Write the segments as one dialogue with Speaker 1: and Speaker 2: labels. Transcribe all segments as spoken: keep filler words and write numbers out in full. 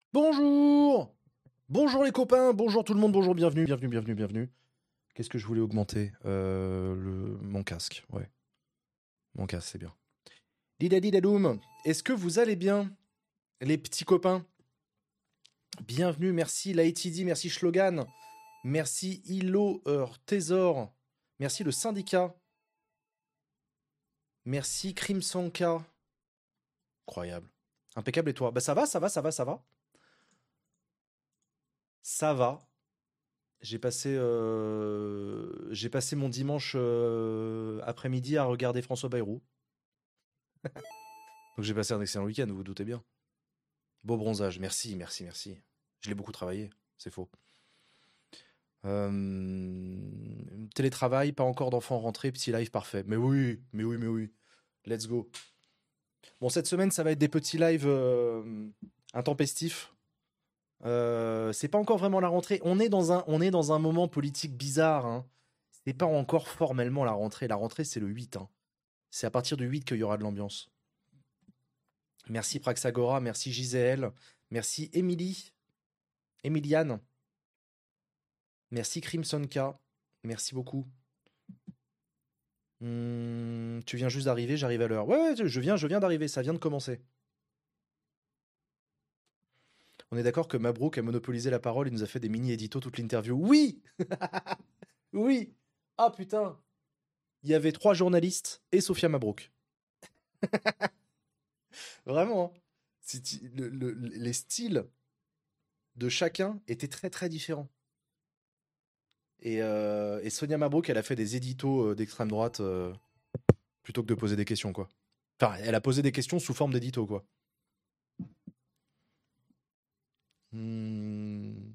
Speaker 1: Bonjour! Bonjour les copains, bonjour tout le monde, bonjour, bienvenue, bienvenue, bienvenue, bienvenue. Qu'est-ce que je voulais augmenter? Euh, le... Mon casque, ouais. Mon casque, c'est bien. Didadidadoum, est-ce que vous allez bien, les petits copains? Bienvenue, merci Laetidi, merci Shlogan, merci Ilo euh, Thésor, merci le syndicat, merci Crimsonka. Incroyable. Impeccable et toi? Bah ça va, ça va, ça va, ça va. Ça va. J'ai passé, euh, j'ai passé mon dimanche euh, après-midi à regarder François Bayrou. Donc j'ai passé un excellent week-end, vous vous doutez bien. Beau bronzage, merci, merci, merci. Je l'ai beaucoup travaillé, c'est faux. Euh, Télétravail, pas encore d'enfants rentrés, petit live parfait. Mais oui, mais oui, mais oui. Let's go. Bon, cette semaine, ça va être des petits lives euh, intempestifs. Euh, c'est pas encore vraiment la rentrée. On est dans un, on est dans un moment politique bizarre, hein. C'est pas encore formellement la rentrée. La rentrée, c'est le huit, hein. C'est à partir du huit qu'il y aura de l'ambiance. Merci Praxagora, merci Gisèle, merci Émilie, Emiliane, merci Crimson K, merci beaucoup. Hmm, tu viens juste d'arriver, j'arrive à l'heure. Ouais, ouais, je viens, je viens d'arriver, ça vient de commencer. On est d'accord que Mabrouk a monopolisé la parole et nous a fait des mini-éditos toute l'interview. Oui! Oui! Ah putain! Il y avait trois journalistes et Sophia Mabrouk. Vraiment, hein. C'est- le- le- les styles de chacun étaient très très différents. Et, euh, et Sonia Mabrouk, elle a fait des éditos euh, d'extrême droite euh, plutôt que de poser des questions, quoi. Enfin, elle a posé des questions sous forme d'édito, quoi. Hmm.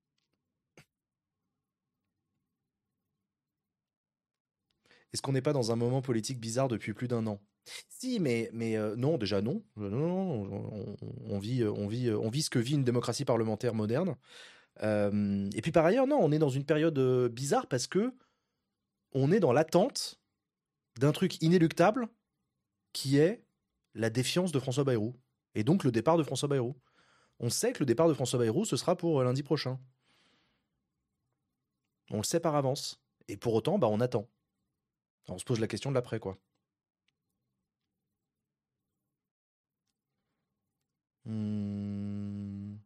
Speaker 1: Est-ce qu'on n'est pas dans un moment politique bizarre depuis plus d'un an? Si, mais, mais euh, non, déjà non. Euh, Non, non, non, on, on vit, euh, on, vit, euh, on vit ce que vit une démocratie parlementaire moderne. Euh, et puis par ailleurs, non, on est dans une période euh, bizarre parce que on est dans l'attente d'un truc inéluctable qui est la défiance de François Bayrou. Et donc le départ de François Bayrou. On sait que le départ de François Bayrou, ce sera pour euh, lundi prochain. On le sait par avance. Et pour autant, bah, on attend. On se pose la question de l'après, quoi. Hmm.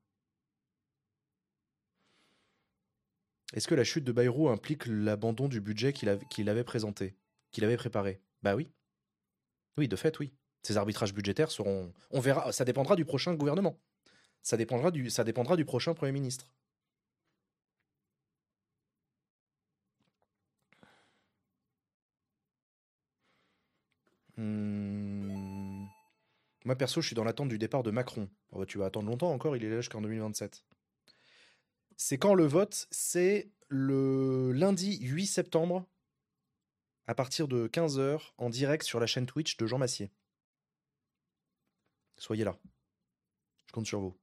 Speaker 1: Est-ce que la chute de Bayrou implique l'abandon du budget qu'il av- qu'il avait présenté, qu'il avait préparé? Bah oui. Oui, de fait, oui. Ces arbitrages budgétaires seront. On verra. Ça dépendra du prochain gouvernement. Ça dépendra du, ça dépendra du prochain Premier ministre. Hmm. Moi, perso, je suis dans l'attente du départ de Macron. Oh, bah, tu vas attendre longtemps encore, il est là jusqu'en deux mille vingt-sept. C'est quand le vote? C'est le lundi huit septembre à partir de quinze heures en direct sur la chaîne Twitch de Jean Massier. Soyez là. Je compte sur vous.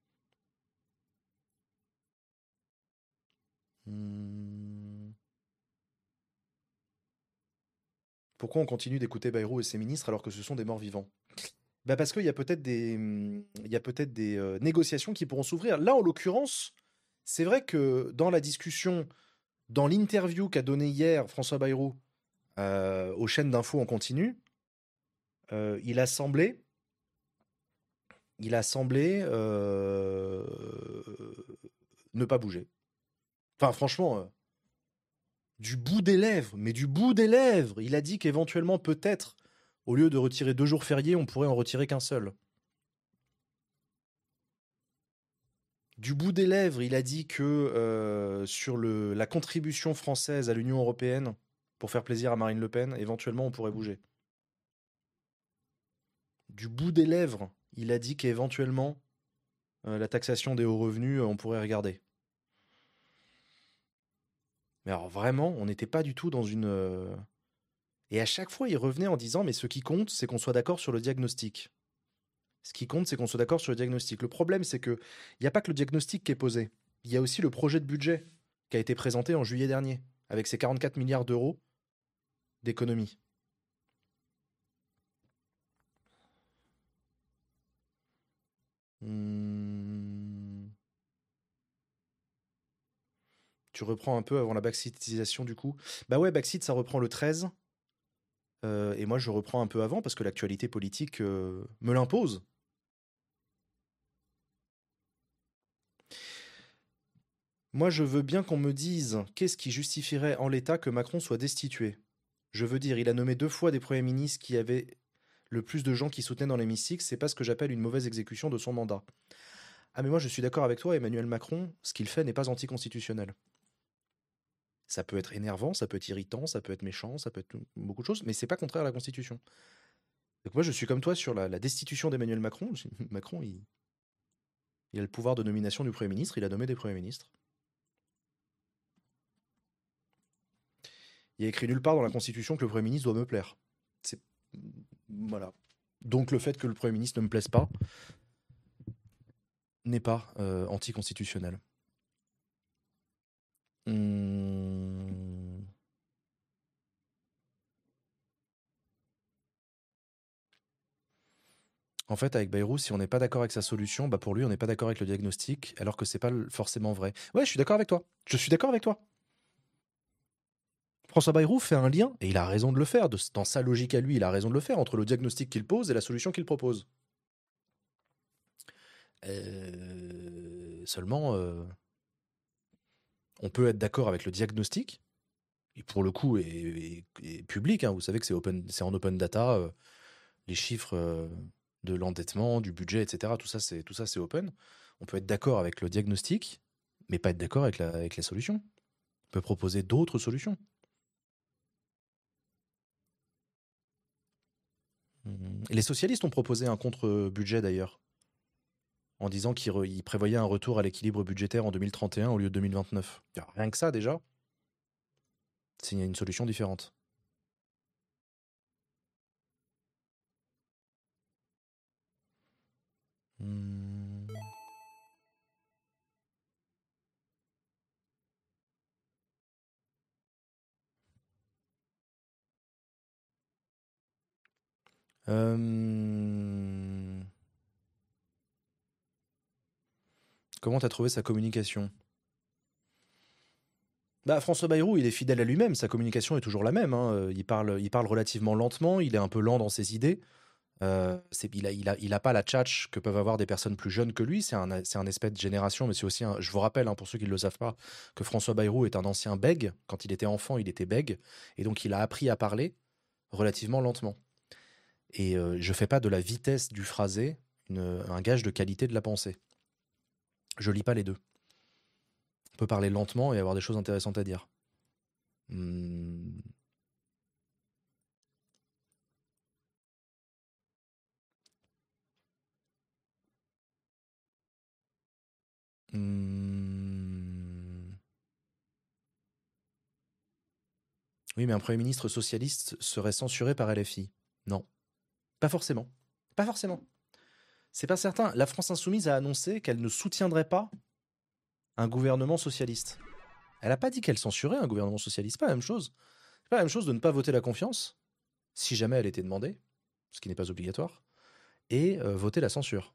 Speaker 1: Hmm. Pourquoi on continue d'écouter Bayrou et ses ministres alors que ce sont des morts vivants? Bah parce qu'il y a peut-être des, hmm, il y a peut-être des euh, négociations qui pourront s'ouvrir. Là, en l'occurrence, c'est vrai que dans la discussion, dans l'interview qu'a donné hier François Bayrou euh, aux chaînes d'infos en continu, euh, il a semblé, il a semblé euh, ne pas bouger. Enfin, franchement, euh, du bout des lèvres, mais du bout des lèvres, il a dit qu'éventuellement, peut-être, au lieu de retirer deux jours fériés, on pourrait en retirer qu'un seul. Du bout des lèvres, il a dit que euh, sur le, la contribution française à l'Union européenne, pour faire plaisir à Marine Le Pen, éventuellement, on pourrait bouger. Du bout des lèvres, il a dit qu'éventuellement, euh, la taxation des hauts revenus, euh, on pourrait regarder. Mais alors vraiment, on n'était pas du tout dans une... euh, Et à chaque fois, il revenait en disant, mais ce qui compte, c'est qu'on soit d'accord sur le diagnostic. Ce qui compte, c'est qu'on soit d'accord sur le diagnostic. Le problème, c'est qu'il n'y a pas que le diagnostic qui est posé. Il y a aussi le projet de budget qui a été présenté en juillet dernier, avec ses quarante-quatre milliards d'euros d'économies. Hmm. Tu reprends un peu avant la backseatisation du coup. Bah ouais, backseat, ça reprend le treize. Euh, et moi, je reprends un peu avant parce que l'actualité politique euh, me l'impose. Moi, je veux bien qu'on me dise qu'est-ce qui justifierait en l'état que Macron soit destitué. Je veux dire, il a nommé deux fois des premiers ministres qui avaient le plus de gens qui soutenaient dans l'hémicycle, c'est pas ce que j'appelle une mauvaise exécution de son mandat. Ah mais moi je suis d'accord avec toi, Emmanuel Macron, ce qu'il fait n'est pas anticonstitutionnel. Ça peut être énervant, ça peut être irritant, ça peut être méchant, ça peut être beaucoup de choses, mais c'est pas contraire à la Constitution. Donc moi je suis comme toi sur la, la destitution d'Emmanuel Macron. Macron, il, il a le pouvoir de nomination du Premier ministre, il a nommé des Premiers ministres. Il y a écrit nulle part dans la Constitution que le Premier ministre doit me plaire. C'est... Voilà. Donc le fait que le Premier ministre ne me plaise pas n'est pas euh, anticonstitutionnel. Hum... En fait, avec Bayrou, si on n'est pas d'accord avec sa solution, bah pour lui, on n'est pas d'accord avec le diagnostic, alors que c'est pas forcément vrai. Ouais, je suis d'accord avec toi. Je suis d'accord avec toi. François Bayrou fait un lien, et il a raison de le faire, de, dans sa logique à lui, il a raison de le faire, entre le diagnostic qu'il pose et la solution qu'il propose. Euh, seulement, euh, on peut être d'accord avec le diagnostic, et pour le coup, est, est, est public, hein, vous savez que c'est, open, c'est en open data, euh, les chiffres euh, de l'endettement, du budget, et cetera, tout ça, c'est, tout ça, c'est open. On peut être d'accord avec le diagnostic, mais pas être d'accord avec la, avec la solution. On peut proposer d'autres solutions. Et les socialistes ont proposé un contre-budget d'ailleurs, en disant qu'ils re- prévoyaient un retour à l'équilibre budgétaire en deux mille trente et un au lieu de deux mille vingt-neuf. Rien que ça déjà, c'est une solution différente. Hmm. Euh... Comment t'as trouvé sa communication? Bah, François Bayrou, il est fidèle à lui-même, sa communication est toujours la même, hein. Il parle, il parle relativement lentement, il est un peu lent dans ses idées. Euh, c'est, il, a, il, a, il a pas la tchatch que peuvent avoir des personnes plus jeunes que lui, c'est un, c'est un espèce de génération, mais c'est aussi un... Je vous rappelle, hein, pour ceux qui ne le savent pas, que François Bayrou est un ancien bègue. Quand il était enfant, il était bègue, et donc il a appris à parler relativement lentement. Et euh, je fais pas de la vitesse du phrasé une, un gage de qualité de la pensée. Je lis pas les deux. On peut parler lentement et avoir des choses intéressantes à dire. Hmm. Hmm. Oui, mais un Premier ministre socialiste serait censuré par L F I. Non, pas forcément. Pas forcément. C'est pas certain. La France insoumise a annoncé qu'elle ne soutiendrait pas un gouvernement socialiste. Elle n'a pas dit qu'elle censurait un gouvernement socialiste. C'est pas la même chose. C'est pas la même chose de ne pas voter la confiance, si jamais elle était demandée, ce qui n'est pas obligatoire, et euh, voter la censure.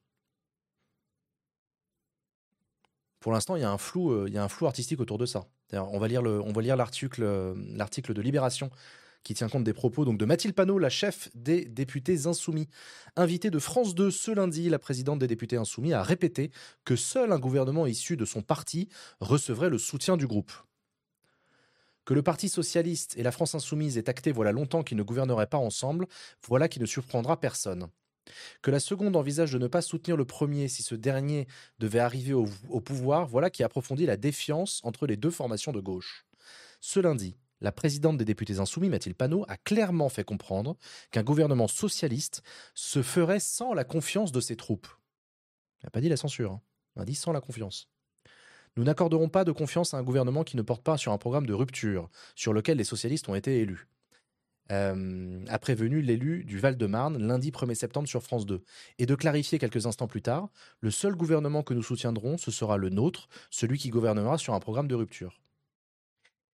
Speaker 1: Pour l'instant, il y a un flou, euh, il y a un flou artistique autour de ça. On va lire le, on va lire l'article, euh, l'article de Libération qui tient compte des propos donc de Mathilde Panot, la chef des députés insoumis. Invitée de France deux ce lundi, la présidente des députés insoumis a répété que seul un gouvernement issu de son parti recevrait le soutien du groupe. Que le Parti socialiste et la France insoumise aient acté voilà longtemps qu'ils ne gouverneraient pas ensemble, voilà qui ne surprendra personne. Que la seconde envisage de ne pas soutenir le premier si ce dernier devait arriver au, au pouvoir, voilà qui approfondit la défiance entre les deux formations de gauche. Ce lundi, la présidente des députés insoumis, Mathilde Panot, a clairement fait comprendre qu'un gouvernement socialiste se ferait sans la confiance de ses troupes. Elle n'a pas dit la censure, hein. Elle a dit sans la confiance. Nous n'accorderons pas de confiance à un gouvernement qui ne porte pas sur un programme de rupture, sur lequel les socialistes ont été élus. Euh, a prévenu l'élu du Val-de-Marne lundi premier septembre sur France deux, et de clarifier quelques instants plus tard, le seul gouvernement que nous soutiendrons, ce sera le nôtre, celui qui gouvernera sur un programme de rupture.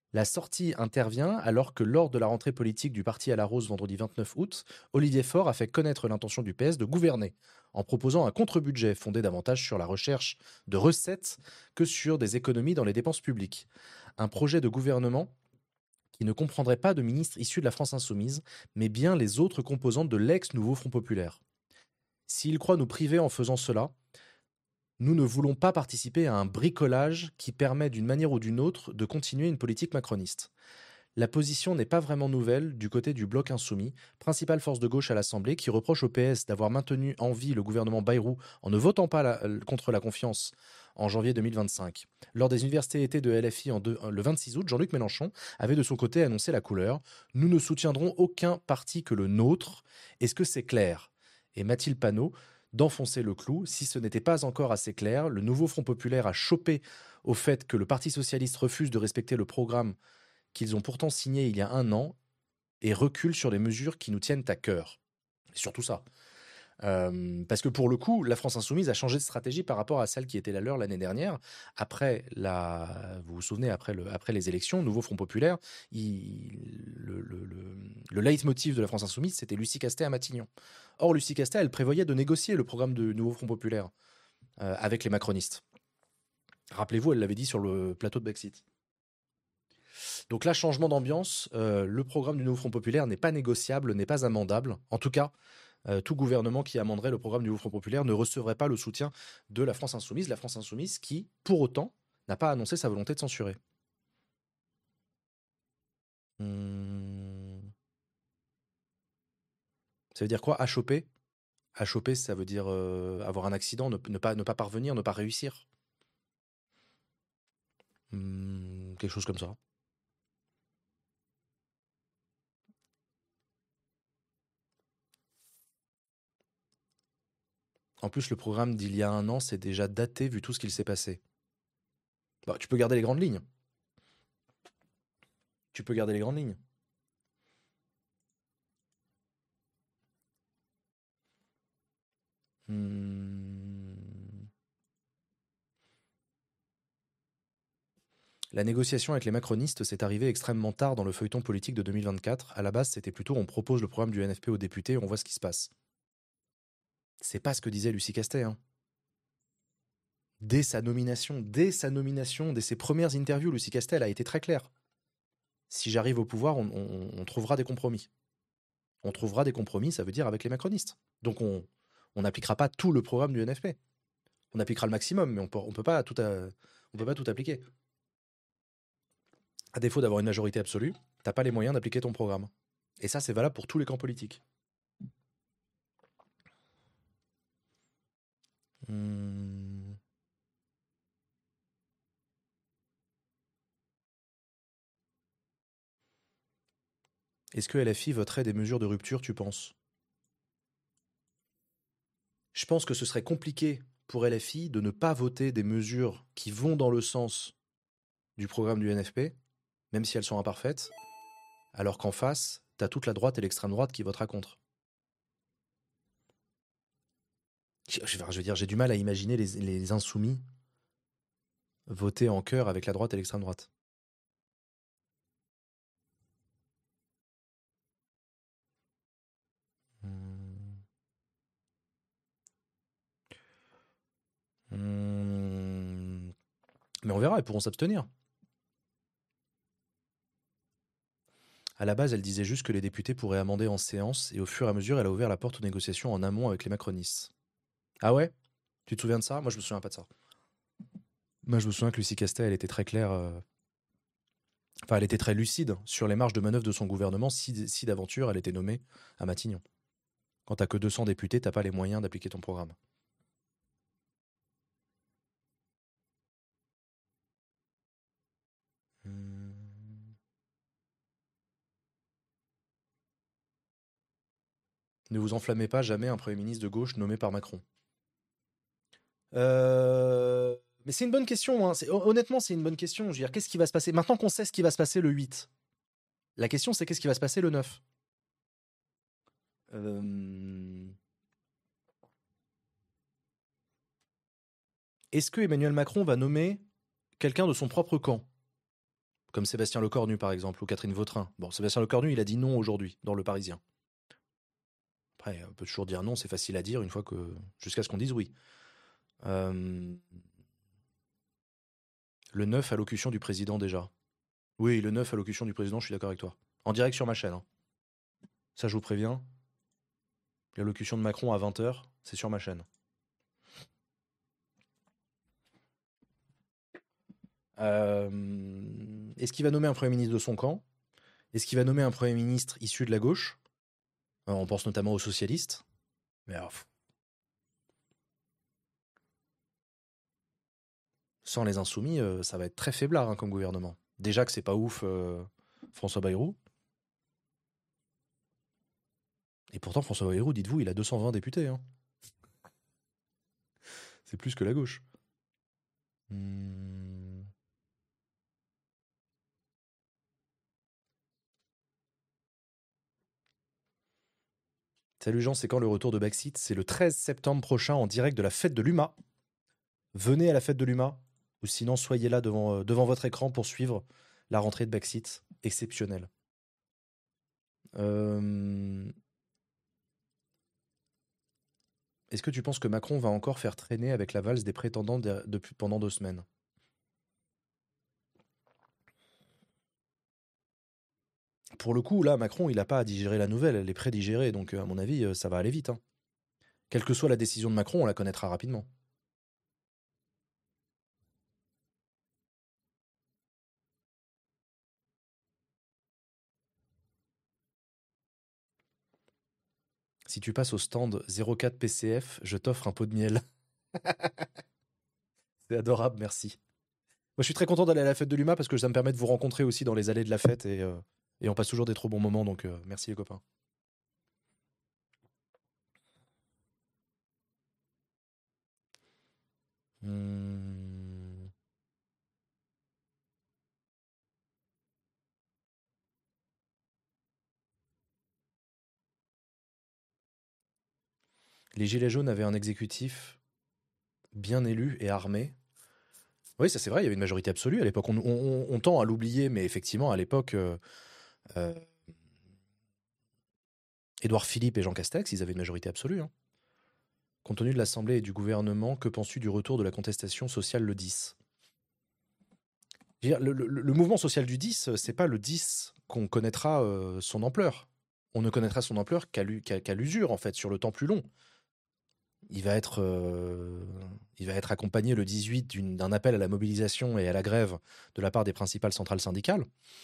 Speaker 1: La sortie intervient alors que lors de la rentrée politique du parti à la Rose vendredi vingt-neuf août, Olivier Faure a fait connaître l'intention du P S de gouverner, en proposant un contre-budget fondé davantage sur la recherche de recettes que sur des économies dans les dépenses publiques. Un projet de gouvernement qui ne comprendrait pas de ministres issus de la France insoumise, mais bien les autres composantes de l'ex-Nouveau Front populaire. S'il croit nous priver en faisant cela, nous ne voulons pas participer à un bricolage qui permet d'une manière ou d'une autre de continuer une politique macroniste. La position n'est pas vraiment nouvelle du côté du bloc insoumis, principale force de gauche à l'Assemblée, qui reproche au P S d'avoir maintenu en vie le gouvernement Bayrou en ne votant pas la- contre la confiance en janvier deux mille vingt-cinq. Lors des universités été de L F I en deux- le vingt-six août, Jean-Luc Mélenchon avait de son côté annoncé la couleur. Nous ne soutiendrons aucun parti que le nôtre. Est-ce que c'est clair? Et Mathilde Panot d'enfoncer le clou. Si ce n'était pas encore assez clair, le nouveau Front populaire a chopé au fait que le Parti socialiste refuse de respecter le programme qu'ils ont pourtant signé il y a un an et recule sur les mesures qui nous tiennent à cœur. C'est surtout ça. Euh, parce que pour le coup, la France insoumise a changé de stratégie par rapport à celle qui était la leur l'année dernière. Après la, vous vous souvenez, après, le, après les élections, nouveau Front populaire, il, le, le, le, le leitmotiv de la France insoumise, c'était Lucie Castet à Matignon. Or, Lucie Castet, elle prévoyait de négocier le programme de nouveau Front populaire euh, avec les macronistes. Rappelez-vous, elle l'avait dit sur le plateau de Brexit. Donc là, changement d'ambiance, euh, le programme du nouveau Front populaire n'est pas négociable, n'est pas amendable. En tout cas, euh, tout gouvernement qui amenderait le programme du nouveau Front populaire ne recevrait pas le soutien de la France insoumise, la France insoumise qui, pour autant, n'a pas annoncé sa volonté de censurer. Hum... Ça veut dire quoi, achoper? Achoper, ça veut dire euh, avoir un accident, ne, ne, pas, ne pas parvenir, ne pas réussir. Hum, quelque chose comme ça. En plus, le programme d'il y a un an, c'est déjà daté vu tout ce qu'il s'est passé. Bah, tu peux garder les grandes lignes. Tu peux garder les grandes lignes. Hum... La négociation avec les macronistes s'est arrivée extrêmement tard dans le feuilleton politique de deux mille vingt-quatre. À la base, c'était plutôt on propose le programme du N F P aux députés et on voit ce qui se passe. C'est pas ce que disait Lucie Castet. Hein. Dès sa nomination, dès sa nomination, dès ses premières interviews, Lucie Castet elle a été très claire. Si j'arrive au pouvoir, on, on, on trouvera des compromis. On trouvera des compromis, ça veut dire avec les macronistes. Donc on on n'appliquera pas tout le programme du N F P. On appliquera le maximum, mais on peut, on peut pas tout, à, on peut pas tout appliquer. À défaut d'avoir une majorité absolue, t'as pas les moyens d'appliquer ton programme. Et ça, c'est valable pour tous les camps politiques. Hmm. Est-ce que L F I voterait des mesures de rupture, tu penses? Je pense que ce serait compliqué pour L F I de ne pas voter des mesures qui vont dans le sens du programme du N F P, même si elles sont imparfaites, alors qu'en face, t'as toute la droite et l'extrême droite qui votera contre. Je, je veux dire, j'ai du mal à imaginer les, les insoumis voter en chœur avec la droite et l'extrême droite. Hmm. Hmm. Mais on verra, ils pourront s'abstenir. À la base, elle disait juste que les députés pourraient amender en séance, et au fur et à mesure, elle a ouvert la porte aux négociations en amont avec les macronistes. Ah ouais? Tu te souviens de ça? Moi, je me souviens pas de ça. Moi, je me souviens que Lucie Castet, elle était très claire. euh, Enfin, elle était très lucide sur les marges de manœuvre de son gouvernement si, si d'aventure elle était nommée à Matignon. Quand t'as que deux cents députés, t'as pas les moyens d'appliquer ton programme. Hmm. Ne vous enflammez pas, jamais un Premier ministre de gauche nommé par Macron. Euh... Mais c'est une bonne question. Hein. Honnêtement, c'est une bonne question. Je veux dire, qu'est-ce qui va se passer? Maintenant qu'on sait ce qui va se passer le huit, la question c'est qu'est-ce qui va se passer le neuf? euh... Est-ce que Emmanuel Macron va nommer quelqu'un de son propre camp? Comme Sébastien Lecornu, par exemple, ou Catherine Vautrin. Bon, Sébastien Lecornu, il a dit non aujourd'hui, dans Le Parisien. Après, on peut toujours dire non, c'est facile à dire, une fois que... jusqu'à ce qu'on dise oui. Euh, Le neuf, allocution du président, déjà. Oui, le neuf, allocution du président, je suis d'accord avec toi. En direct sur ma chaîne. Hein. Ça, je vous préviens. L'allocution de Macron à vingt heures, c'est sur ma chaîne. Euh, Est-ce qu'il va nommer un Premier ministre de son camp? Est-ce qu'il va nommer un Premier ministre issu de la gauche? Euh, On pense notamment aux socialistes. Mais alors, pff, sans les insoumis, euh, ça va être très faiblard hein, comme gouvernement. Déjà que c'est pas ouf, euh, François Bayrou. Et pourtant, François Bayrou, dites-vous, il a deux cent vingt députés. Hein. C'est plus que la gauche. Hmm. Salut Jean, c'est quand le retour de Backseat? C'est le treize septembre prochain en direct de la fête de l'U M A. Venez à la fête de l'U M A, ou sinon soyez là devant, euh, devant votre écran pour suivre la rentrée de Backseat, exceptionnelle. Euh, Est-ce que tu penses que Macron va encore faire traîner avec la valse des prétendants de- depuis, pendant deux semaines? Pour le coup, là, Macron, il n'a pas à digérer la nouvelle, elle est prédigérée, donc euh, à mon avis, euh, ça va aller vite. Hein. Quelle que soit la décision de Macron, on la connaîtra rapidement. Si tu passes au stand zéro quatre P C F, je t'offre un pot de miel. C'est adorable, merci. Moi, je suis très content d'aller à la fête de l'U M A parce que ça me permet de vous rencontrer aussi dans les allées de la fête et, euh, et on passe toujours des trop bons moments, donc euh, merci les copains. Hmm. Les Gilets jaunes avaient un exécutif bien élu et armé. Oui, ça c'est vrai, il y avait une majorité absolue à l'époque. On, on- on tend à l'oublier, mais effectivement, à l'époque, euh, euh, Édouard Philippe et Jean Castex, ils avaient une majorité absolue. Hein. Compte tenu de l'Assemblée et du gouvernement, que penses-tu du retour de la contestation sociale le dix? Je veux dire, le, le- le mouvement social du dix, euh, c'est pas le dix qu'on connaîtra euh, son ampleur. On ne connaîtra son ampleur qu'à l'u- qu'à- qu'à l'usure, en fait, sur le temps plus long. Il va être, euh, il va être accompagné le dix-huit d'une- d'un appel à la mobilisation et à la grève de la part des principales centrales syndicales.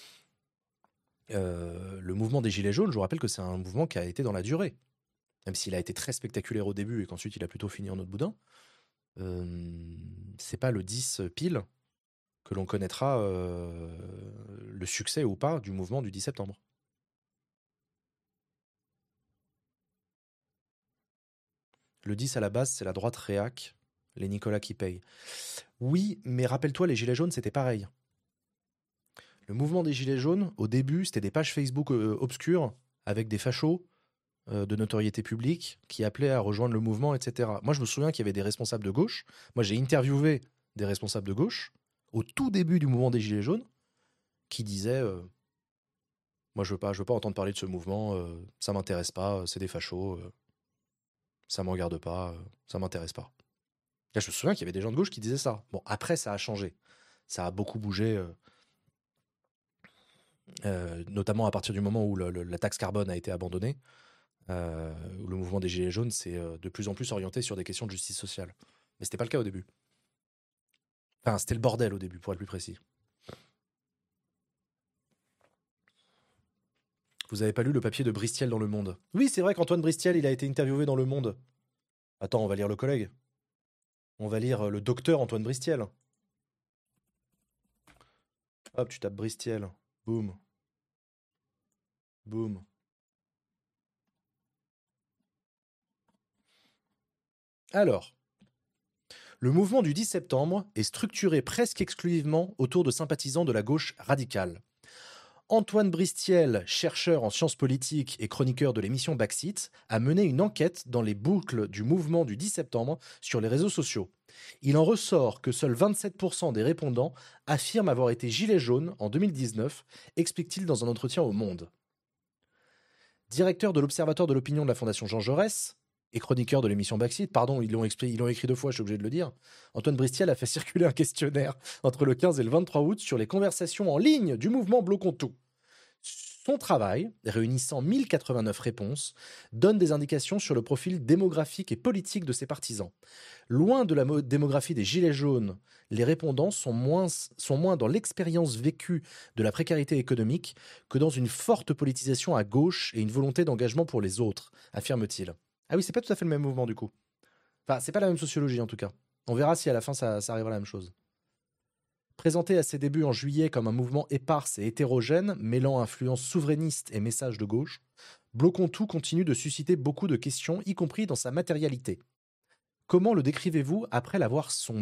Speaker 1: Euh, le mouvement des Gilets jaunes, je vous rappelle que c'est un mouvement qui a été dans la durée. Même s'il a été très spectaculaire au début et qu'ensuite il a plutôt fini en autre boudin. Euh, c'est pas le dix pile que l'on connaîtra euh, le succès ou pas du mouvement du dix septembre. Le dix à la base, c'est la droite réac, les Nicolas qui payent. Oui, mais rappelle-toi, les Gilets jaunes, c'était pareil. Le mouvement des Gilets jaunes, au début, c'était des pages Facebook euh, obscures avec des fachos euh, de notoriété publique qui appelaient à rejoindre le mouvement, et cetera. Moi, je me souviens qu'il y avait des responsables de gauche. Moi, j'ai interviewé des responsables de gauche au tout début du mouvement des Gilets jaunes qui disaient euh, moi, je veux pas, je veux pas entendre parler de ce mouvement, euh, ça m'intéresse pas, euh, c'est des fachos, euh, ça me regarde pas, euh, ça m'intéresse pas. Là, je me souviens qu'il y avait des gens de gauche qui disaient ça. Bon, après, ça a changé. Ça a beaucoup bougé, euh, euh, notamment à partir du moment où le- le- la taxe carbone a été abandonnée. Euh, où le mouvement des Gilets jaunes s'est euh, de plus en plus orienté sur des questions de justice sociale. Mais c'était pas le cas au début. Enfin, c'était le bordel au début, pour être plus précis. Vous avez pas lu le papier de Bristiel dans Le Monde? Oui, c'est vrai qu'Antoine Bristiel, il a été interviewé dans Le Monde. Attends, on va lire le collègue. On va lire euh, le docteur Antoine Bristiel. Hop, tu tapes Bristiel. Boum, boum. Alors, le mouvement du dix septembre est structuré presque exclusivement autour de sympathisants de la gauche radicale. Antoine Bristiel, chercheur en sciences politiques et chroniqueur de l'émission Backseat, a mené une enquête dans les boucles du mouvement du dix septembre sur les réseaux sociaux. Il en ressort que seuls vingt-sept pour cent des répondants affirment avoir été gilets jaunes en deux mille dix-neuf, explique-t-il dans un entretien au Monde. Directeur de l'Observatoire de l'opinion de la Fondation Jean Jaurès et chroniqueur de l'émission Backseat, pardon, ils l'ont, expri- ils l'ont écrit deux fois, je suis obligé de le dire, Antoine Bristiel a fait circuler un questionnaire entre le quinze et le vingt-trois août sur les conversations en ligne du mouvement Bloquons Tout. Son travail, réunissant mille quatre-vingt-neuf réponses, donne des indications sur le profil démographique et politique de ses partisans. Loin de la mo- démographie des Gilets jaunes, les répondants sont moins, sont moins dans l'expérience vécue de la précarité économique que dans une forte politisation à gauche et une volonté d'engagement pour les autres, affirme-t-il. Ah oui, c'est pas tout à fait le même mouvement du coup. Enfin, c'est pas la même sociologie en tout cas. On verra si à la fin ça, ça arrivera à la même chose. Présenté à ses débuts en juillet comme un mouvement éparse et hétérogène, mêlant influences souverainistes et messages de gauche, Bloquons Tout continue de susciter beaucoup de questions, y compris dans sa matérialité. Comment le décrivez-vous après l'avoir sondé ?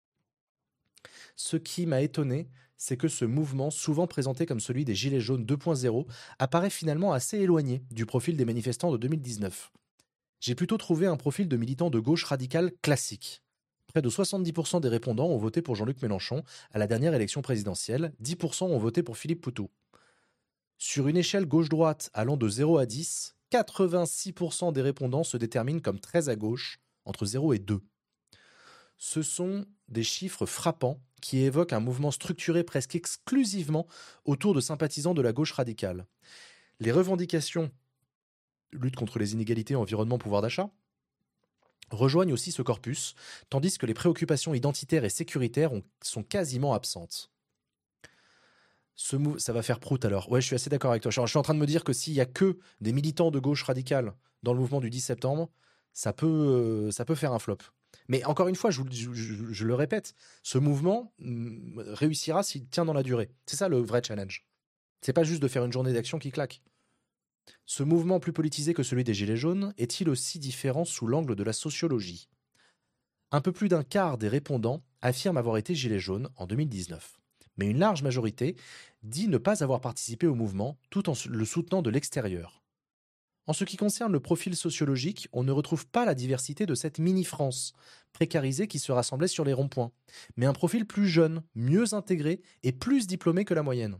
Speaker 1: Ce qui m'a étonné, c'est que ce mouvement, souvent présenté comme celui des Gilets jaunes deux point zéro, apparaît finalement assez éloigné du profil des manifestants de deux mille dix-neuf. J'ai plutôt trouvé un profil de militant de gauche radicale classique. Près de soixante-dix pour cent des répondants ont voté pour Jean-Luc Mélenchon à la dernière élection présidentielle, dix pour cent ont voté pour Philippe Poutou. Sur une échelle gauche-droite allant de zéro à dix, quatre-vingt-six pour cent des répondants se déterminent comme très à gauche, entre zéro et deux. Ce sont des chiffres frappants qui évoquent un mouvement structuré presque exclusivement autour de sympathisants de la gauche radicale. Les revendications lutte contre les inégalités, environnement, pouvoir d'achat, rejoignent aussi ce corpus, tandis que les préoccupations identitaires et sécuritaires ont- sont quasiment absentes. Ce mou- ça va faire prout alors. Ouais, je suis assez d'accord avec toi. Je suis je suis en train de me dire que s'il y a que des militants de gauche radicale dans le mouvement du dix septembre, ça peut, euh, ça peut faire un flop. Mais encore une fois, je, vous le- je- je- je le répète, ce mouvement mm, réussira s'il tient dans la durée. C'est ça le vrai challenge. C'est pas juste de faire une journée d'action qui claque. Ce mouvement plus politisé que celui des Gilets jaunes est-il aussi différent sous l'angle de la sociologie ? Un peu plus d'un quart des répondants affirment avoir été Gilets jaunes en deux mille dix-neuf. Mais une large majorité dit ne pas avoir participé au mouvement tout en le soutenant de l'extérieur. En ce qui concerne le profil sociologique, on ne retrouve pas la diversité de cette mini-France, précarisée qui se rassemblait sur les ronds-points, mais un profil plus jeune, mieux intégré et plus diplômé que la moyenne.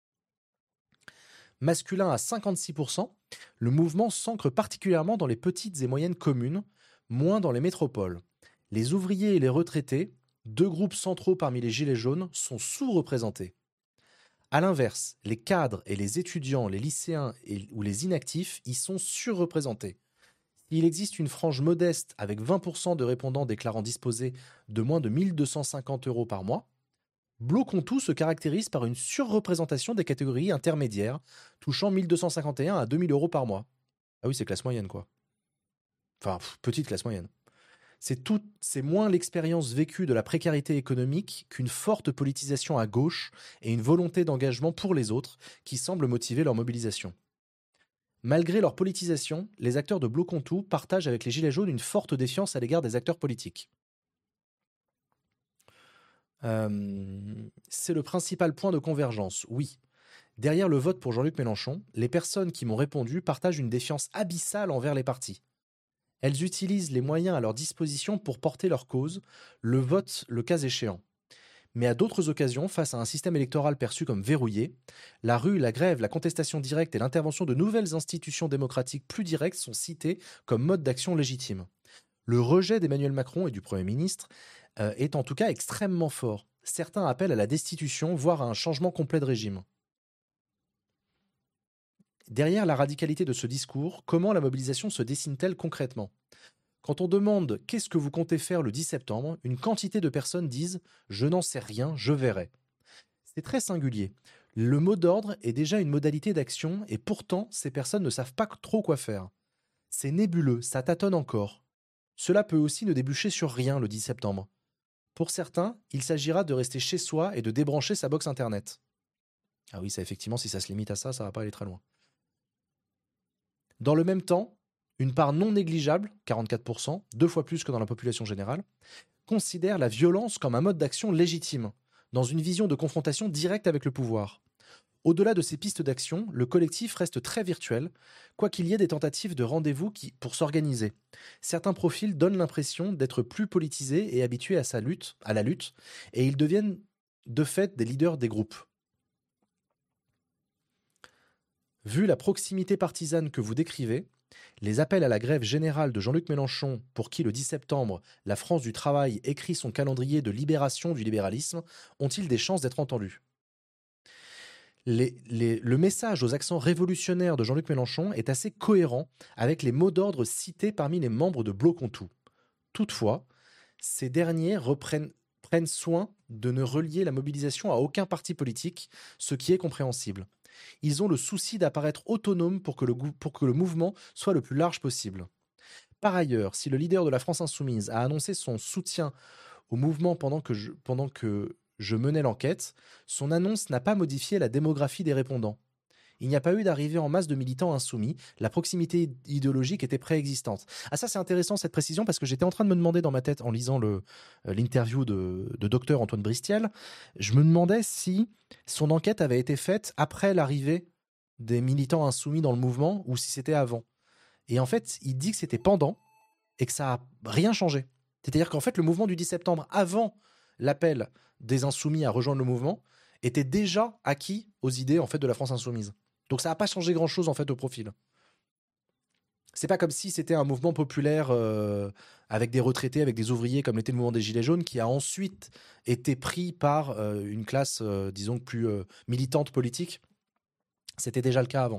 Speaker 1: Masculin à cinquante-six pour cent, le mouvement s'ancre particulièrement dans les petites et moyennes communes, moins dans les métropoles. Les ouvriers et les retraités, deux groupes centraux parmi les Gilets jaunes, sont sous-représentés. A l'inverse, les cadres et les étudiants, les lycéens et, ou les inactifs y sont surreprésentés. Il existe une frange modeste avec vingt pour cent de répondants déclarant disposer de moins de mille deux cent cinquante euros par mois. Bloquons Tout se caractérise par une surreprésentation des catégories intermédiaires, touchant mille deux cent cinquante et un à deux mille euros par mois. Ah oui, c'est classe moyenne, quoi. Enfin, pff, petite classe moyenne. C'est, tout, c'est moins l'expérience vécue de la précarité économique qu'une forte politisation à gauche et une volonté d'engagement pour les autres qui semblent motiver leur mobilisation. Malgré leur politisation, les acteurs de Bloquons Tout partagent avec les Gilets jaunes une forte défiance à l'égard des acteurs politiques. Euh, c'est le principal point de convergence, oui. Derrière le vote pour Jean-Luc Mélenchon, les personnes qui m'ont répondu partagent une défiance abyssale envers les partis. Elles utilisent les moyens à leur disposition pour porter leur cause, le vote le cas échéant. Mais à d'autres occasions, face à un système électoral perçu comme verrouillé, la rue, la grève, la contestation directe et l'intervention de nouvelles institutions démocratiques plus directes sont cités comme mode d'action légitime. Le rejet d'Emmanuel Macron et du Premier ministre euh, est en tout cas extrêmement fort. Certains appellent à la destitution, voire à un changement complet de régime. Derrière la radicalité de ce discours, comment la mobilisation se dessine-t-elle concrètement ? Quand on demande « Qu'est-ce que vous comptez faire le dix septembre ?», une quantité de personnes disent « Je n'en sais rien, je verrai ». C'est très singulier. Le mot d'ordre est déjà une modalité d'action et pourtant, ces personnes ne savent pas trop quoi faire. C'est nébuleux, ça tâtonne encore. Cela peut aussi ne déboucher sur rien le dix septembre. Pour certains, il s'agira de rester chez soi et de débrancher sa box internet. Ah oui, ça effectivement, si ça se limite à ça, ça va pas aller très loin. Dans le même temps, une part non négligeable, quarante-quatre pour cent, deux fois plus que dans la population générale, considère la violence comme un mode d'action légitime, dans une vision de confrontation directe avec le pouvoir. Au-delà de ces pistes d'action, le collectif reste très virtuel, quoiqu'il y ait des tentatives de rendez-vous qui, pour s'organiser. Certains profils donnent l'impression d'être plus politisés et habitués à, sa lutte, à la lutte, et ils deviennent de fait des leaders des groupes. Vu la proximité partisane que vous décrivez, les appels à la grève générale de Jean-Luc Mélenchon, pour qui le dix septembre, la France du travail écrit son calendrier de libération du libéralisme, ont-ils des chances d'être entendus ? Les, les, le message aux accents révolutionnaires de Jean-Luc Mélenchon est assez cohérent avec les mots d'ordre cités parmi les membres de Bloquons tout. Toutefois, ces derniers reprennent, prennent soin de ne relier la mobilisation à aucun parti politique, ce qui est compréhensible. Ils ont le souci d'apparaître autonomes pour que, le, pour que le mouvement soit le plus large possible. Par ailleurs, si le leader de la France Insoumise a annoncé son soutien au mouvement pendant que je, pendant que je menais l'enquête, son annonce n'a pas modifié la démographie des répondants. Il n'y a pas eu d'arrivée en masse de militants insoumis, la proximité idéologique était préexistante. Ah ça c'est intéressant cette précision parce que j'étais en train de me demander dans ma tête en lisant le, euh, l'interview de, de docteur Antoine Bristiel, je me demandais si son enquête avait été faite après l'arrivée des militants insoumis dans le mouvement ou si c'était avant. Et en fait, il dit que c'était pendant et que ça n'a rien changé. C'est-à-dire qu'en fait, le mouvement du dix septembre, avant l'appel des insoumis à rejoindre le mouvement, était déjà acquis aux idées en fait de la France insoumise. Donc ça n'a pas changé grand-chose en fait au profil. C'est pas comme si c'était un mouvement populaire euh, avec des retraités, avec des ouvriers, comme l'était le mouvement des Gilets jaunes, qui a ensuite été pris par euh, une classe, euh, disons, plus euh, militante politique. C'était déjà le cas avant.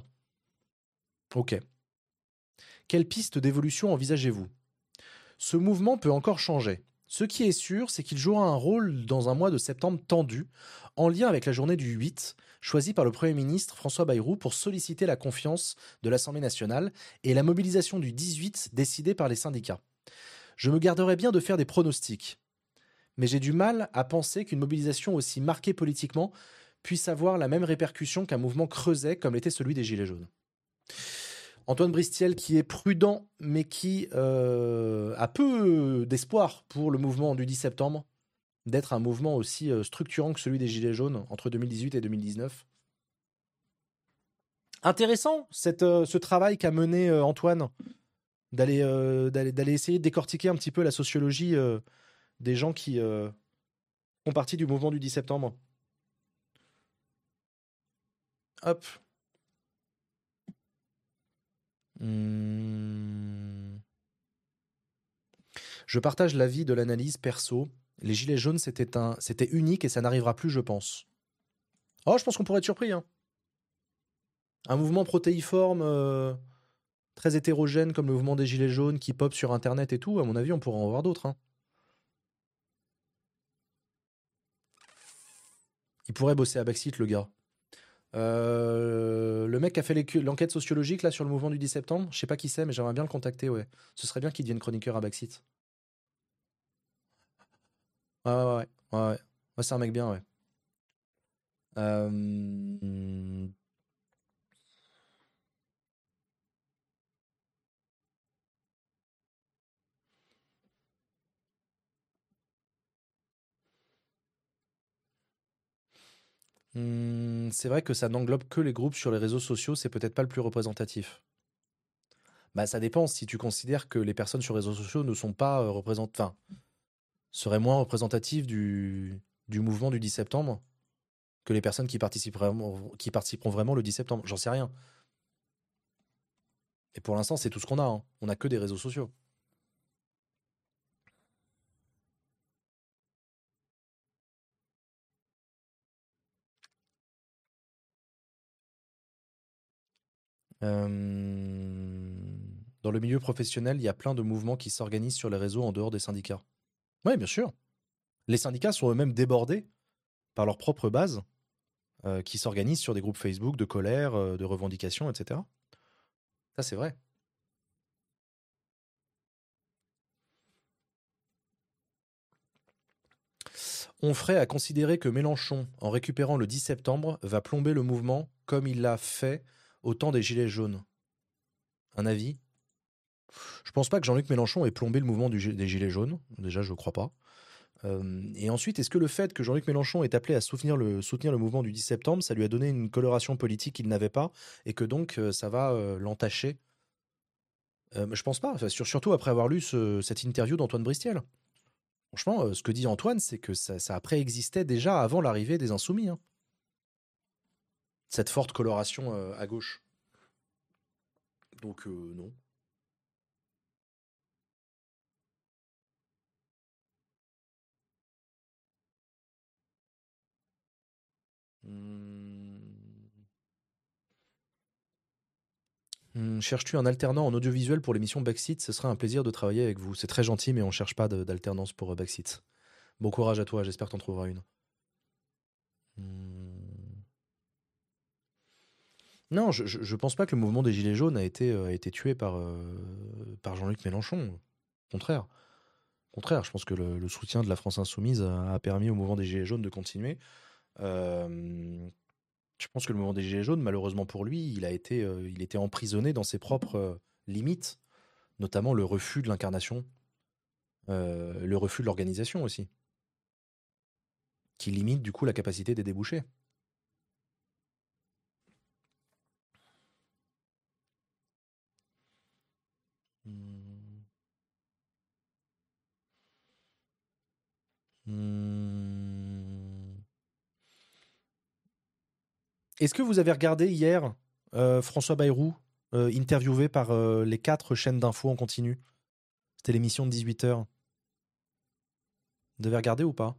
Speaker 1: Ok. Quelle piste d'évolution envisagez-vous ? Ce mouvement peut encore changer. Ce qui est sûr, c'est qu'il jouera un rôle dans un mois de septembre tendu, en lien avec la journée du huit, choisie par le Premier ministre François Bayrou pour solliciter la confiance de l'Assemblée nationale, et la mobilisation du dix-huit décidée par les syndicats. Je me garderai bien de faire des pronostics, mais j'ai du mal à penser qu'une mobilisation aussi marquée politiquement puisse avoir la même répercussion qu'un mouvement creuset comme l'était celui des Gilets jaunes. Antoine Bristiel qui est prudent, mais qui euh, a peu d'espoir pour le mouvement du dix septembre, d'être un mouvement aussi euh, structurant que celui des Gilets jaunes entre deux mille dix-huit et deux mille dix-neuf. Intéressant cette, euh, ce travail qu'a mené euh, Antoine, d'aller, euh, d'aller, d'aller essayer de décortiquer un petit peu la sociologie euh, des gens qui euh, font partie du mouvement du dix septembre. Hop. Mmh. Je partage l'avis de l'analyse perso. Les Gilets jaunes, c'était, un, c'était unique et ça n'arrivera plus, je pense. Oh, je pense qu'on pourrait être surpris. Hein. Un mouvement protéiforme, euh, très hétérogène comme le mouvement des Gilets jaunes qui pop sur Internet et tout, à mon avis, on pourra en voir d'autres. Hein. Il pourrait bosser à Backseat, le gars. Euh, le mec qui a fait l'enquête sociologique là, sur le mouvement du dix septembre, je sais pas qui c'est, mais j'aimerais bien le contacter. Ouais. Ce serait bien qu'il devienne chroniqueur à Backseat. Ouais, ouais, ouais. ouais, ouais. ouais c'est un mec bien, ouais. Euh... Hmm, c'est vrai que ça n'englobe que les groupes sur les réseaux sociaux, c'est peut-être pas le plus représentatif. Bah, ça dépend si tu considères que les personnes sur les réseaux sociaux ne sont pas euh, représentatives, enfin, seraient moins représentatives du, du mouvement du dix septembre que les personnes qui participeront, qui participeront vraiment le dix septembre. J'en sais rien. Et pour l'instant, c'est tout ce qu'on a. Hein. On n'a que des réseaux sociaux. Euh, Dans le milieu professionnel, il y a plein de mouvements qui s'organisent sur les réseaux en dehors des syndicats. Oui, bien sûr. Les syndicats sont eux-mêmes débordés par leur propre base, euh, qui s'organisent sur des groupes Facebook de colère, euh, de revendications, et cetera. Ça, c'est vrai. On ferait à considérer que Mélenchon, en récupérant le dix septembre, va plomber le mouvement comme il l'a fait au temps des Gilets jaunes. Un avis ? Je pense pas que Jean-Luc Mélenchon ait plombé le mouvement du, des Gilets jaunes. Déjà, je crois pas. Euh, et ensuite, est-ce que le fait que Jean-Luc Mélenchon est appelé à soutenir le, soutenir le mouvement du dix septembre, ça lui a donné une coloration politique qu'il n'avait pas et que donc euh, ça va euh, l'entacher? Euh, mais je pense pas, enfin, sur- surtout après avoir lu ce- cette interview d'Antoine Bristiel. Franchement, euh, ce que dit Antoine, c'est que ça, ça a préexisté déjà avant l'arrivée des Insoumis, hein, cette forte coloration euh, à gauche. Donc euh, non. Hmm. Hmm, cherches-tu un alternant en audiovisuel pour l'émission Backseat? Ce serait un plaisir de travailler avec vous. C'est très gentil, mais on cherche pas de- d'alternance pour euh, Backseat. Bon courage à toi, j'espère que t'en trouveras une. Hmm. Non, je, je, je pense pas que le mouvement des Gilets jaunes a été, euh, a été tué par, euh, par Jean-Luc Mélenchon. Au contraire. Au contraire, je pense que le, le soutien de la France Insoumise a, a permis au mouvement des Gilets jaunes de continuer. Euh, je pense que le mouvement des Gilets jaunes, malheureusement pour lui, il a été, euh, il était emprisonné dans ses propres euh, limites, notamment le refus de l'incarnation, euh, le refus de l'organisation aussi, qui limite du coup la capacité des débouchés. Hmm. Hmm. Est-ce que vous avez regardé hier euh, François Bayrou euh, interviewé par euh, les quatre chaînes d'infos en continu? C'était l'émission de dix-huit heures. Vous avez regardé ou pas?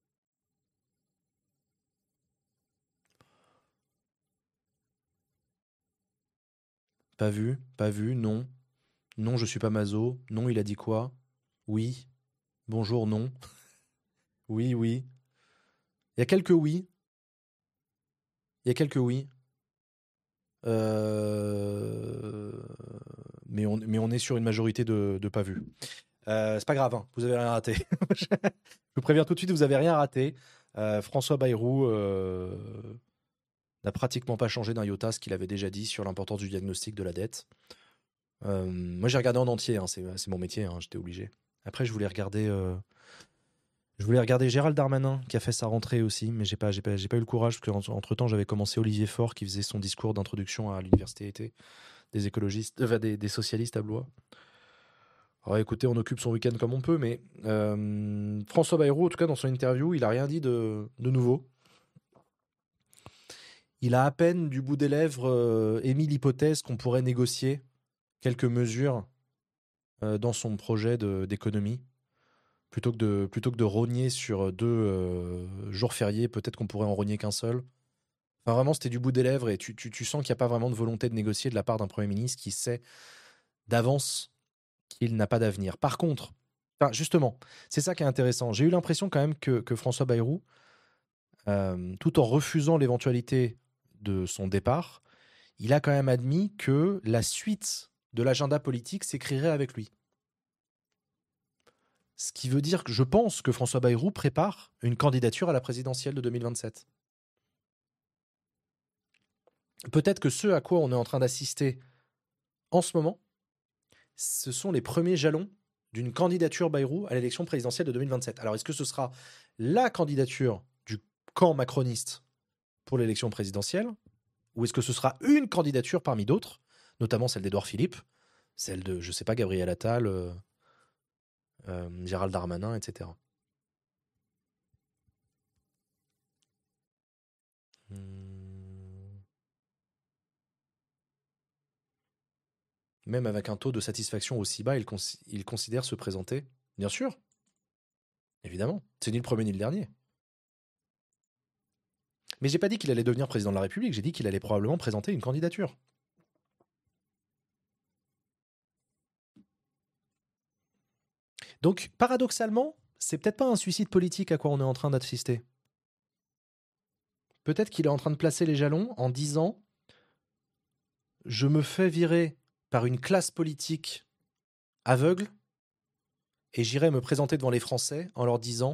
Speaker 1: Pas vu, pas vu, non. Non, je suis pas maso. Non, il a dit quoi? Oui. Bonjour, non. Oui, oui. Il y a quelques oui. Il y a quelques oui. Euh, Mais, on, mais on est sur une majorité de, de pas vus. Euh, c'est pas grave, hein, vous avez rien raté. Je vous préviens tout de suite, vous avez rien raté. Euh, François Bayrou euh, n'a pratiquement pas changé d'un iota ce qu'il avait déjà dit sur l'importance du diagnostic de la dette. Euh, moi, j'ai regardé en entier, hein, c'est, c'est mon métier, hein, j'étais obligé. Après, je voulais regarder, euh, je voulais regarder Gérald Darmanin qui a fait sa rentrée aussi, mais j'ai pas, j'ai pas, j'ai pas eu le courage parce qu'entre temps, j'avais commencé Olivier Faure qui faisait son discours d'introduction à l'université été des écologistes, enfin, des, des socialistes à Blois. Alors écoutez, on occupe son week-end comme on peut, mais euh, François Bayrou, en tout cas dans son interview, il a rien dit de, de nouveau. Il a à peine du bout des lèvres euh, émis l'hypothèse qu'on pourrait négocier quelques mesures euh, dans son projet de- d'économie. Plutôt que, de, plutôt que de rogner sur deux euh, jours fériés, peut-être qu'on pourrait en rogner qu'un seul. Enfin, vraiment, c'était du bout des lèvres et tu, tu, tu sens qu'il n'y a pas vraiment de volonté de négocier de la part d'un Premier ministre qui sait d'avance qu'il n'a pas d'avenir. Par contre, enfin, justement, c'est ça qui est intéressant. J'ai eu l'impression quand même que, que François Bayrou, euh, tout en refusant l'éventualité de son départ, il a quand même admis que la suite de l'agenda politique s'écrirait avec lui. Ce qui veut dire que je pense que François Bayrou prépare une candidature à la présidentielle de deux mille vingt-sept. Peut-être que ce à quoi on est en train d'assister en ce moment, ce sont les premiers jalons d'une candidature Bayrou à l'élection présidentielle de deux mille vingt-sept. Alors, est-ce que ce sera la candidature du camp macroniste pour l'élection présidentielle, ou est-ce que ce sera une candidature parmi d'autres, notamment celle d'Édouard Philippe, celle de, je ne sais pas, Gabriel Attal, euh, euh, Gérald Darmanin, et cetera. Hmm. Même avec un taux de satisfaction aussi bas, il, cons- il considère se présenter. Bien sûr, évidemment. C'est ni le premier ni le dernier. Mais j'ai pas dit qu'il allait devenir président de la République, j'ai dit qu'il allait probablement présenter une candidature. Donc, paradoxalement, c'est peut-être pas un suicide politique à quoi on est en train d'assister. Peut-être qu'il est en train de placer les jalons en disant je me fais virer par une classe politique aveugle et j'irai me présenter devant les Français en leur disant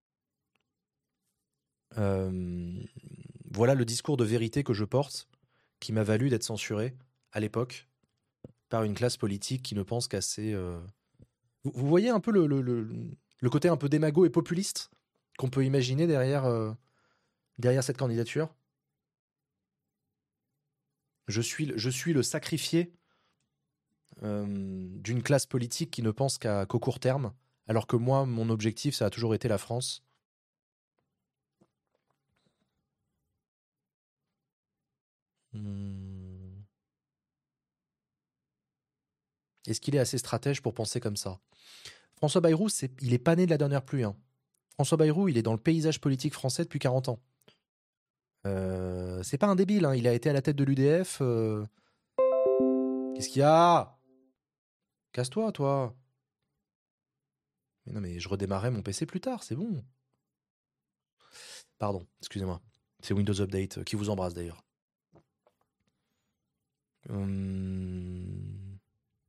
Speaker 1: euh, voilà le discours de vérité que je porte qui m'a valu d'être censuré à l'époque par une classe politique qui ne pense qu'à ses. euh, Vous, vous voyez un peu le, le- le- Le côté un peu démago et populiste qu'on peut imaginer derrière, euh, derrière cette candidature. Je suis, le- je suis le sacrifié euh, d'une classe politique qui ne pense qu'à, qu'au court terme, alors que moi, mon objectif, ça a toujours été la France. Hmm. Est-ce qu'il est assez stratège pour penser comme ça? François Bayrou, c'est, il est pas né de la dernière pluie, hein. François Bayrou, il est dans le paysage politique français depuis quarante ans. Euh, c'est pas un débile, hein. Il a été à la tête de l'U D F. euh, Qu'est-ce qu'il y a? Casse-toi, toi. Mais non, mais je redémarrais mon P C plus tard, c'est bon. Pardon, excusez-moi. C'est Windows Update euh, qui vous embrasse d'ailleurs. Hum,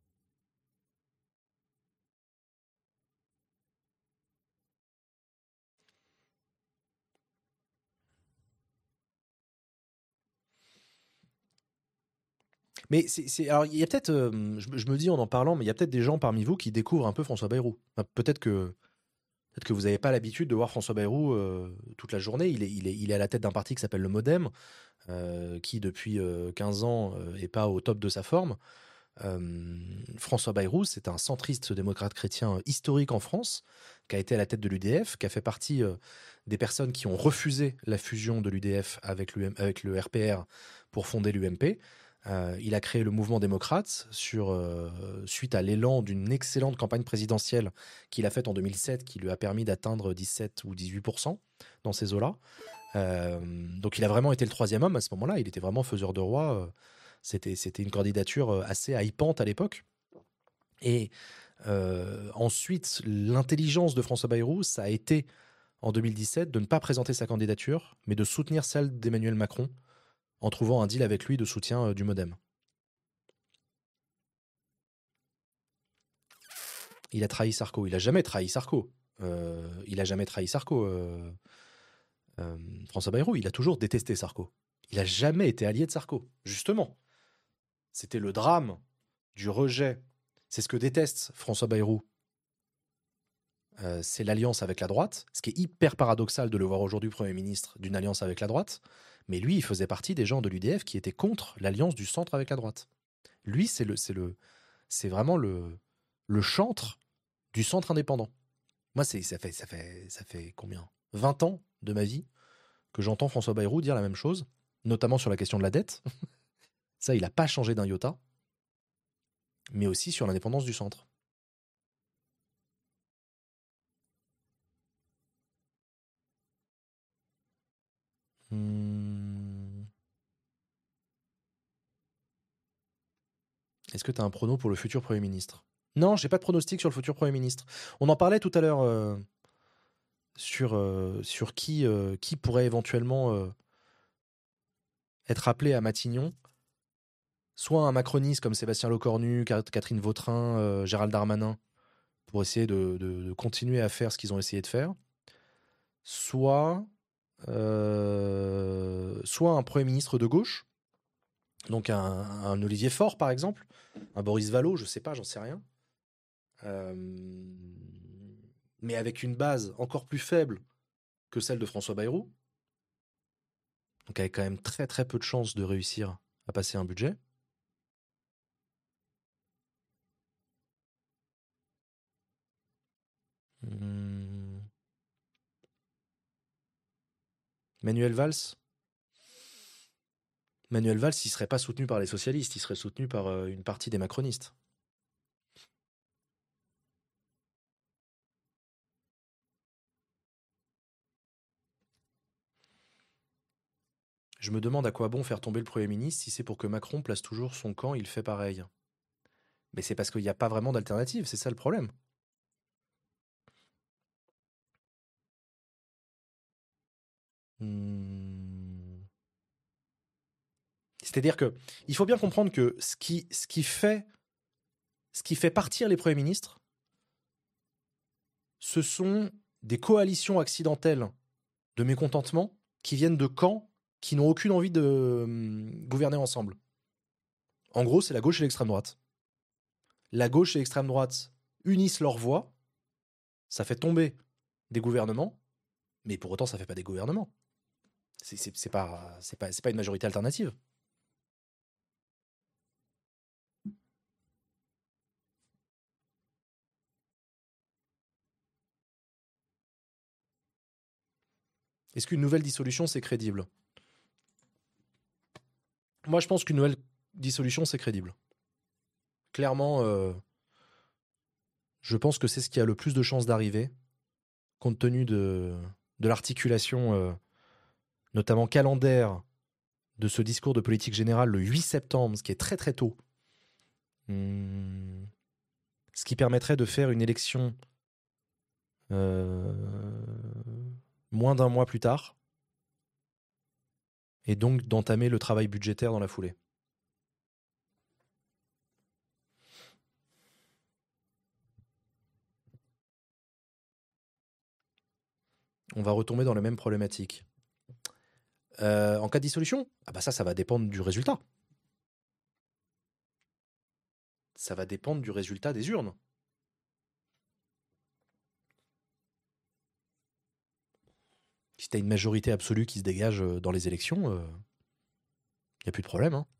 Speaker 1: Mais c'est, c'est- alors il y a peut-être, euh, je, me je me dis en en parlant, mais il y a peut-être des gens parmi vous qui découvrent un peu François Bayrou. Enfin, peut-être que, peut-être que vous n'avez pas l'habitude de voir François Bayrou euh, toute la journée. Il est, il est, il est à la tête d'un parti qui s'appelle le MoDem, euh, qui depuis euh, quinze ans euh, est pas au top de sa forme. Euh, François Bayrou, c'est un centriste démocrate chrétien historique en France, qui a été à la tête de l'U D F, qui a fait partie euh, des personnes qui ont refusé la fusion de l'U D F avec, l'U M avec le R P R pour fonder l'U M P. Euh, il a créé le mouvement démocrate sur, euh, suite à l'élan d'une excellente campagne présidentielle qu'il a faite en deux mille sept, qui lui a permis d'atteindre dix-sept ou dix-huit pour cent dans ces eaux-là. Euh, donc il a vraiment été le troisième homme à ce moment-là. Il était vraiment faiseur de roi. euh, C'était, c'était une candidature euh, assez hypante à l'époque. Et euh, ensuite, l'intelligence de François Bayrou, ça a été en deux mille dix-sept de ne pas présenter sa candidature, mais de soutenir celle d'Emmanuel Macron en trouvant un deal avec lui de soutien euh, du MoDem. Il a trahi Sarko. Il a jamais trahi Sarko. Euh, il a jamais trahi Sarko. euh, euh, François Bayrou, il a toujours détesté Sarko. Il a jamais été allié de Sarko. Justement, c'était le drame du rejet. C'est ce que déteste François Bayrou. Euh, c'est l'alliance avec la droite, ce qui est hyper paradoxal de le voir aujourd'hui Premier ministre d'une alliance avec la droite. Mais lui, il faisait partie des gens de l'U D F qui étaient contre l'alliance du centre avec la droite. Lui, c'est le, c'est le, c'est vraiment le, le chantre du centre indépendant. Moi, c'est, ça fait, ça fait, ça fait combien vingt ans de ma vie que j'entends François Bayrou dire la même chose, notamment sur la question de la dette. Ça, il n'a pas changé d'un iota, mais aussi sur l'indépendance du centre. Hmm. Est-ce que tu as un prono pour le futur Premier ministre? Non, j'ai pas de pronostic sur le futur Premier ministre. On en parlait tout à l'heure euh, sur, euh, sur qui, euh, qui pourrait éventuellement euh, être appelé à Matignon. Soit un macroniste comme Sébastien Lecornu, Catherine Vautrin, euh, Gérald Darmanin, pour essayer de, de- de continuer à faire ce qu'ils ont essayé de faire. Soit, euh, soit un Premier ministre de gauche, donc un, un Olivier Faure par exemple, un Boris Vallaud, je sais pas, j'en sais rien. Euh, mais avec une base encore plus faible que celle de François Bayrou, donc avec quand même très très peu de chances de réussir à passer un budget. Hmm. Manuel Valls. Manuel Valls, il serait pas soutenu par les socialistes, il serait soutenu par euh, une partie des macronistes. Je me demande à quoi bon faire tomber le Premier ministre si c'est pour que Macron place toujours son camp, il fait pareil. Mais c'est parce qu'il n'y a pas vraiment d'alternative, c'est ça le problème. Hmm. C'est-à-dire que il faut bien comprendre que ce qui, ce qui fait, ce qui fait partir les premiers ministres, ce sont des coalitions accidentelles de mécontentement qui viennent de camps qui n'ont aucune envie de hum, gouverner ensemble. En gros, c'est la gauche et l'extrême droite. La gauche et l'extrême droite unissent leurs voix Ça fait tomber des gouvernements, mais pour autant, ça fait pas des gouvernements. C'est c'est- c'est pas, c'est pas, c'est pas une majorité alternative. Est-ce qu'une nouvelle dissolution, c'est crédible? Moi, je pense qu'une nouvelle dissolution, c'est crédible. Clairement, euh, je pense que c'est ce qui a le plus de chances d'arriver, compte tenu de, de l'articulation, euh, notamment calendaire, de ce discours de politique générale le huit septembre, ce qui est très très tôt. Hum, ce qui permettrait de faire une élection euh, moins d'un mois plus tard, et donc d'entamer le travail budgétaire dans la foulée. On va retomber dans la même problématique. Euh, en cas de dissolution, ah bah ça, ça va dépendre du résultat. Ça va dépendre du résultat des urnes. Si tu as une majorité absolue qui se dégage euh, dans les élections, il euh, n'y a plus de problème. Hein.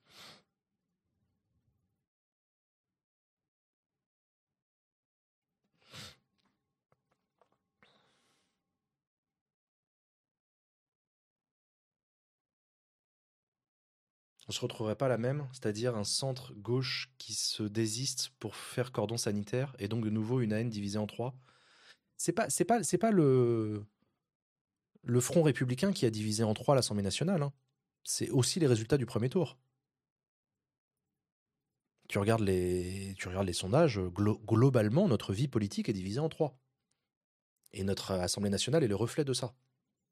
Speaker 1: On ne se retrouverait pas la même, c'est-à-dire un centre gauche qui se désiste pour faire cordon sanitaire et donc de nouveau une A N divisée en trois. C'est pas, c'est pas, c'est pas le, le Front républicain qui a divisé en trois l'Assemblée nationale. Hein. C'est aussi les résultats du premier tour. Tu regardes les, tu regardes les sondages, glo- globalement, notre vie politique est divisée en trois. Et notre Assemblée nationale est le reflet de ça.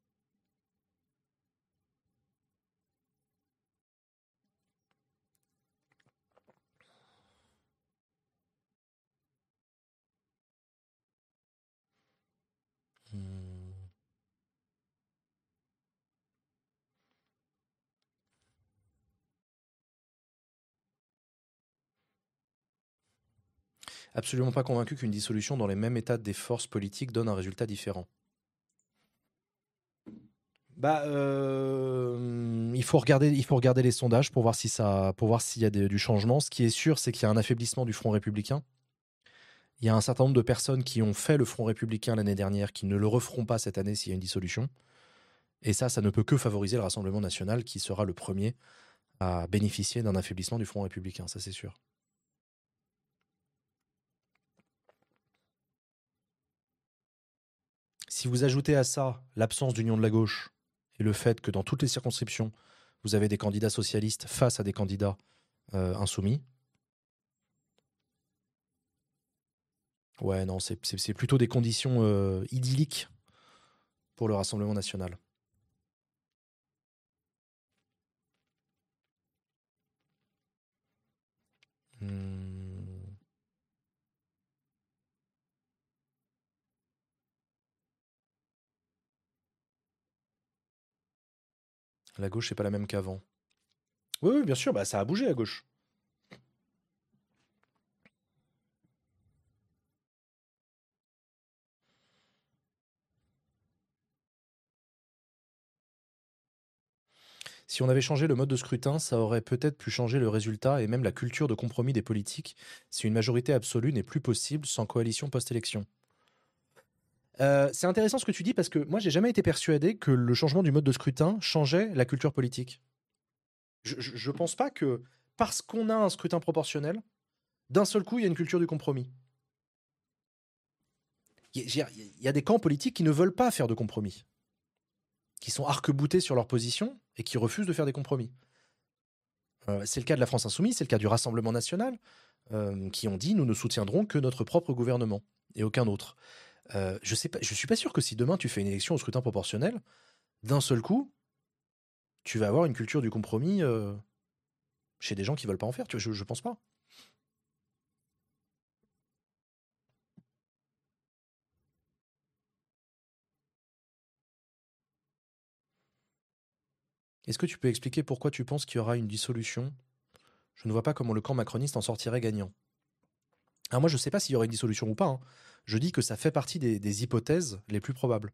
Speaker 1: Hmm. Absolument pas convaincu qu'une dissolution dans les mêmes états des forces politiques donne un résultat différent. Bah, euh, il faut regarder, il faut regarder les sondages pour voir si ça, pour voir s'il y a des- du changement. Ce qui est sûr, c'est qu'il y a un affaiblissement du Front républicain. Il y a un certain nombre de personnes qui ont fait le Front républicain l'année dernière, qui ne le referont pas cette année s'il y a une dissolution. Et ça, ça ne peut que favoriser le Rassemblement national, qui sera le premier à bénéficier d'un affaiblissement du Front républicain. Ça, c'est sûr. Si vous ajoutez à ça l'absence d'union de la gauche et le fait que dans toutes les circonscriptions, vous avez des candidats socialistes face à des candidats euh, insoumis, ouais, non, c'est c'est- c'est plutôt des conditions euh, idylliques pour le Rassemblement national. Hmm, la gauche, c'est pas la même qu'avant. Oui, oui, bien sûr, bah, ça a bougé à gauche. Si on avait changé le mode de scrutin, ça aurait peut-être pu changer le résultat et même la culture de compromis des politiques si une majorité absolue n'est plus possible sans coalition post-élection. Euh, c'est intéressant ce que tu dis parce que moi, j'ai jamais été persuadé que le changement du mode de scrutin changeait la culture politique. Je, je, je pense pas que parce qu'on a un scrutin proportionnel, d'un seul coup, il y a une culture du compromis. Il y, a- il y a des camps politiques qui ne veulent pas faire de compromis, qui sont arc-boutés sur leur position et qui refusent de faire des compromis. Euh, c'est le cas de la France Insoumise, c'est le cas du Rassemblement National, euh, qui ont dit nous ne soutiendrons que notre propre gouvernement et aucun autre. Euh, je sais pas, je suis pas sûr que si demain tu fais une élection au scrutin proportionnel, d'un seul coup, tu vas avoir une culture du compromis euh, chez des gens qui veulent pas en faire. Tu vois, je, je pense pas. Est-ce que tu peux expliquer pourquoi tu penses qu'il y aura une dissolution? Je ne vois pas comment le camp macroniste en sortirait gagnant. Alors moi, je ne sais pas s'il y aurait une dissolution ou pas, hein. Je dis que ça fait partie des, des hypothèses les plus probables.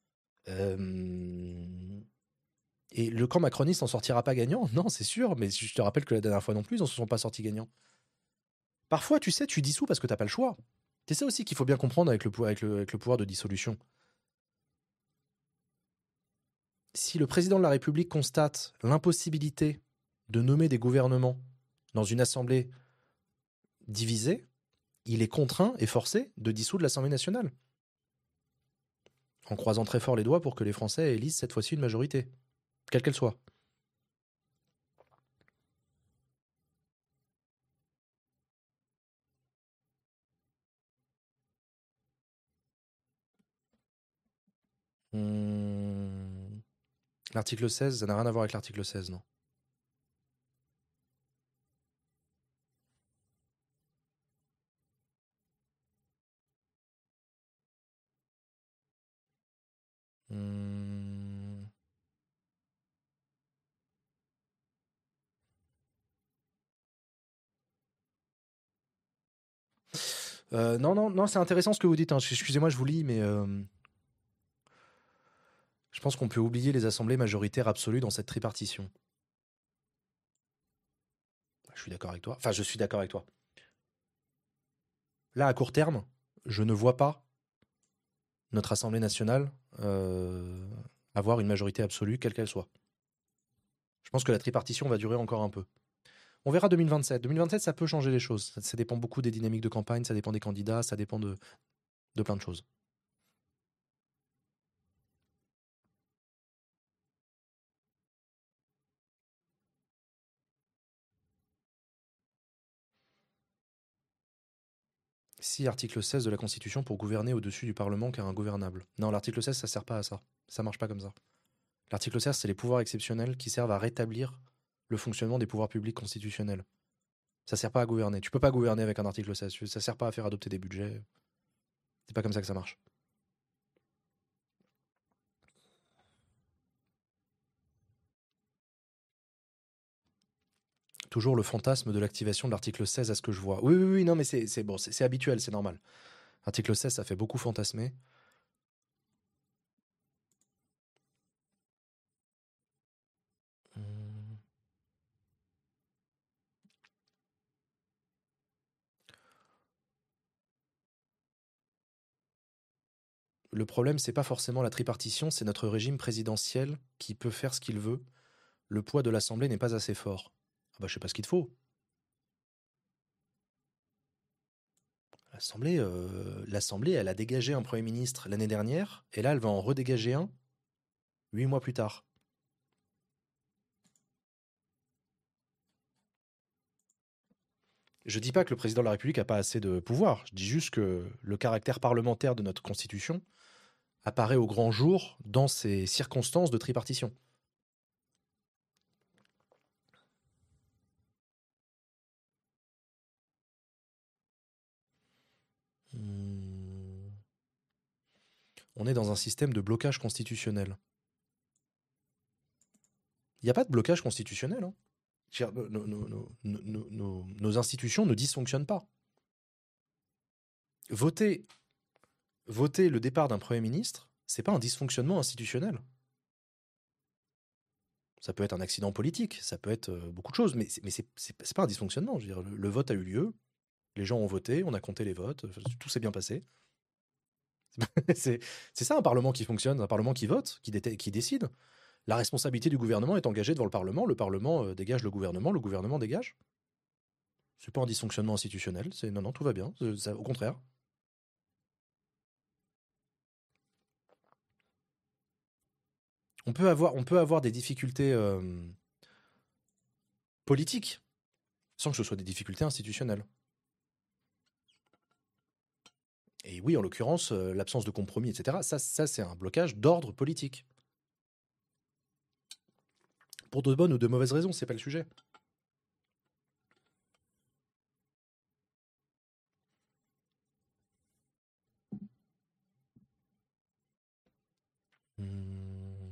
Speaker 1: Euh, Et le camp macroniste n'en sortira pas gagnant? Non, c'est sûr, mais je te rappelle que la dernière fois non plus, ils n'en se sont pas sortis gagnants. Parfois, tu sais, tu dissous parce que tu n'as pas le choix. C'est ça aussi qu'il faut bien comprendre avec le, avec, le, avec le pouvoir de dissolution. Si le président de la République constate l'impossibilité de nommer des gouvernements dans une assemblée divisée, il est contraint et forcé de dissoudre l'Assemblée nationale. En croisant très fort les doigts pour que les Français élisent cette fois-ci une majorité, quelle qu'elle soit. Hum... L'article seize, ça n'a rien à voir avec l'article seize, non. Hum... Euh, non, non, non, c'est intéressant ce que vous dites, hein. Excusez-moi, je vous lis, mais euh, je pense qu'on peut oublier les assemblées majoritaires absolues dans cette tripartition. Je suis d'accord avec toi. Enfin, je suis d'accord avec toi. Là, à court terme, je ne vois pas notre Assemblée nationale euh, avoir une majorité absolue, quelle qu'elle soit. Je pense que la tripartition va durer encore un peu. On verra deux mille vingt-sept. deux mille vingt-sept, ça peut changer les choses. Ça, ça dépend beaucoup des dynamiques de campagne, ça dépend des candidats, ça dépend de, de plein de choses. Si article seize de la Constitution pour gouverner au-dessus du Parlement car ingouvernable. Non, l'article seize, ça sert pas à ça. Ça marche pas comme ça. L'article seize, c'est les pouvoirs exceptionnels qui servent à rétablir le fonctionnement des pouvoirs publics constitutionnels. Ça sert pas à gouverner. Tu peux pas gouverner avec un article seize. Ça sert pas à faire adopter des budgets. C'est pas comme ça que ça marche. Toujours le fantasme de l'activation de l'article seize à ce que je vois. Oui, oui, oui, non, mais c'est bon, c'est habituel, c'est normal. Article seize, ça fait beaucoup fantasmer. Hum. Le problème, c'est pas forcément la tripartition, c'est notre régime présidentiel qui peut faire ce qu'il veut. Le poids de l'Assemblée n'est pas assez fort. Ah bah, je sais pas ce qu'il te faut. L'Assemblée, euh, l'Assemblée, elle a dégagé un Premier ministre l'année dernière, et là, elle va en redégager un huit mois plus tard. Je dis pas que le président de la République n'a pas assez de pouvoir. Je dis juste que le caractère parlementaire de notre Constitution apparaît au grand jour dans ces circonstances de tripartition. Hmm. On est dans un système de blocage constitutionnel. Il n'y a pas de blocage constitutionnel, hein. Nos, nos- nos- nos- nos- nos institutions ne dysfonctionnent pas. Voter, voter le départ d'un Premier ministre, c'est pas un dysfonctionnement institutionnel. Ça peut être un accident politique, ça peut être euh, beaucoup de choses, mais c'est mais c'est- c'est- c'est pas un dysfonctionnement. Je veux dire, le, le vote a eu lieu, les gens ont voté, on a compté les votes, euh, tout s'est bien passé. C'est c'est ça un Parlement qui fonctionne, un Parlement qui vote, qui, dé- qui décide. La responsabilité du gouvernement est engagée devant le Parlement, le Parlement euh, dégage le gouvernement, le gouvernement dégage. C'est pas un dysfonctionnement institutionnel, c'est non, non, tout va bien, c'est- ça- au contraire. On peut avoir, on peut avoir des difficultés euh, politiques sans que ce soit des difficultés institutionnelles. Et oui, en l'occurrence, euh, l'absence de compromis, et cetera, ça, ça c'est un blocage d'ordre politique. Pour de bonnes ou de mauvaises raisons, c'est pas le sujet. Hmm.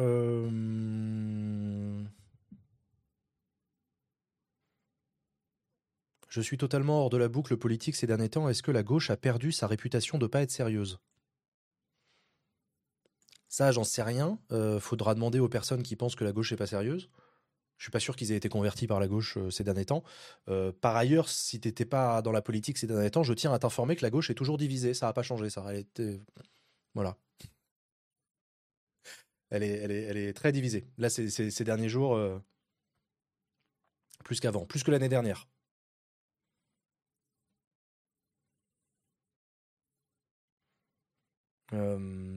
Speaker 1: Euh, Je suis totalement hors de la boucle politique ces derniers temps. Est-ce que la gauche a perdu sa réputation de pas être sérieuse? Ça, j'en sais rien. Euh, faudra demander aux personnes qui pensent que la gauche n'est pas sérieuse. Je suis pas sûr qu'ils aient été convertis par la gauche euh, ces derniers temps. Euh, par ailleurs, si t'étais pas dans la politique ces derniers temps, je tiens à t'informer que la gauche est toujours divisée. Ça n'a pas changé, ça. Elle était... Voilà. Elle est, elle est, elle est très divisée. Là, c'est- c'est- ces derniers jours, euh, plus qu'avant, plus que l'année dernière. Euh,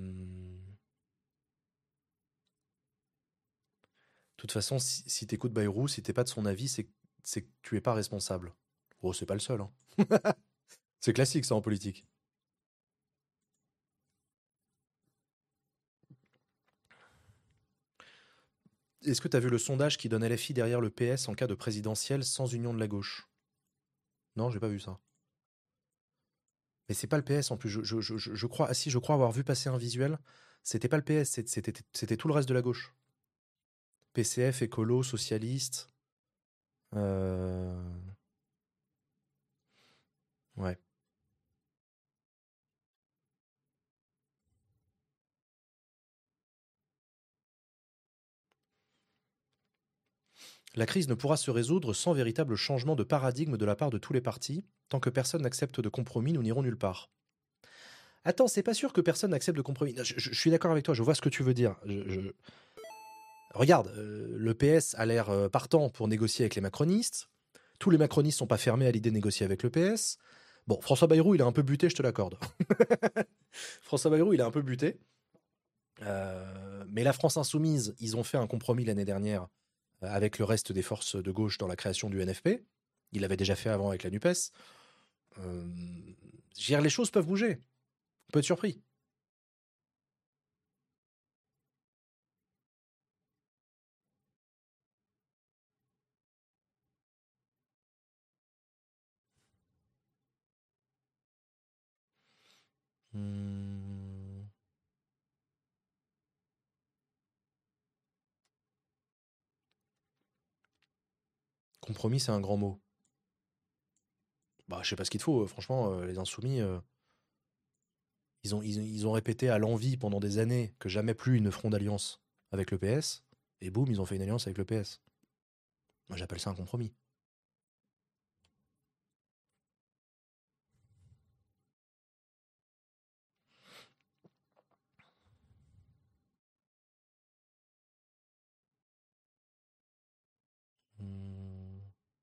Speaker 1: De toute façon, si, si t'écoutes Bayrou, si t'es pas de son avis, c'est c'est que tu es pas responsable. Oh, c'est pas le seul, hein. C'est classique, ça, en politique. Est-ce que tu as vu le sondage qui donne L F I derrière le P S en cas de présidentielle sans union de la gauche? Non, j'ai pas vu ça. Mais c'est pas le P S en plus. Je, je, je, je- je crois, ah si, je crois avoir vu passer un visuel. C'était pas le P S, c'est- c'était c'était tout le reste de la gauche. P C F, écolo, socialiste. Euh... Ouais. La crise ne pourra se résoudre sans véritable changement de paradigme de la part de tous les partis. Tant que personne n'accepte de compromis, nous n'irons nulle part. Attends, c'est pas sûr que personne n'accepte de compromis. Non, Je, je- je suis d'accord avec toi, je vois ce que tu veux dire. Je- je- Regarde, euh, le P S a l'air euh, partant pour négocier avec les macronistes. Tous les macronistes sont pas fermés à l'idée de négocier avec le P S. Bon, François Bayrou, il a un peu buté, je te l'accorde. François Bayrou, il a un peu buté. Euh, mais la France insoumise, ils ont fait un compromis l'année dernière euh, avec le reste des forces de gauche dans la création du N F P. Il l'avait déjà fait avant avec la NUPES. Euh, je veux dire, les choses peuvent bouger. On peut être surpris. Hmm, Compromis, c'est un grand mot. Bah, je sais pas ce qu'il te faut. euh, Franchement, euh, les insoumis, euh, ils, ont, ils, ils ont répété à l'envi pendant des années que jamais plus ils ne feront d'alliance avec le P S. Et boum, ils ont fait une alliance avec le P S. Moi, j'appelle ça un compromis. Hmm.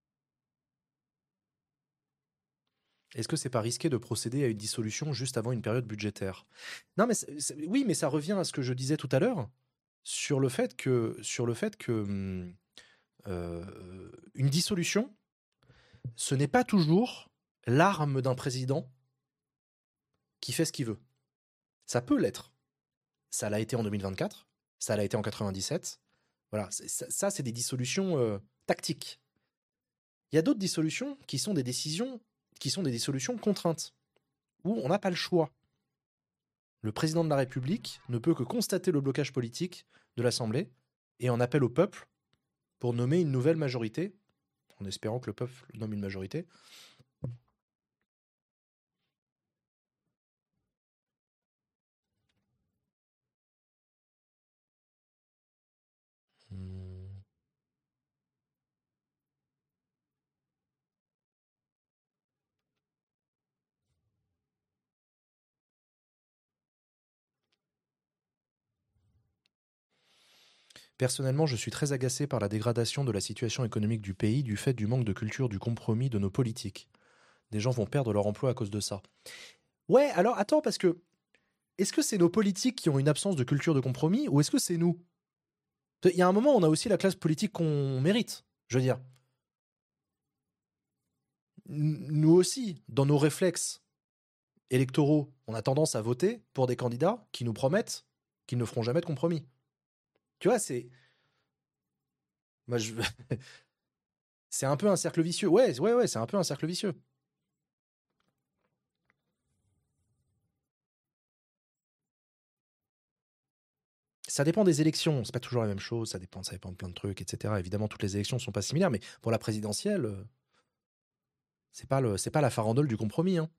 Speaker 1: Est-ce que c'est pas risqué de procéder à une dissolution juste avant une période budgétaire? Non, mais c'est- c'est- oui, mais ça revient à ce que je disais tout à l'heure sur le fait que, sur le fait que hum, euh, une dissolution, ce n'est pas toujours l'arme d'un président qui fait ce qu'il veut. Ça peut l'être. Ça l'a été en deux mille vingt-quatre, ça l'a été en quatre-vingt-dix-sept. Voilà, c'est- ça, ça, c'est des dissolutions euh, tactiques. Il y a d'autres dissolutions qui sont des décisions, qui sont des dissolutions contraintes, où on n'a pas le choix. Le président de la République ne peut que constater le blocage politique de l'Assemblée et en appelle au peuple pour nommer une nouvelle majorité, en espérant que le peuple nomme une majorité. Hmm. Personnellement, je suis très agacé par la dégradation de la situation économique du pays du fait du manque de culture du compromis de nos politiques. Des gens vont perdre leur emploi à cause de ça. Ouais, alors attends, parce que est-ce que c'est nos politiques qui ont une absence de culture de compromis ou est-ce que c'est nous? Il y a un moment, on a aussi la classe politique qu'on mérite. Je veux dire, nous aussi, dans nos réflexes électoraux, on a tendance à voter pour des candidats qui nous promettent qu'ils ne feront jamais de compromis. Tu vois, c'est. Moi, je... c'est un peu un cercle vicieux. Ouais, ouais, ouais, c'est un peu un cercle vicieux. Ça dépend des élections, c'est pas toujours la même chose, ça dépend, ça dépend de plein de trucs, et cetera. Évidemment, toutes les élections sont pas similaires, mais pour la présidentielle, euh, c'est pas le, c'est pas la farandole du compromis, hein.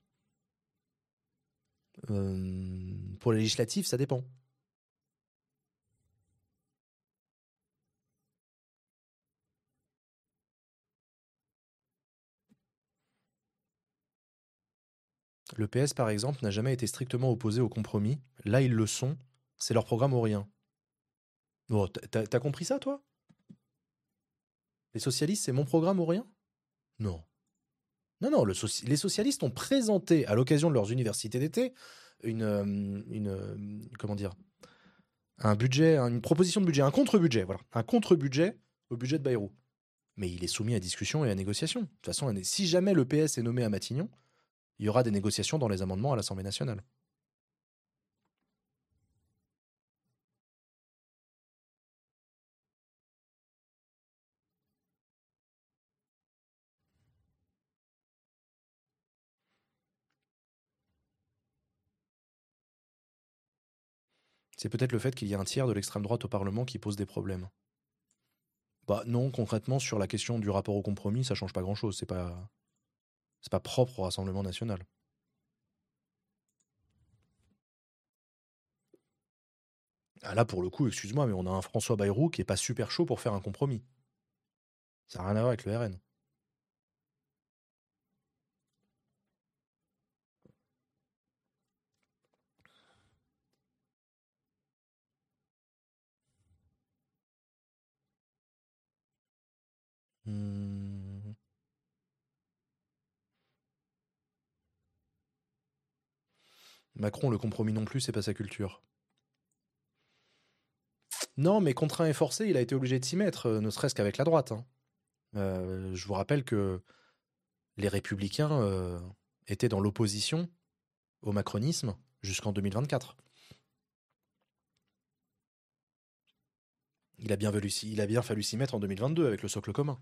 Speaker 1: Euh, pour les législatives, ça dépend. Le P S, par exemple, n'a jamais été strictement opposé au compromis. Là, ils le sont. C'est leur programme ou rien. Oh, t'as t'as compris ça, toi? Les socialistes, c'est mon programme ou rien? Non. Non, non, le soci- les socialistes ont présenté, à l'occasion de leurs universités d'été, une, euh, une, euh, comment dire, un budget, une proposition de budget, un contre-budget, voilà, un contre-budget au budget de Bayrou. Mais il est soumis à discussion et à négociation. De toute façon, si jamais le P S est nommé à Matignon, il y aura des négociations dans les amendements à l'Assemblée nationale. C'est peut-être le fait qu'il y a un tiers de l'extrême droite au Parlement qui pose des problèmes. Bah non, concrètement, sur la question du rapport au compromis, ça change pas grand-chose. C'est pas, c'est pas propre au Rassemblement national. Ah, là, pour le coup, excuse-moi, mais on a un François Bayrou qui est pas super chaud pour faire un compromis. Ça n'a rien à voir avec le R N. Hmm. Macron, le compromis non plus, c'est pas sa culture. Non, mais contraint et forcé, il a été obligé de s'y mettre, euh, ne serait-ce qu'avec la droite, hein. Euh, je vous rappelle que les républicains euh, étaient dans l'opposition au macronisme jusqu'en deux mille vingt-quatre. Il a bien fallu, s'y- il a bien fallu s'y mettre en deux mille vingt-deux avec le socle commun.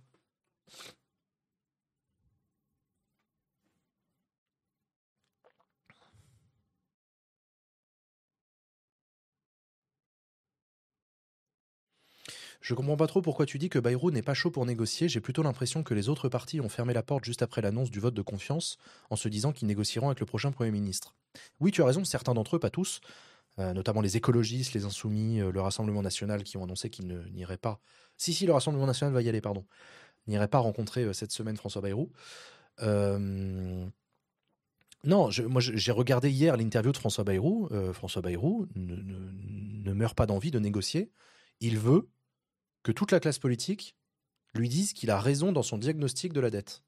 Speaker 1: Je comprends pas trop pourquoi tu dis que Bayrou n'est pas chaud pour négocier. J'ai plutôt l'impression que les autres partis ont fermé la porte juste après l'annonce du vote de confiance en se disant qu'ils négocieront avec le prochain Premier ministre. Oui, tu as raison, certains d'entre eux, pas tous, euh, notamment les écologistes, les insoumis, euh, le Rassemblement national qui ont annoncé qu'ils ne- n'iraient pas. Si, si, le Rassemblement national va y aller, pardon. N'irait pas rencontrer euh, cette semaine François Bayrou. Euh, Non, je- moi je- j'ai regardé hier l'interview de François Bayrou. Euh, François Bayrou ne, ne- ne meurt pas d'envie de négocier. Il veut que toute la classe politique lui dise qu'il a raison dans son diagnostic de la dette.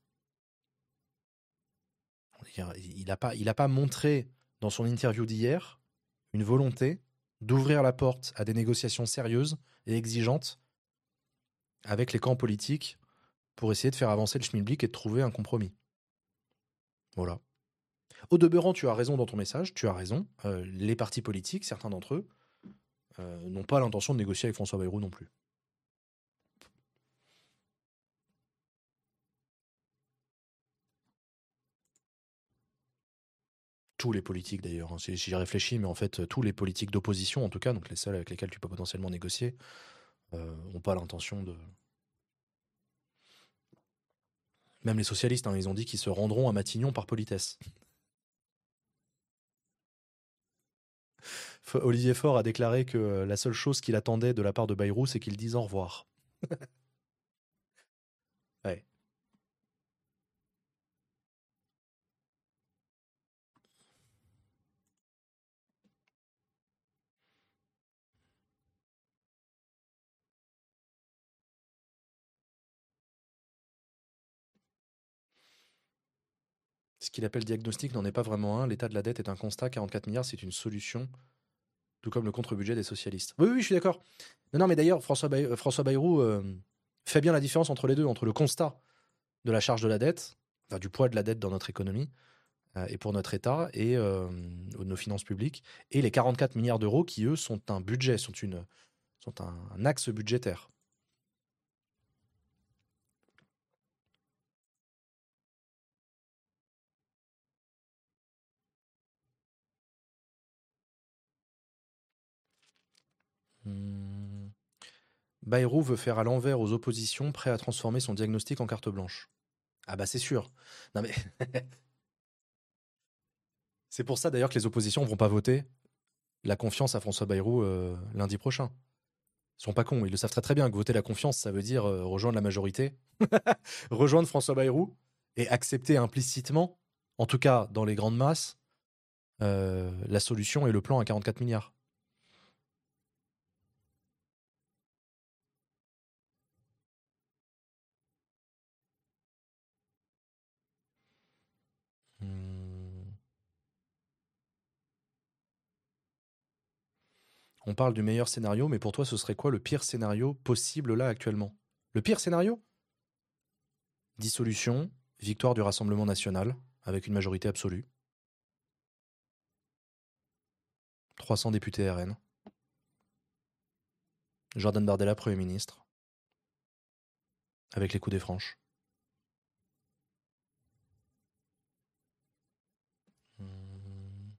Speaker 1: Il n'a pas, il a pas montré dans son interview d'hier une volonté d'ouvrir la porte à des négociations sérieuses et exigeantes avec les camps politiques pour essayer de faire avancer le schmilblick et de trouver un compromis. Voilà. Au demeurant, tu as raison dans ton message, tu as raison. Euh, les partis politiques, certains d'entre eux, euh, n'ont pas l'intention de négocier avec François Bayrou non plus. Tous les politiques d'ailleurs, hein, si j'y réfléchis, mais en fait, euh, tous les politiques d'opposition, en tout cas, donc les seuls avec lesquels tu peux potentiellement négocier, euh, n'ont pas l'intention de. Même les socialistes, hein, ils ont dit qu'ils se rendront à Matignon par politesse. Olivier Faure a déclaré que euh, la seule chose qu'il attendait de la part de Bayrou, c'est qu'il dise au revoir. Ouais. Ce qu'il appelle diagnostic n'en est pas vraiment un. L'état de la dette est un constat. quarante-quatre milliards, c'est une solution, tout comme le contre-budget des socialistes. Oui, oui, je suis d'accord. Non, non, mais d'ailleurs, François, Bay- euh, François Bayrou euh, fait bien la différence entre les deux, entre le constat de la charge de la dette, enfin du poids de la dette dans notre économie euh, et pour notre État et euh, nos finances publiques, et les quarante-quatre milliards d'euros qui, eux, sont un budget, sont, une, sont un, un axe budgétaire. Hmm. Bayrou veut faire à l'envers aux oppositions, prêt à transformer son diagnostic en carte blanche. Ah bah c'est sûr. Non mais c'est pour ça d'ailleurs que les oppositions vont pas voter la confiance à François Bayrou euh, lundi prochain. Ils sont pas cons, ils le savent très très bien que voter la confiance, ça veut dire euh, rejoindre la majorité, rejoindre François Bayrou et accepter implicitement, en tout cas dans les grandes masses, euh, la solution et le plan à quarante-quatre milliards. Hmm. On parle du meilleur scénario, mais pour toi, ce serait quoi le pire scénario possible là actuellement? Le pire scénario? Dissolution, victoire du Rassemblement national, avec une majorité absolue. trois cents députés R N. Jordan Bardella, Premier ministre, avec les coups des franches. Hmm.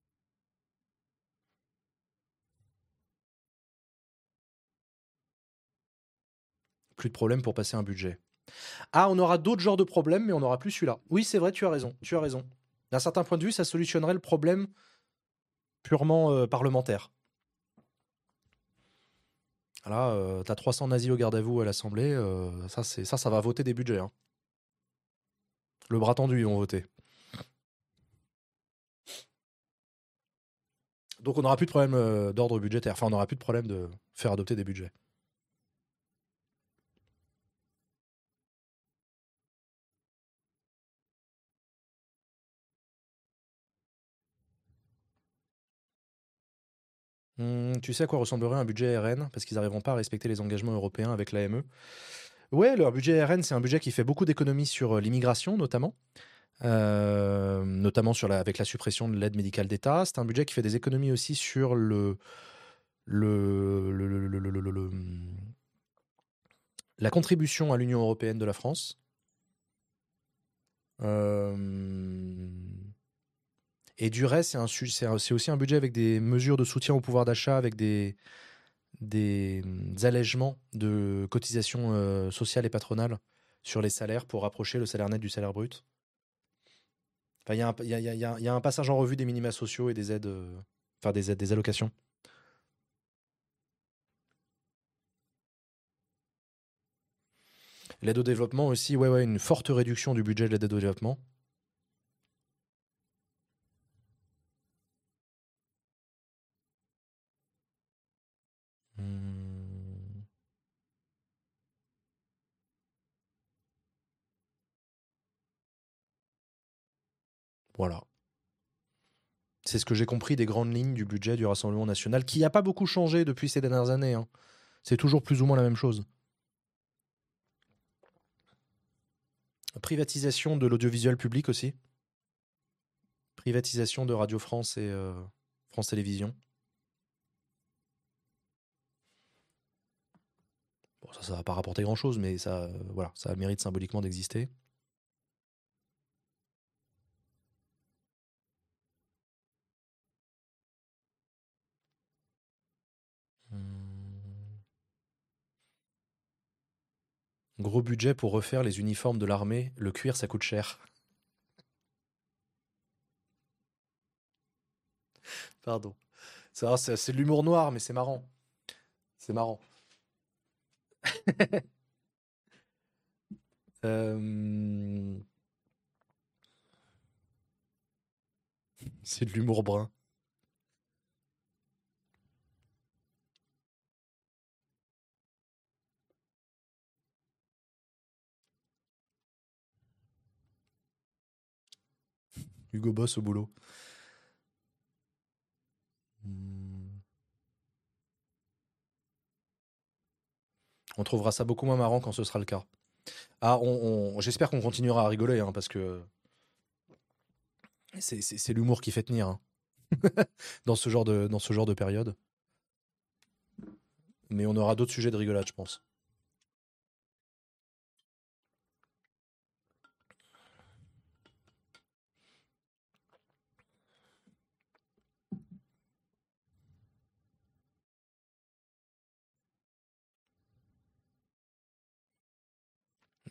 Speaker 1: Plus de problème pour passer un budget. Ah, on aura d'autres genres de problèmes, mais on n'aura plus celui-là. Oui, c'est vrai, tu as raison. Tu as raison. D'un certain point de vue, ça solutionnerait le problème purement euh, parlementaire. Là, euh, t'as trois cents nazis au garde à vous à l'Assemblée, euh, ça, c'est, ça, ça va voter des budgets. Hein. Le bras tendu, ils vont voter. Donc on n'aura plus de problème euh, d'ordre budgétaire. Enfin, on n'aura plus de problème de faire adopter des budgets. Hum, tu sais à quoi ressemblerait un budget R N? Parce qu'ils n'arriveront pas à respecter les engagements européens avec l'A M E. Ouais, leur budget R N, c'est un budget qui fait beaucoup d'économies sur euh, l'immigration, notamment. Euh, notamment sur la, avec la suppression de l'aide médicale d'État. C'est un budget qui fait des économies aussi sur le, le, le- le- le- le- le- le- le- la contribution à l'Union européenne de la France. Euh, et du reste, c'est un su- c'est un- c'est aussi un budget avec des mesures de soutien au pouvoir d'achat, avec des, des, des allègements de cotisations euh, sociales et patronales sur les salaires pour rapprocher le salaire net du salaire brut. Enfin, il y, a un- il y a- il y a- il y a- il y a un passage en revue des minima sociaux et des aides, euh, enfin des aides, des allocations. L'aide au développement aussi, ouais, ouais, une forte réduction du budget de l'aide au développement. Hmm, voilà. C'est ce que j'ai compris des grandes lignes du budget du Rassemblement national, qui n'a pas beaucoup changé depuis ces dernières années. Hein. C'est toujours plus ou moins la même chose. Privatisation de l'audiovisuel public aussi. Privatisation de Radio France et euh, France Télévisions. Bon, ça, ça va pas rapporter grand-chose, mais ça, euh, voilà, ça a le mérite symboliquement d'exister. Hmm. Gros budget pour refaire les uniformes de l'armée. Le cuir, ça coûte cher. Pardon. C'est c'est- c'est de l'humour noir, mais c'est marrant. C'est marrant. Euh, c'est de l'humour brun. Hugo Boss au boulot. Hmm. On trouvera ça beaucoup moins marrant quand ce sera le cas. Ah, on, on- j'espère qu'on continuera à rigoler, hein, parce que c'est c'est- c'est l'humour qui fait tenir hein, dans ce genre de, dans ce genre de période. Mais on aura d'autres sujets de rigolade, je pense.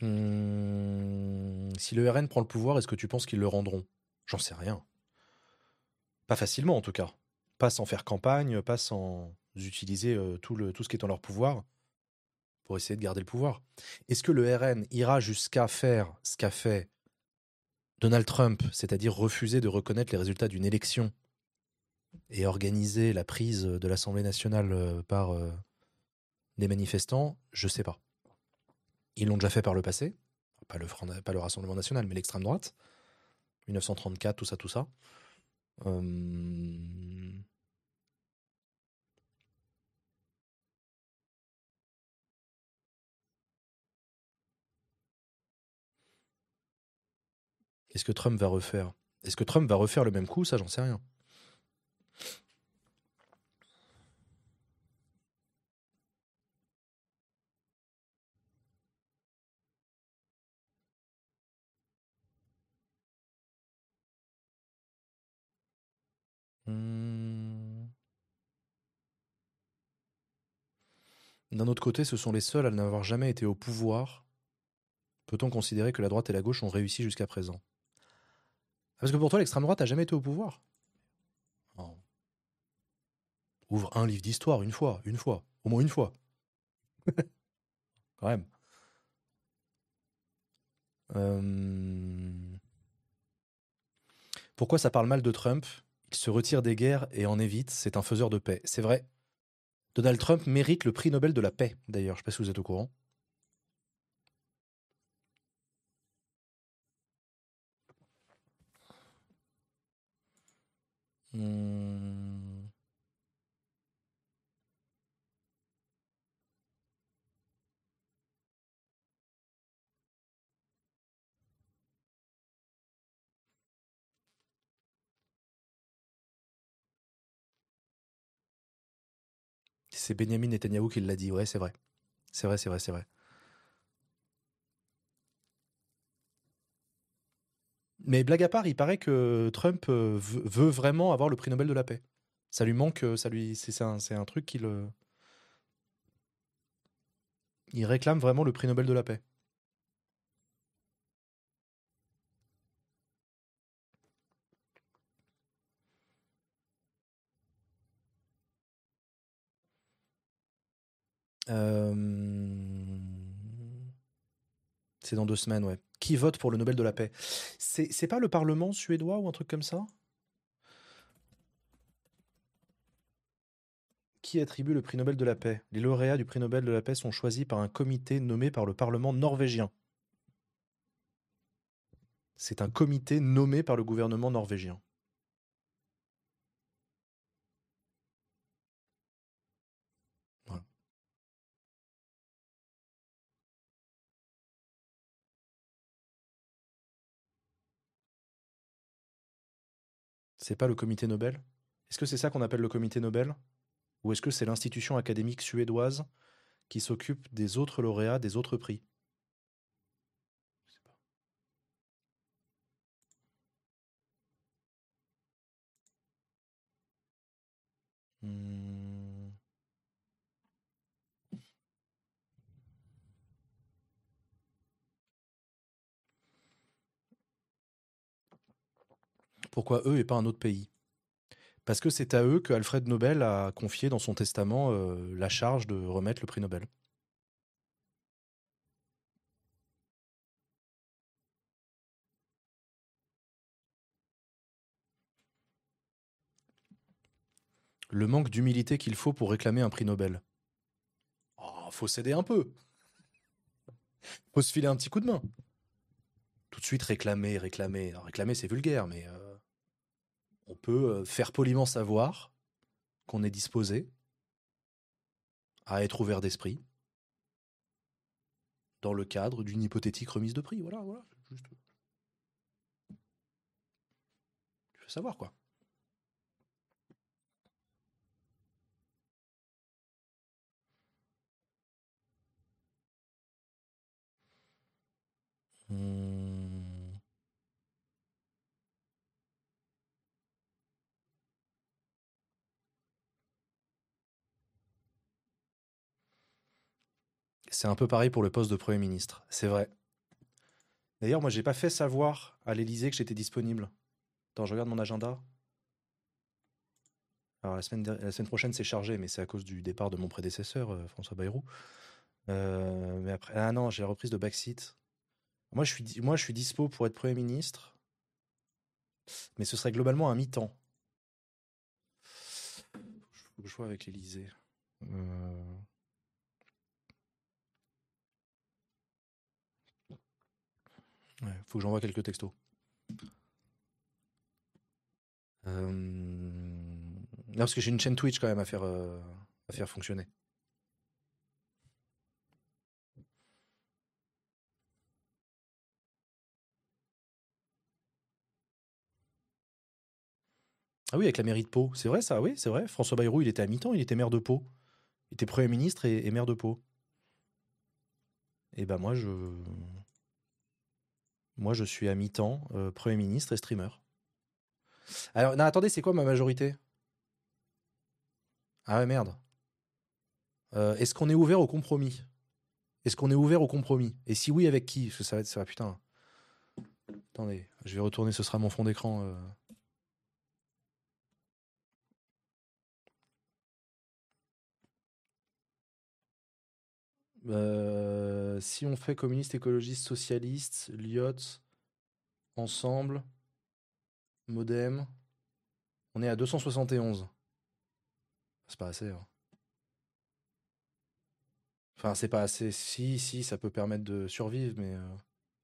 Speaker 1: Hum, si le R N prend le pouvoir, est-ce que tu penses qu'ils le rendront? J'en sais rien. Pas facilement en tout cas. Pas sans faire campagne, pas sans utiliser euh, tout, le, tout ce qui est en leur pouvoir pour essayer de garder le pouvoir. Est-ce que le R N ira jusqu'à faire ce qu'a fait Donald Trump, c'est-à-dire refuser de reconnaître les résultats d'une élection et organiser la prise de l'Assemblée nationale euh, par euh, des manifestants? Je sais pas. Ils l'ont déjà fait par le passé, pas le, pas le Rassemblement national, mais l'extrême droite, mille neuf cent trente-quatre, tout ça, tout ça. Euh... Est-ce que Trump va refaire Est-ce que Trump va refaire le même coup? Ça, j'en sais rien. Hmm. D'un autre côté, ce sont les seuls à n'avoir jamais été au pouvoir. Peut-on considérer que la droite et la gauche ont réussi jusqu'à présent? Parce que pour toi, l'extrême droite a jamais été au pouvoir. Oh. Ouvre un livre d'histoire une fois, une fois, au moins une fois, quand même. Euh... Pourquoi ça parle mal de Trump? Il se retire des guerres et en évite, c'est un faiseur de paix. C'est vrai. Donald Trump mérite le prix Nobel de la paix, d'ailleurs. Je ne sais pas si vous êtes au courant. Hmm. C'est Benjamin Netanyahou qui l'a dit. Ouais, c'est vrai. C'est vrai, c'est vrai, c'est vrai. Mais blague à part, il paraît que Trump euh, veut, veut vraiment avoir le prix Nobel de la paix. Ça lui manque, euh, ça lui, c'est c'est un, c'est un truc qu'il euh, il réclame vraiment le prix Nobel de la paix. Euh, C'est dans deux semaines, ouais. Qui vote pour le Nobel de la paix? C'est c'est pas le Parlement suédois ou un truc comme ça? Qui attribue le prix Nobel de la paix? Les lauréats du prix Nobel de la paix sont choisis par un comité nommé par le Parlement norvégien. C'est un comité nommé par le gouvernement norvégien. Voilà. C'est pas le comité Nobel? Est-ce que c'est ça qu'on appelle le comité Nobel? Ou est-ce que c'est l'institution académique suédoise qui s'occupe des autres lauréats des autres prix? Je sais pas. Hmm. Pourquoi eux et pas un autre pays? Parce que c'est à eux que Alfred Nobel a confié dans son testament euh, la charge de remettre le prix Nobel. Le manque d'humilité qu'il faut pour réclamer un prix Nobel. Oh, faut s'aider un peu. Faut se filer un petit coup de main. Tout de suite réclamer, réclamer. Alors, réclamer, c'est vulgaire, mais euh, on peut euh, faire poliment savoir qu'on est disposé à être ouvert d'esprit dans le cadre d'une hypothétique remise de prix. Voilà, voilà. Juste, je veux savoir quoi. Hmm. C'est un peu pareil pour le poste de Premier ministre. C'est vrai. D'ailleurs, moi, j'ai pas fait savoir à l'Élysée que j'étais disponible. Attends, je regarde mon agenda. Alors, la semaine, der- la semaine prochaine, c'est chargé, mais c'est à cause du départ de mon prédécesseur, euh, François Bayrou. Euh, mais après, ah non, j'ai la reprise de Backseat. Moi, je suis, di- moi, je suis dispo pour être Premier ministre, mais ce serait globalement un mi-temps. Faut que je vois avec l'Élysée. Euh, ouais, faut que j'envoie quelques textos. Euh, Non, parce que j'ai une chaîne Twitch quand même à faire, euh, à faire fonctionner. Ah oui, avec la mairie de Pau. C'est vrai ça, oui, c'est vrai. François Bayrou, il était à mi-temps, il était maire de Pau. Il était Premier ministre et, et maire de Pau. Et ben moi, je, moi, je suis à mi-temps, euh, Premier ministre et streamer. Alors, non, attendez, c'est quoi ma majorité? Ah ouais, merde. Euh, est-ce qu'on est ouvert au compromis? Est-ce qu'on est ouvert au compromis? Et si oui, avec qui? Parce que ça va être ça, putain. Attendez, je vais retourner, ce sera mon fond d'écran. euh. Euh, si on fait communiste, écologiste, socialiste, Lyot, ensemble, Modem, on est à deux cent soixante et onze. C'est pas assez, hein. Enfin, c'est pas assez. Si, si, ça peut permettre de survivre, mais. euh,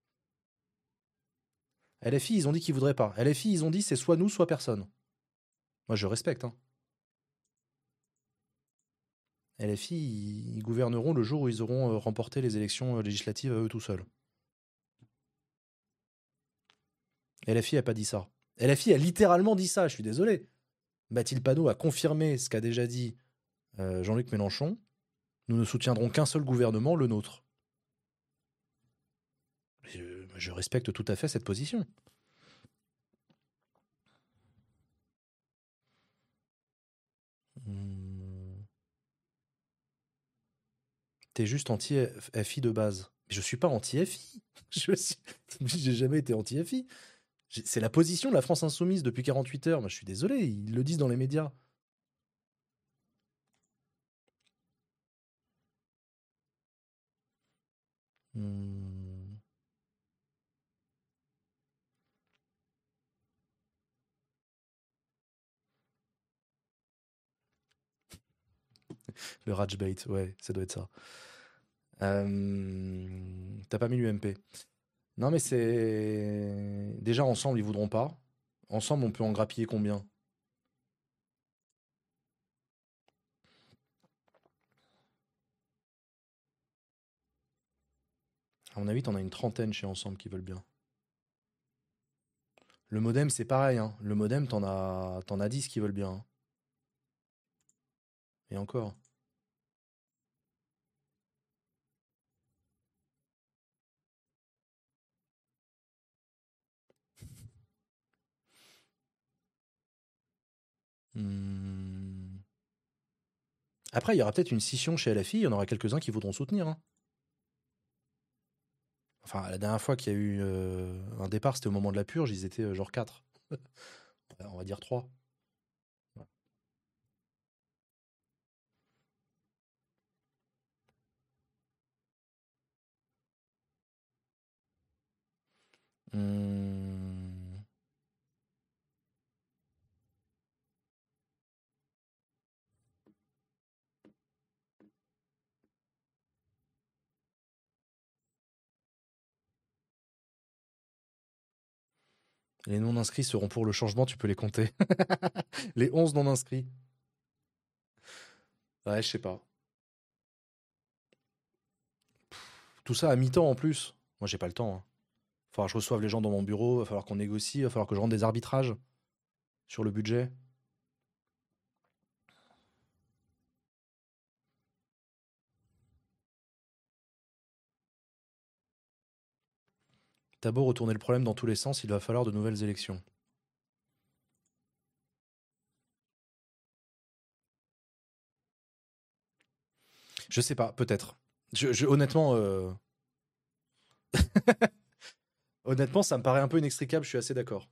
Speaker 1: L F I, ils ont dit qu'ils voudraient pas. L F I, ils ont dit c'est soit nous, soit personne. Moi, je respecte, hein. L F I, ils ils gouverneront le jour où ils auront euh, remporté les élections euh, législatives à eux tout seuls. L F I a pas dit ça. L F I a littéralement dit ça, je suis désolé. Mathilde Panot a confirmé ce qu'a déjà dit euh, Jean-Luc Mélenchon. Nous ne soutiendrons qu'un seul gouvernement, le nôtre. Je, je respecte tout à fait cette position. Hmm. T'es juste anti-F I de base. Mais je suis pas anti-F I. Je suis... J'ai jamais été anti-F I. J'ai- C'est la position de la France insoumise depuis quarante-huit heures. Moi, je suis désolé, ils le disent dans les médias. Hmm. Le Rajbait, ouais, ça doit être ça. Euh, T'as pas mis l'U M P. Non, mais c'est. Déjà, ensemble, ils voudront pas. Ensemble, on peut en grappiller combien? À mon avis, t'en as une trentaine chez Ensemble qui veulent bien. Le modem, c'est pareil, hein. Le modem, t'en as... t'en as dix qui veulent bien, hein. Et encore. Hmm. Après, il y aura peut-être une scission chez L F I, il y en aura quelques-uns qui voudront soutenir, hein. Enfin, la dernière fois qu'il y a eu euh, un départ, c'était au moment de la purge, ils étaient euh, genre quatre. On va dire trois. Hmm. Les non-inscrits seront pour le changement, tu peux les compter. Les onze non-inscrits. Ouais, je sais pas. Tout ça à mi-temps en plus. Moi, j'ai pas le temps, hein. Il va falloir que je reçoive les gens dans mon bureau, il va falloir qu'on négocie, il va falloir que je rende des arbitrages sur le budget. T'as beau retourner le problème dans tous les sens, il va falloir de nouvelles élections. Je sais pas, peut-être. Je, je- honnêtement, euh, Honnêtement, ça me paraît un peu inextricable, je suis assez d'accord.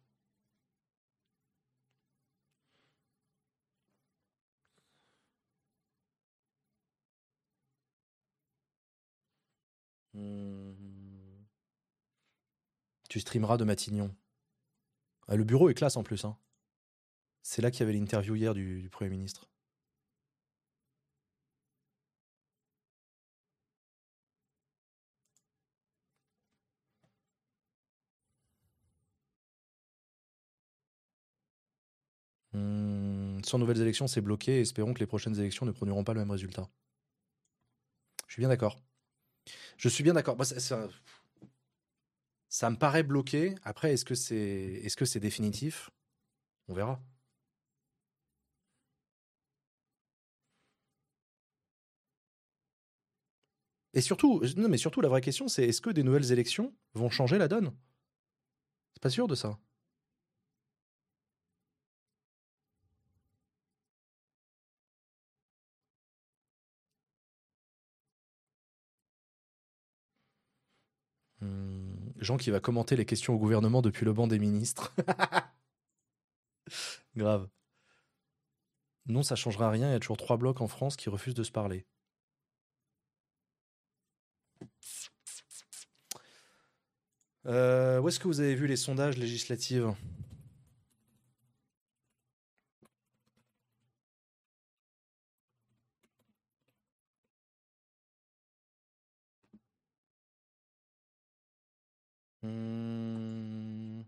Speaker 1: Hmm. Tu streameras de Matignon. Ah, le bureau est classe en plus, hein. C'est là qu'il y avait l'interview hier du, du Premier ministre. Hmm, sans nouvelles élections, c'est bloqué. Espérons que les prochaines élections ne produiront pas le même résultat. Je suis bien d'accord. Je suis bien d'accord. Moi, ça, ça- ça me paraît bloqué. Après, est-ce que c'est est-ce que c'est définitif? On verra. Et surtout, non, mais surtout, la vraie question, c'est est-ce que des nouvelles élections vont changer la donne? C'est pas sûr de ça. Hmm, Jean qui va commenter les questions au gouvernement depuis le banc des ministres. Grave. Non, ça changera rien. Il y a toujours trois blocs en France qui refusent de se parler. Euh, où est-ce que vous avez vu les sondages législatifs? Hmm,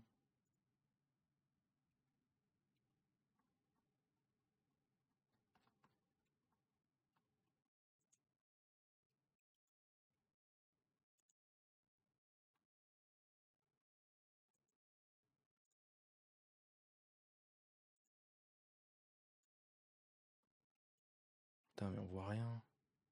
Speaker 1: Putain, mais on voit rien.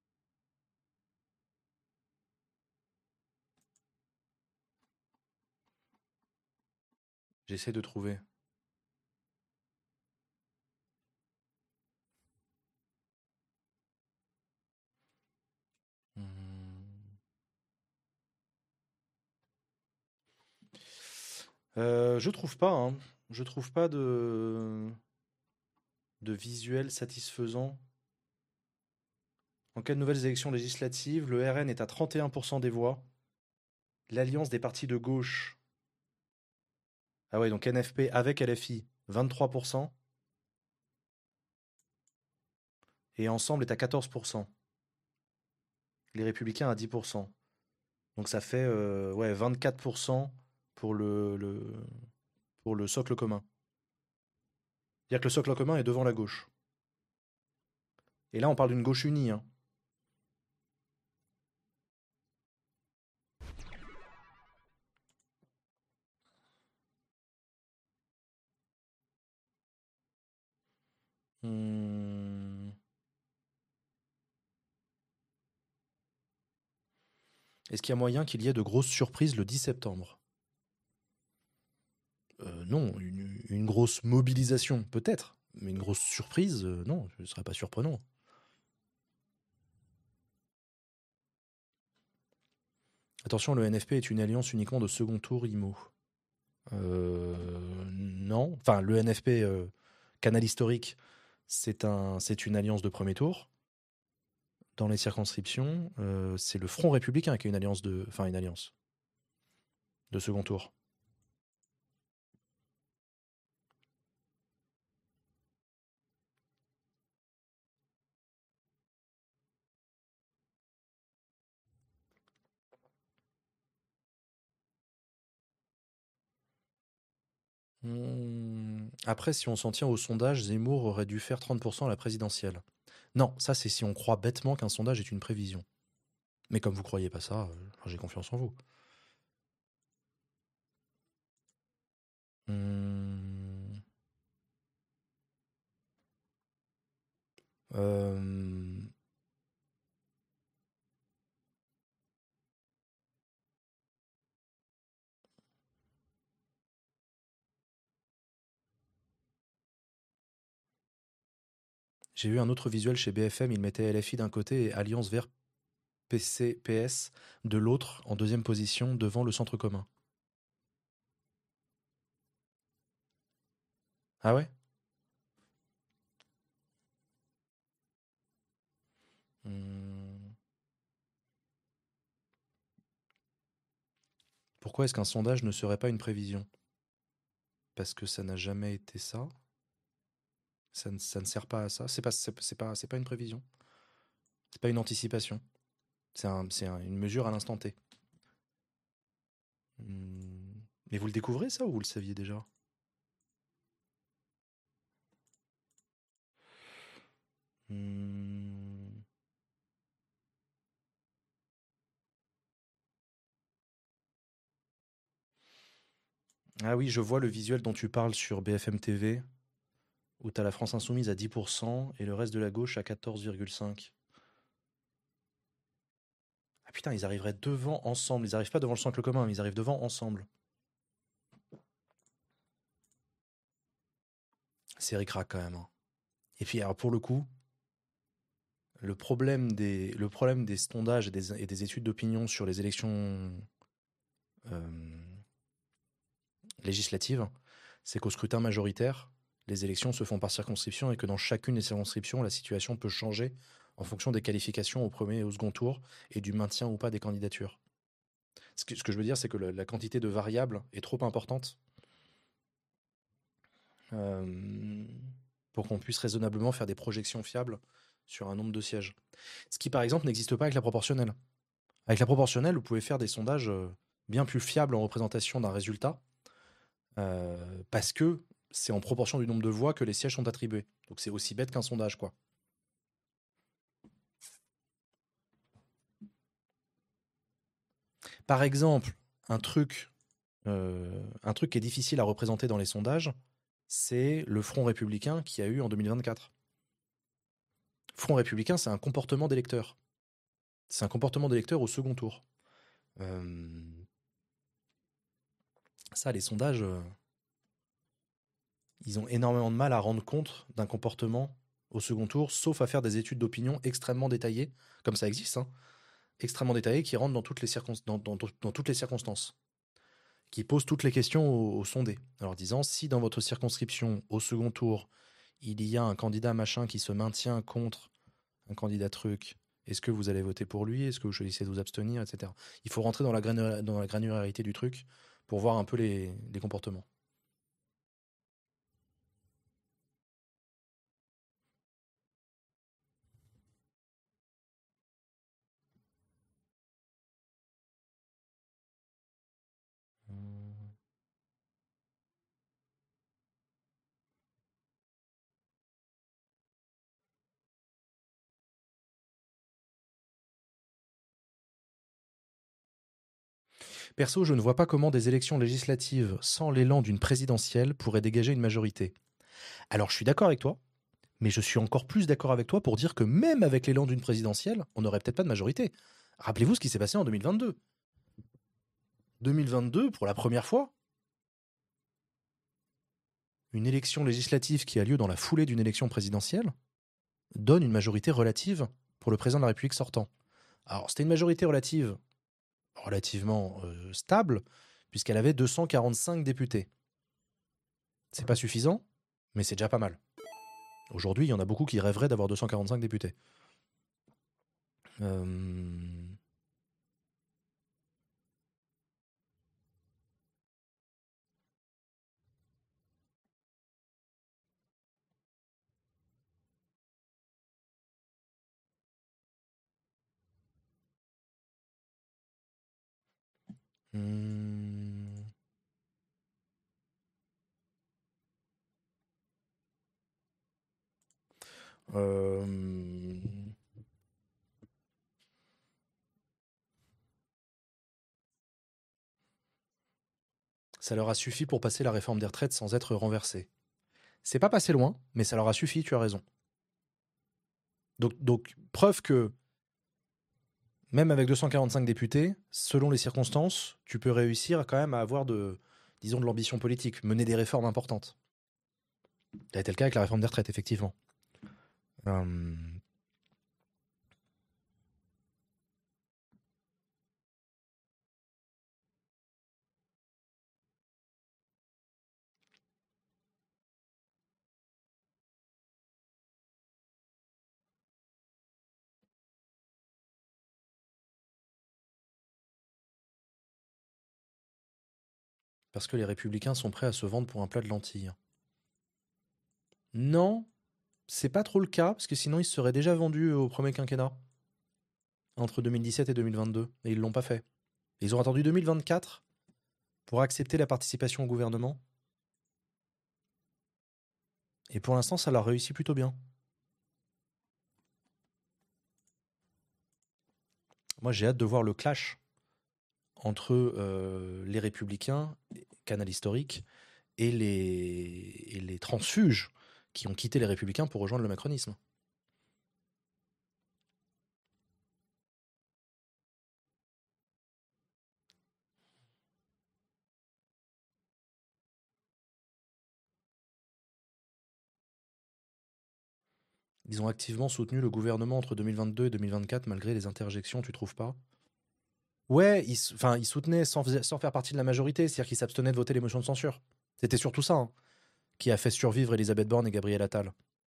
Speaker 1: J'essaie de trouver. Hmm. Euh, je trouve pas, hein. Je trouve pas de, de visuel satisfaisant. En cas de nouvelles élections législatives, le R N est à trente et un pour cent des voix. L'alliance des partis de gauche. Ah ouais, donc N F P avec L F I, vingt-trois pour cent. Et Ensemble est à quatorze pour cent. Les Républicains à dix pour cent. Donc ça fait euh, ouais, vingt-quatre pour cent pour le, le, pour le socle commun. C'est-à-dire que le socle commun est devant la gauche. Et là, on parle d'une gauche unie, hein. Hmm. Est-ce qu'il y a moyen qu'il y ait de grosses surprises le dix septembre? Euh, Non, une, une grosse mobilisation, peut-être. Mais une grosse surprise, euh, non, ce ne serait pas surprenant. Attention, le N F P est une alliance uniquement de second tour I M O. Euh, non. Enfin, le N F P, euh, canal historique, c'est un, c'est une alliance de premier tour. Dans les circonscriptions, euh, c'est le Front républicain qui a une alliance de, enfin une alliance de second tour. Hmm. Après, si on s'en tient au sondage, Zemmour aurait dû faire trente pour cent à la présidentielle. Non, ça c'est si on croit bêtement qu'un sondage est une prévision. Mais comme vous croyez pas ça, euh, j'ai confiance en vous. Hmm. Euh, J'ai vu un autre visuel chez B F M, il mettait L F I d'un côté et Alliance Vert P C P S de l'autre en deuxième position devant le centre commun. Ah ouais? Hmm. Pourquoi est-ce qu'un sondage ne serait pas une prévision? Parce que ça n'a jamais été ça. Ça ne, ça ne sert pas à ça. C'est pas, c'est, c'est pas, c'est pas une prévision. C'est pas une anticipation. C'est un, c'est un- une mesure à l'instant T. Hmm. Mais vous le découvrez ça ou vous le saviez déjà? Hmm. Ah oui, je vois le visuel dont tu parles sur B F M T V, où tu as la France Insoumise à dix pour cent et le reste de la gauche à quatorze virgule cinq. Ah putain, ils arriveraient devant ensemble. Ils arrivent pas devant le socle commun, mais ils arrivent devant ensemble. C'est ric-rac quand même, hein. Et puis, alors pour le coup, le problème des, le problème des sondages et des, et des études d'opinion sur les élections euh, législatives, c'est qu'au scrutin majoritaire, les élections se font par circonscription et que dans chacune des circonscriptions, la situation peut changer en fonction des qualifications au premier et au second tour et du maintien ou pas des candidatures. Ce que, ce que je veux dire, c'est que la, la quantité de variables est trop importante euh, pour qu'on puisse raisonnablement faire des projections fiables sur un nombre de sièges. Ce qui, par exemple, n'existe pas avec la proportionnelle. Avec la proportionnelle, vous pouvez faire des sondages euh, bien plus fiables en représentation d'un résultat, euh, parce que c'est en proportion du nombre de voix que les sièges sont attribués. Donc c'est aussi bête qu'un sondage, quoi. Par exemple, un truc, euh, un truc qui est difficile à représenter dans les sondages, c'est le Front républicain qui a eu en deux mille vingt-quatre. Front républicain, c'est un comportement d'électeur. C'est un comportement d'électeur au second tour. Euh, Ça, les sondages, euh, ils ont énormément de mal à rendre compte d'un comportement au second tour, sauf à faire des études d'opinion extrêmement détaillées, comme ça existe, hein, extrêmement détaillées, qui rentrent dans toutes les, circon- dans, dans- dans toutes les circonstances, qui posent toutes les questions aux, aux sondés, en leur disant si dans votre circonscription, au second tour, il y a un candidat machin qui se maintient contre un candidat truc, est-ce que vous allez voter pour lui? Est-ce que vous choisissez de vous abstenir, et cetera. Il faut rentrer dans la, granu- dans la granularité du truc pour voir un peu les, les comportements. Perso, je ne vois pas comment des élections législatives sans l'élan d'une présidentielle pourraient dégager une majorité. Alors je suis d'accord avec toi, mais je suis encore plus d'accord avec toi pour dire que même avec l'élan d'une présidentielle, on n'aurait peut-être pas de majorité. Rappelez-vous ce qui s'est passé en deux mille vingt-deux. deux mille vingt-deux, pour la première fois, une élection législative qui a lieu dans la foulée d'une élection présidentielle donne une majorité relative pour le président de la République sortant. Alors c'était une majorité relative relativement euh, stable, puisqu'elle avait deux cent quarante-cinq députés. C'est pas suffisant, mais c'est déjà pas mal. Aujourd'hui, il y en a beaucoup qui rêveraient d'avoir deux cent quarante-cinq députés. Euh, hmm, euh, Ça leur a suffi pour passer la réforme des retraites sans être renversé. C'est pas passé loin, mais ça leur a suffi, tu as raison. Donc, donc preuve que même avec deux cent quarante-cinq députés, selon les circonstances, tu peux réussir quand même à avoir de, disons, de l'ambition politique, mener des réformes importantes. Ça a été le cas avec la réforme des retraites, effectivement. Euh, Parce que les républicains sont prêts à se vendre pour un plat de lentilles. Non, c'est pas trop le cas, parce que sinon ils se seraient déjà vendus au premier quinquennat, entre deux mille dix-sept et deux mille vingt-deux, et ils l'ont pas fait. Ils ont attendu deux mille vingt-quatre pour accepter la participation au gouvernement, et pour l'instant ça leur réussit plutôt bien. Moi j'ai hâte de voir le clash entre euh, les républicains, canal historique, et les, et les transfuges qui ont quitté les républicains pour rejoindre le macronisme. Ils ont activement soutenu le gouvernement entre deux mille vingt-deux et deux mille vingt-quatre malgré les interjections, tu trouves pas? Ouais, ils, s- enfin, ils soutenaient sans, fais- sans faire partie de la majorité, c'est-à-dire qu'ils s'abstenaient de voter les motions de censure. C'était surtout ça hein, qui a fait survivre Elisabeth Borne et Gabriel Attal.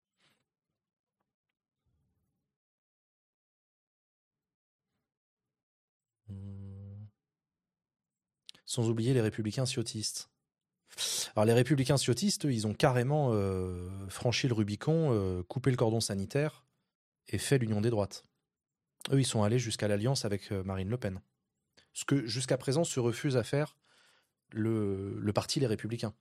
Speaker 1: Hmm. Sans oublier les républicains ciotistes. Alors les républicains ciotistes, eux, ils ont carrément euh, franchi le Rubicon, euh, coupé le cordon sanitaire et fait l'union des droites. Eux, ils sont allés jusqu'à l'alliance avec euh, Marine Le Pen. Ce que jusqu'à présent se refuse à faire le, le parti Les Républicains.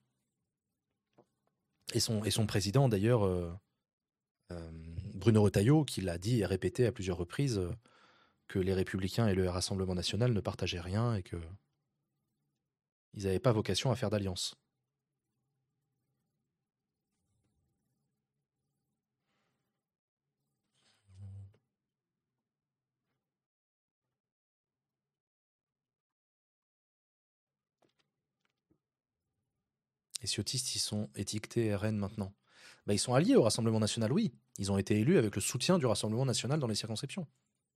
Speaker 1: Et son, et son président, d'ailleurs, euh, euh, Bruno Retailleau, qui l'a dit et répété à plusieurs reprises, euh, que les Républicains et le Rassemblement national ne partageaient rien et qu'ils n'avaient pas vocation à faire d'alliance. Les ciotistes, ils sont étiquetés R N maintenant. Bah, ils sont alliés au Rassemblement national, oui. Ils ont été élus avec le soutien du Rassemblement national dans les circonscriptions.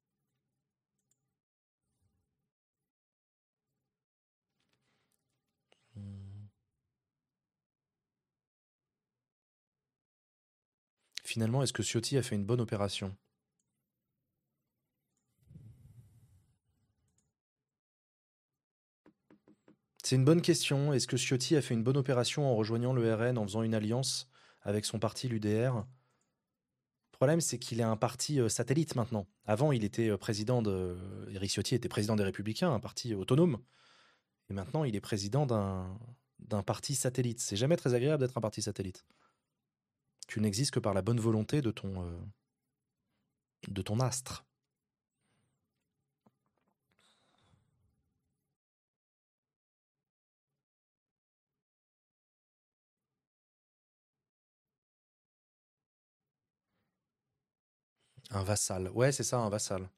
Speaker 1: Hmm. Finalement, est-ce que Ciotti a fait une bonne opération? C'est une bonne question. Est-ce que Ciotti a fait une bonne opération en rejoignant le R N, en faisant une alliance avec son parti, l'U D R? Le problème, c'est qu'il est un parti euh, satellite maintenant. Avant, il était euh, président de. Éric Ciotti était président des Républicains, un parti autonome. Et maintenant, il est président d'un d'un parti satellite. C'est jamais très agréable d'être un parti satellite. Tu n'existes que par la bonne volonté de ton, euh, de ton astre. Un vassal. Ouais, c'est ça, un vassal.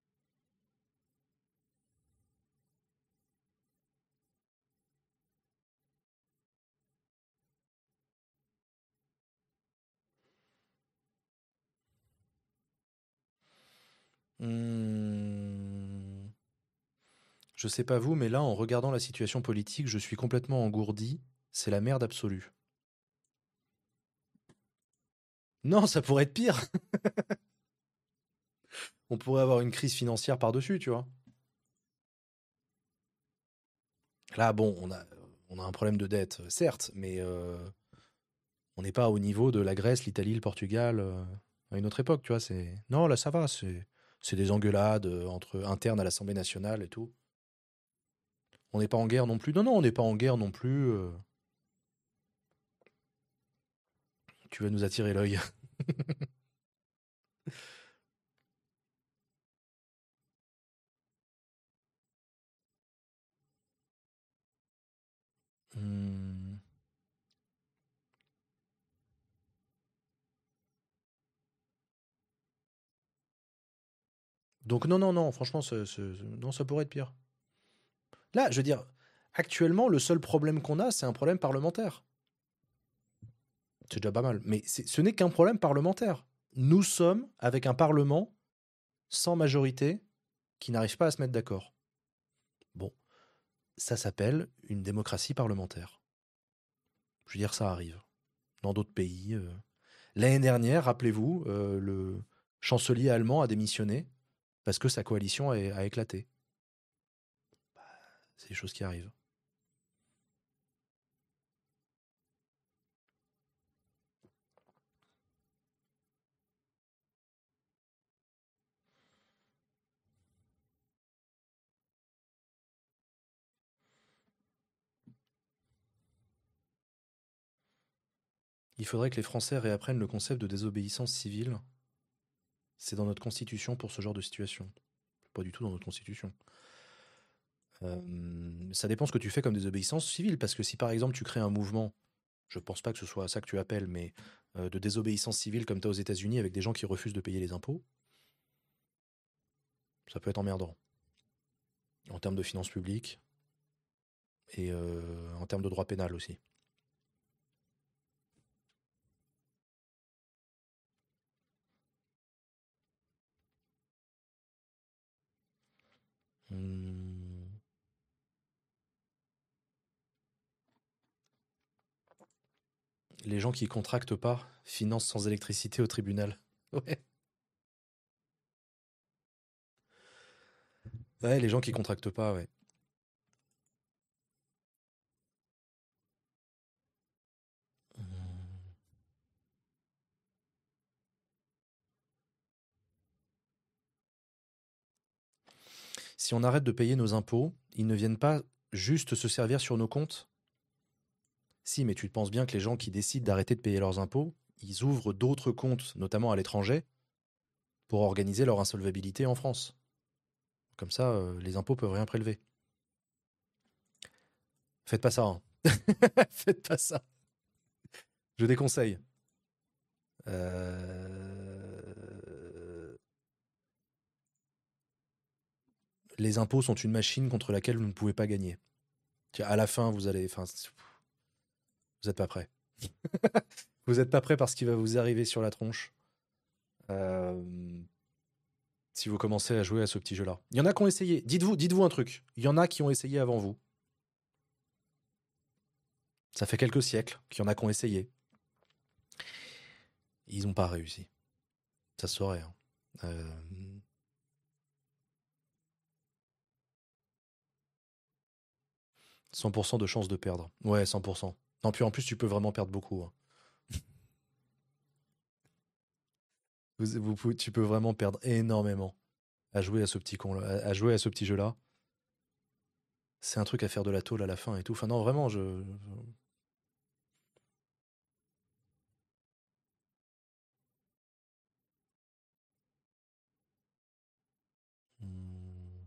Speaker 1: Hmm. Je sais pas vous, mais là, en regardant la situation politique, je suis complètement engourdi. C'est la merde absolue. Non, ça pourrait être pire. On pourrait avoir une crise financière par-dessus, tu vois. Là, bon, on a, on a un problème de dette, certes, mais euh, on n'est pas au niveau de la Grèce, l'Italie, le Portugal euh, à une autre époque, tu vois. C'est non, là, ça va. C'est c'est des engueulades euh, entre internes à l'Assemblée nationale et tout. On n'est pas en guerre non plus. Non, non, on n'est pas en guerre non plus. euh. Tu vas nous attirer l'œil. Hmm. Donc non, non, non. Franchement, c'est- c'est- non, ça pourrait être pire. Là, je veux dire, actuellement, le seul problème qu'on a, c'est un problème parlementaire. C'est déjà pas mal. Mais c'est- ce n'est qu'un problème parlementaire. Nous sommes avec un parlement sans majorité qui n'arrive pas à se mettre d'accord. Bon, ça s'appelle une démocratie parlementaire. Je veux dire, ça arrive. Dans d'autres pays. euh. L'année dernière, rappelez-vous, euh, le chancelier allemand a démissionné parce que sa coalition a, a éclaté. C'est des choses qui arrivent. Il faudrait que les Français réapprennent le concept de désobéissance civile. C'est dans notre constitution pour ce genre de situation. Pas du tout dans notre constitution. Euh, ça dépend ce que tu fais comme désobéissance civile, parce que si par exemple tu crées un mouvement, je pense pas que ce soit ça que tu appelles, mais euh, de désobéissance civile comme tu as aux États-Unis avec des gens qui refusent de payer les impôts, ça peut être emmerdant. En termes de finances publiques et euh, en termes de droit pénal aussi. Hmm. Les gens qui contractent pas financent sans électricité au tribunal. Ouais. Ouais, les gens qui contractent pas, ouais. Hmm. Si on arrête de payer nos impôts, ils ne viennent pas juste se servir sur nos comptes. Si, mais tu te penses bien que les gens qui décident d'arrêter de payer leurs impôts, ils ouvrent d'autres comptes, notamment à l'étranger, pour organiser leur insolvabilité en France. Comme ça, euh, les impôts peuvent rien prélever. Faites pas ça, hein. Faites pas ça. Je déconseille. Euh, Les impôts sont une machine contre laquelle vous ne pouvez pas gagner. À la fin, vous allez, enfin, vous n'êtes pas prêt. Vous n'êtes pas prêt parce qu'il va vous arriver sur la tronche. Euh, si vous commencez à jouer à ce petit jeu-là. Il y en a qui ont essayé. Dites-vous, dites-vous un truc. Il y en a qui ont essayé avant vous. Ça fait quelques siècles qu'il y en a qui ont essayé. Ils n'ont pas réussi. Ça se saurait. Hein. Euh, cent pour cent de chance de perdre. Ouais, cent pour cent. Non, puis en plus, tu peux vraiment perdre beaucoup. Hein. Vous, vous pouvez- tu peux vraiment perdre énormément à jouer à ce petit con, à, à jouer à ce petit jeu-là. C'est un truc à faire de la tôle à la fin et tout. Enfin non, vraiment, je. Hmm.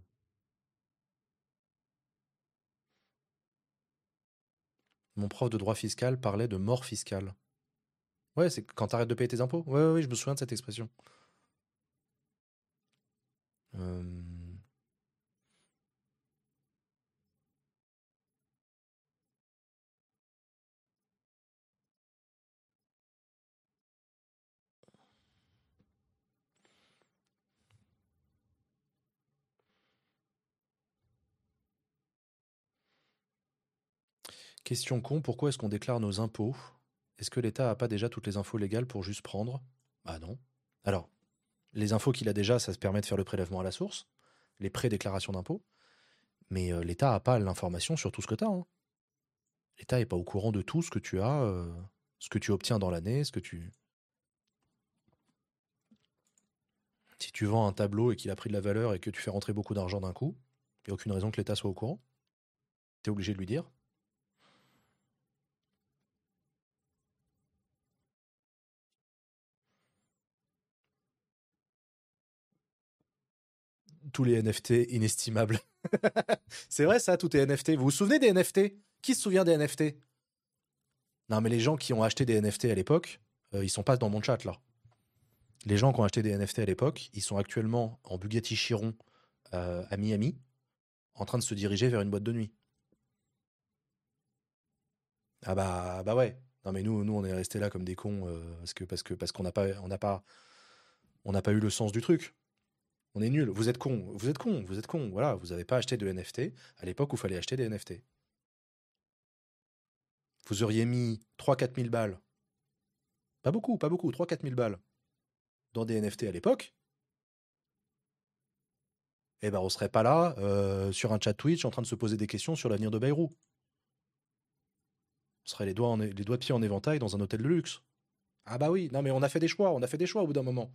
Speaker 1: Mon prof de droit fiscal parlait de mort fiscale. Ouais, c'est quand t'arrêtes de payer tes impôts. Ouais, ouais, ouais, je me souviens de cette expression. Euh, Question con, pourquoi est-ce qu'on déclare nos impôts? Est-ce que l'État a pas déjà toutes les infos légales pour juste prendre? Bah non. Alors, les infos qu'il a déjà, ça se permet de faire le prélèvement à la source, les pré-déclarations d'impôts, mais euh, l'État a pas l'information sur tout ce que tu as. Hein. L'État est pas au courant de tout ce que tu as, euh, ce que tu obtiens dans l'année, ce que tu... Si tu vends un tableau et qu'il a pris de la valeur et que tu fais rentrer beaucoup d'argent d'un coup, il n'y a aucune raison que l'État soit au courant. Tu es obligé de lui dire. Tous les N F T inestimables. C'est vrai ça, tout est N F T. Vous vous souvenez des N F T? Qui se souvient des N F T? Non, mais les gens qui ont acheté des N F T à l'époque, euh, ils sont pas dans mon chat là. Les gens qui ont acheté des N F T à l'époque, ils sont actuellement en Bugatti Chiron euh, à Miami, en train de se diriger vers une boîte de nuit. Ah bah bah ouais. Non mais nous, nous on est restés là comme des cons euh, parce que parce que parce qu'on n'a pas on n'a pas on n'a pas eu le sens du truc. On est nuls. Vous êtes cons. Vous êtes cons. Vous êtes cons. Voilà. Vous n'avez pas acheté de N F T à l'époque où il fallait acheter des N F T. Vous auriez mis trois quatre mille balles. Pas beaucoup, pas beaucoup. Trois quatre mille balles dans des N F T à l'époque. Eh ben on serait pas là euh, sur un chat Twitch en train de se poser des questions sur l'avenir de Bayrou. On serait les doigts, en, les doigts de pied en éventail dans un hôtel de luxe. Ah bah oui. Non mais on a fait des choix. On a fait des choix au bout d'un moment.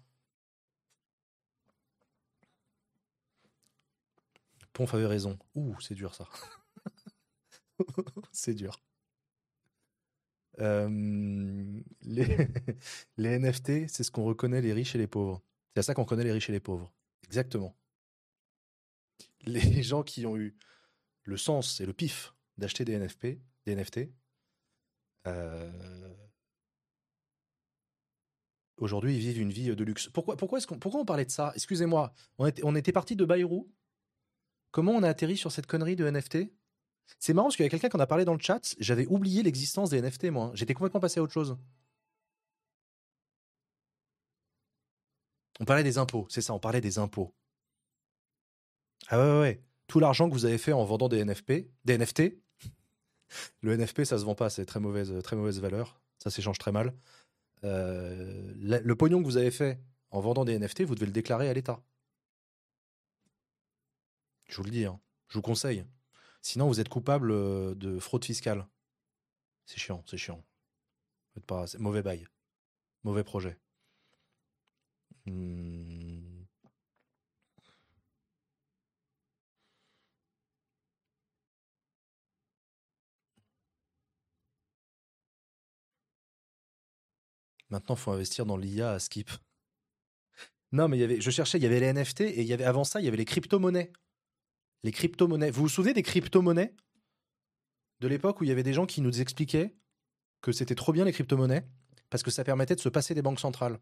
Speaker 1: Ponf avait raison. Ouh, c'est dur ça. C'est dur. Euh, les, les N F T, c'est ce qu'on reconnaît les riches et les pauvres. C'est à ça qu'on connaît les riches et les pauvres. Exactement. Les gens qui ont eu le sens et le pif d'acheter des N F P, des N F T, euh, aujourd'hui, ils vivent une vie de luxe. Pourquoi, pourquoi, est-ce qu'on, pourquoi on parlait de ça? Excusez-moi, on était, on était parti de Bayrou. Comment on a atterri sur cette connerie de N F T? C'est marrant parce qu'il y a quelqu'un qui en a parlé dans le chat. J'avais oublié l'existence des N F T, moi. J'étais complètement passé à autre chose. On parlait des impôts, c'est ça, on parlait des impôts. Ah ouais, ouais, ouais. Tout l'argent que vous avez fait en vendant des N F P, des N F T, le N F P, ça se vend pas, c'est très mauvaise, très mauvaise valeur. Ça s'échange très mal. Euh, la- le pognon que vous avez fait en vendant des N F T, vous devez le déclarer à l'État. Je vous le dis, hein. Je vous conseille. Sinon, vous êtes coupable euh, de fraude fiscale. C'est chiant, c'est chiant. Faites pas, c'est mauvais bail, mauvais projet. Hmm. Maintenant, il faut investir dans l'I A à skip. Non, mais il y avait, je cherchais, il y avait les N F T et il y avait avant ça, il y avait les crypto-monnaies. Les crypto-monnaies. Vous vous souvenez des crypto-monnaies de l'époque où il y avait des gens qui nous expliquaient que c'était trop bien les crypto-monnaies parce que ça permettait de se passer des banques centrales.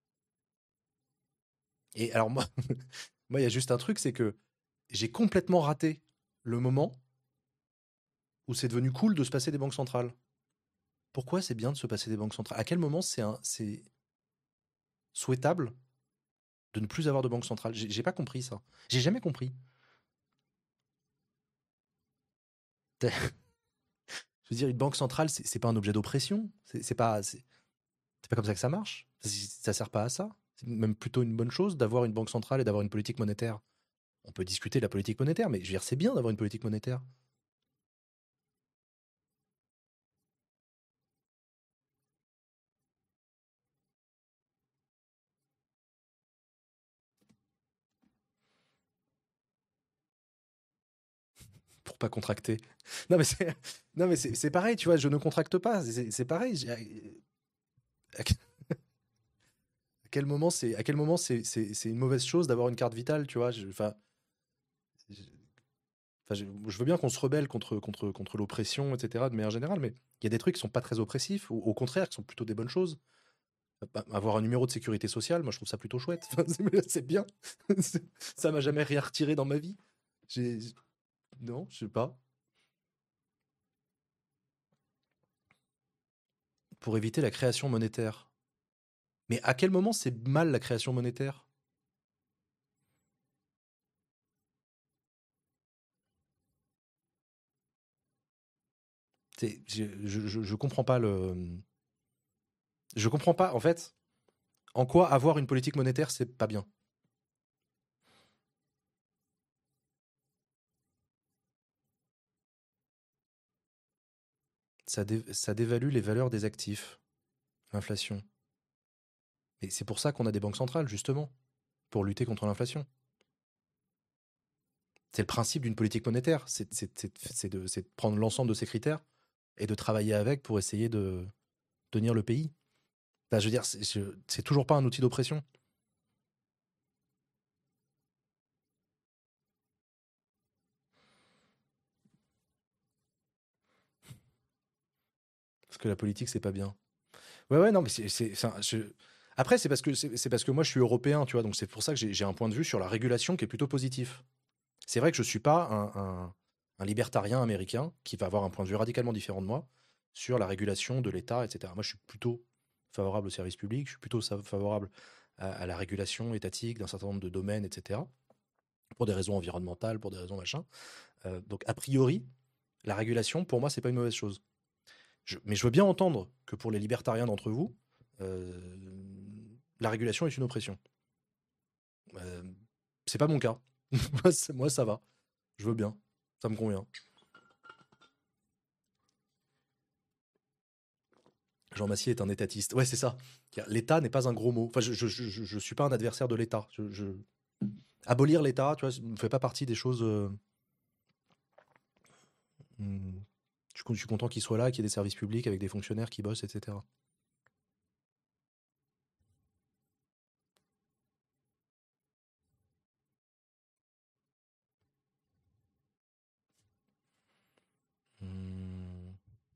Speaker 1: Et alors moi, moi il y a juste un truc, c'est que j'ai complètement raté le moment où c'est devenu cool de se passer des banques centrales. Pourquoi c'est bien de se passer des banques centrales? À quel moment c'est un, c'est souhaitable de ne plus avoir de banque centrale? J'ai j'ai pas compris ça. J'ai jamais compris. Je veux dire, une banque centrale, c'est c'est pas un objet d'oppression. C'est c'est pas, c'est c'est pas comme ça que ça marche. Ça, ça sert pas à ça. C'est même plutôt une bonne chose d'avoir une banque centrale et d'avoir une politique monétaire. On peut discuter de la politique monétaire, mais je veux dire, c'est bien d'avoir une politique monétaire. Pour pas contracter. Non, mais c'est, non, mais c'est, c'est pareil, tu vois, je ne contracte pas. C'est c'est pareil. j'ai- À quel moment c'est, à quel moment c'est, c'est, c'est une mauvaise chose d'avoir une carte vitale, tu vois? je- Enfin, je, enfin, je, je veux bien qu'on se rebelle contre, contre, contre l'oppression, et cetera, de manière générale, mais il y a des trucs qui sont pas très oppressifs, ou au contraire, qui sont plutôt des bonnes choses. Bah, avoir un numéro de sécurité sociale, moi je trouve ça plutôt chouette. Enfin, c'est c'est bien. C'est- ça m'a jamais rien retiré dans ma vie. J'ai, non, je sais pas. Pour éviter la création monétaire. Mais à quel moment c'est mal la création monétaire? C'est- Je, je, je, je comprends pas le. Je comprends pas, en fait, en quoi avoir une politique monétaire, c'est pas bien. Ça, dé- ça dévalue les valeurs des actifs, l'inflation. Et c'est pour ça qu'on a des banques centrales, justement, pour lutter contre l'inflation. C'est le principe d'une politique monétaire, c'est c'est- c'est- c'est de, c'est de prendre l'ensemble de ces critères et de travailler avec pour essayer de tenir le pays. Enfin, je veux dire, c'est je- c'est toujours pas un outil d'oppression. Parce que la politique, c'est pas bien. Ouais, ouais, non, mais c'est. c'est- enfin, je- Après, c'est parce, que, c'est c'est parce que moi, je suis européen, tu vois, donc c'est pour ça que j'ai j'ai un point de vue sur la régulation qui est plutôt positif. C'est vrai que je suis pas un, un- un libertarien américain qui va avoir un point de vue radicalement différent de moi sur la régulation de l'État, et cetera. Moi, je suis plutôt favorable au service public, je suis plutôt sa- favorable à, à la régulation étatique d'un certain nombre de domaines, et cetera. Pour des raisons environnementales, pour des raisons machin. Euh, donc, a priori, la régulation, pour moi, c'est pas une mauvaise chose. Je- mais je veux bien entendre que pour les libertariens d'entre vous, euh, la régulation est une oppression. Euh, c'est pas mon cas. Moi, c'est- moi, ça va. Je veux bien. Ça me convient. Jean Massier est un étatiste. Ouais, c'est ça. L'État n'est pas un gros mot. Enfin, je, je, je, je- je suis pas un adversaire de l'État. Je, je- Abolir l'État, tu vois, ne fait pas partie des choses. euh, hmm. Je suis con- je suis content qu'il soit là, qu'il y ait des services publics avec des fonctionnaires qui bossent, et cetera. Hmm.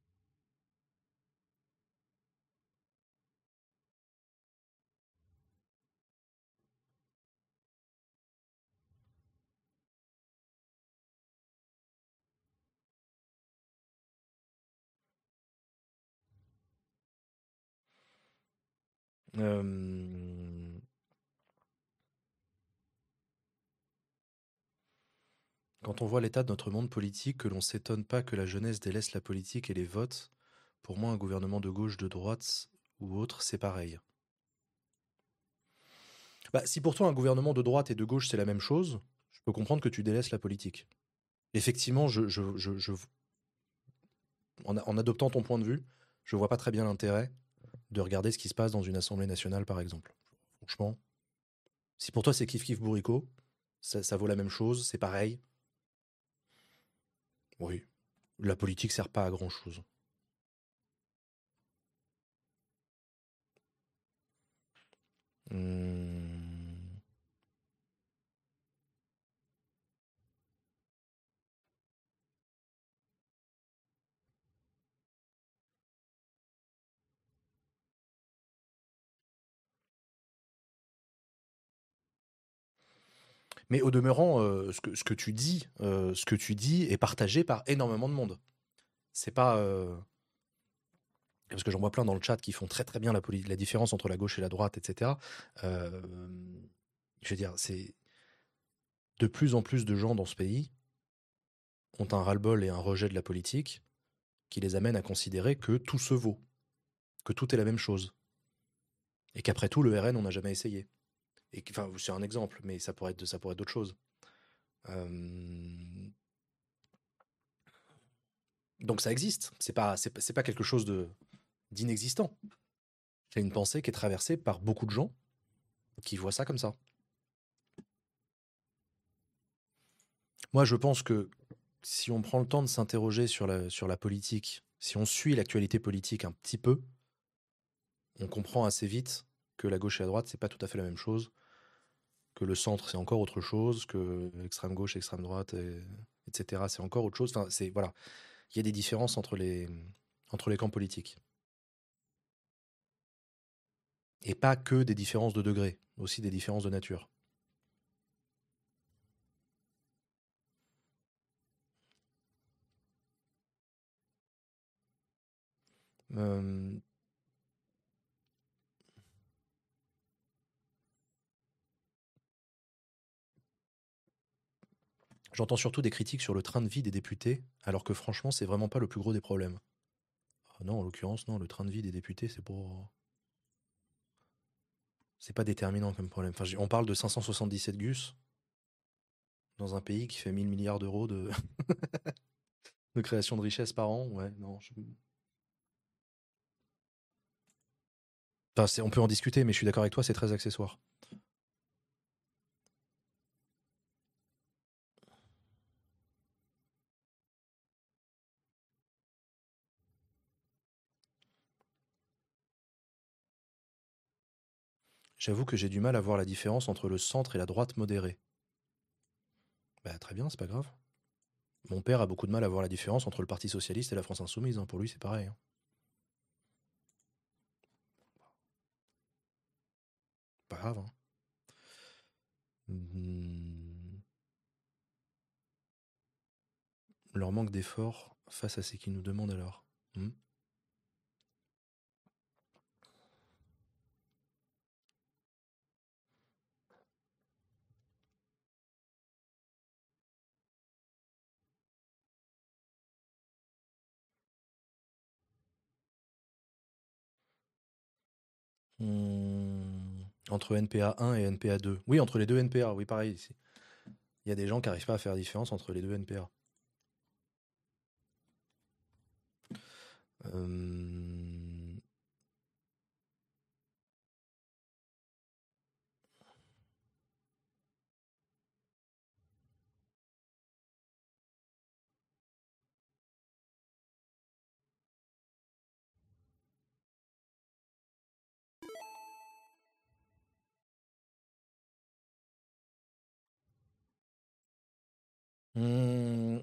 Speaker 1: Euh, Quand on voit l'état de notre monde politique, que l'on s'étonne pas que la jeunesse délaisse la politique et les votes, pour moi, un gouvernement de gauche, de droite ou autre, c'est pareil. Bah, si pour toi un gouvernement de droite et de gauche c'est la même chose, je peux comprendre que tu délaisses la politique. Effectivement, je, je, je, je- en, en adoptant ton point de vue, je vois pas très bien l'intérêt de regarder ce qui se passe dans une assemblée nationale, par exemple. Franchement, si pour toi c'est kiff kiff bourricot, ça, ça vaut la même chose, c'est pareil. Oui, la politique sert pas à grand chose. Hum. Mais au demeurant, euh, ce, que, ce que tu dis, euh, ce que tu dis est partagé par énormément de monde. C'est pas euh, parce que j'en vois plein dans le chat qui font très très bien la, poli- la différence entre la gauche et la droite, et cetera. Euh, je veux dire, c'est de plus en plus de gens dans ce pays ont un ras-le-bol et un rejet de la politique qui les amène à considérer que tout se vaut, que tout est la même chose, et qu'après tout, le R N, on n'a jamais essayé. Et que- enfin, c'est un exemple, mais ça pourrait être, ça pourrait être d'autres choses. Euh, donc ça existe. C'est pas, c'est pas, c'est pas quelque chose de d'inexistant. C'est une pensée qui est traversée par beaucoup de gens qui voient ça comme ça. Moi, je pense que si on prend le temps de s'interroger sur la, sur la politique, si on suit l'actualité politique un petit peu, on comprend assez vite que la gauche et la droite, c'est pas tout à fait la même chose, que le centre, c'est encore autre chose, que l'extrême gauche, extrême droite, et, etc., c'est encore autre chose. Enfin, c'est, voilà. Il y a des différences entre les, entre les camps politiques. Et pas que des différences de degrés, aussi des différences de nature. Euh, J'entends surtout des critiques sur le train de vie des députés, alors que franchement, c'est vraiment pas le plus gros des problèmes. Ah non, en l'occurrence, non, le train de vie des députés, c'est pas, c'est pas déterminant comme problème. Enfin, on parle de cinq cent soixante-dix-sept gus dans un pays qui fait mille milliards d'euros de, de création de richesse par an. Ouais, non. je- Enfin, c'est- on peut en discuter, mais je suis d'accord avec toi, c'est très accessoire. J'avoue que j'ai du mal à voir la différence entre le centre et la droite modérée. Bah, très bien, c'est pas grave. Mon père a beaucoup de mal à voir la différence entre le Parti Socialiste et la France Insoumise, hein. Pour lui, c'est pareil, hein. Pas grave, hein. Hmm. Leur manque d'effort face à ce qu'ils nous demandent alors. Hmm. Hmm. Entre N P A un et N P A deux. Oui, entre les deux N P A, oui, pareil. ici. Il y a des gens qui n'arrivent pas à faire la différence entre les deux N P A. Euh, Mmh.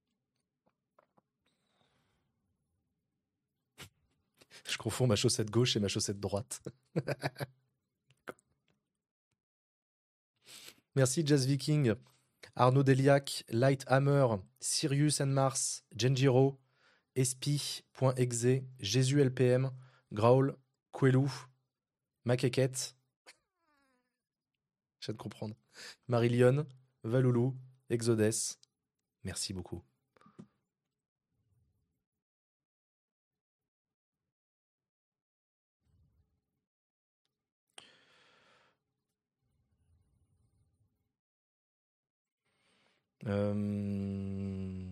Speaker 1: Je confonds ma chaussette gauche et ma chaussette droite. Merci Jazz Viking, Arnaud Deliac, Lighthammer, Sirius and Mars, Genjiro, Espi.exe, Jésus L P M, Graul, Quelu, Maquequette, je viens de comprendre, Marillion, Valoulou, Exodes. Merci beaucoup. Euh...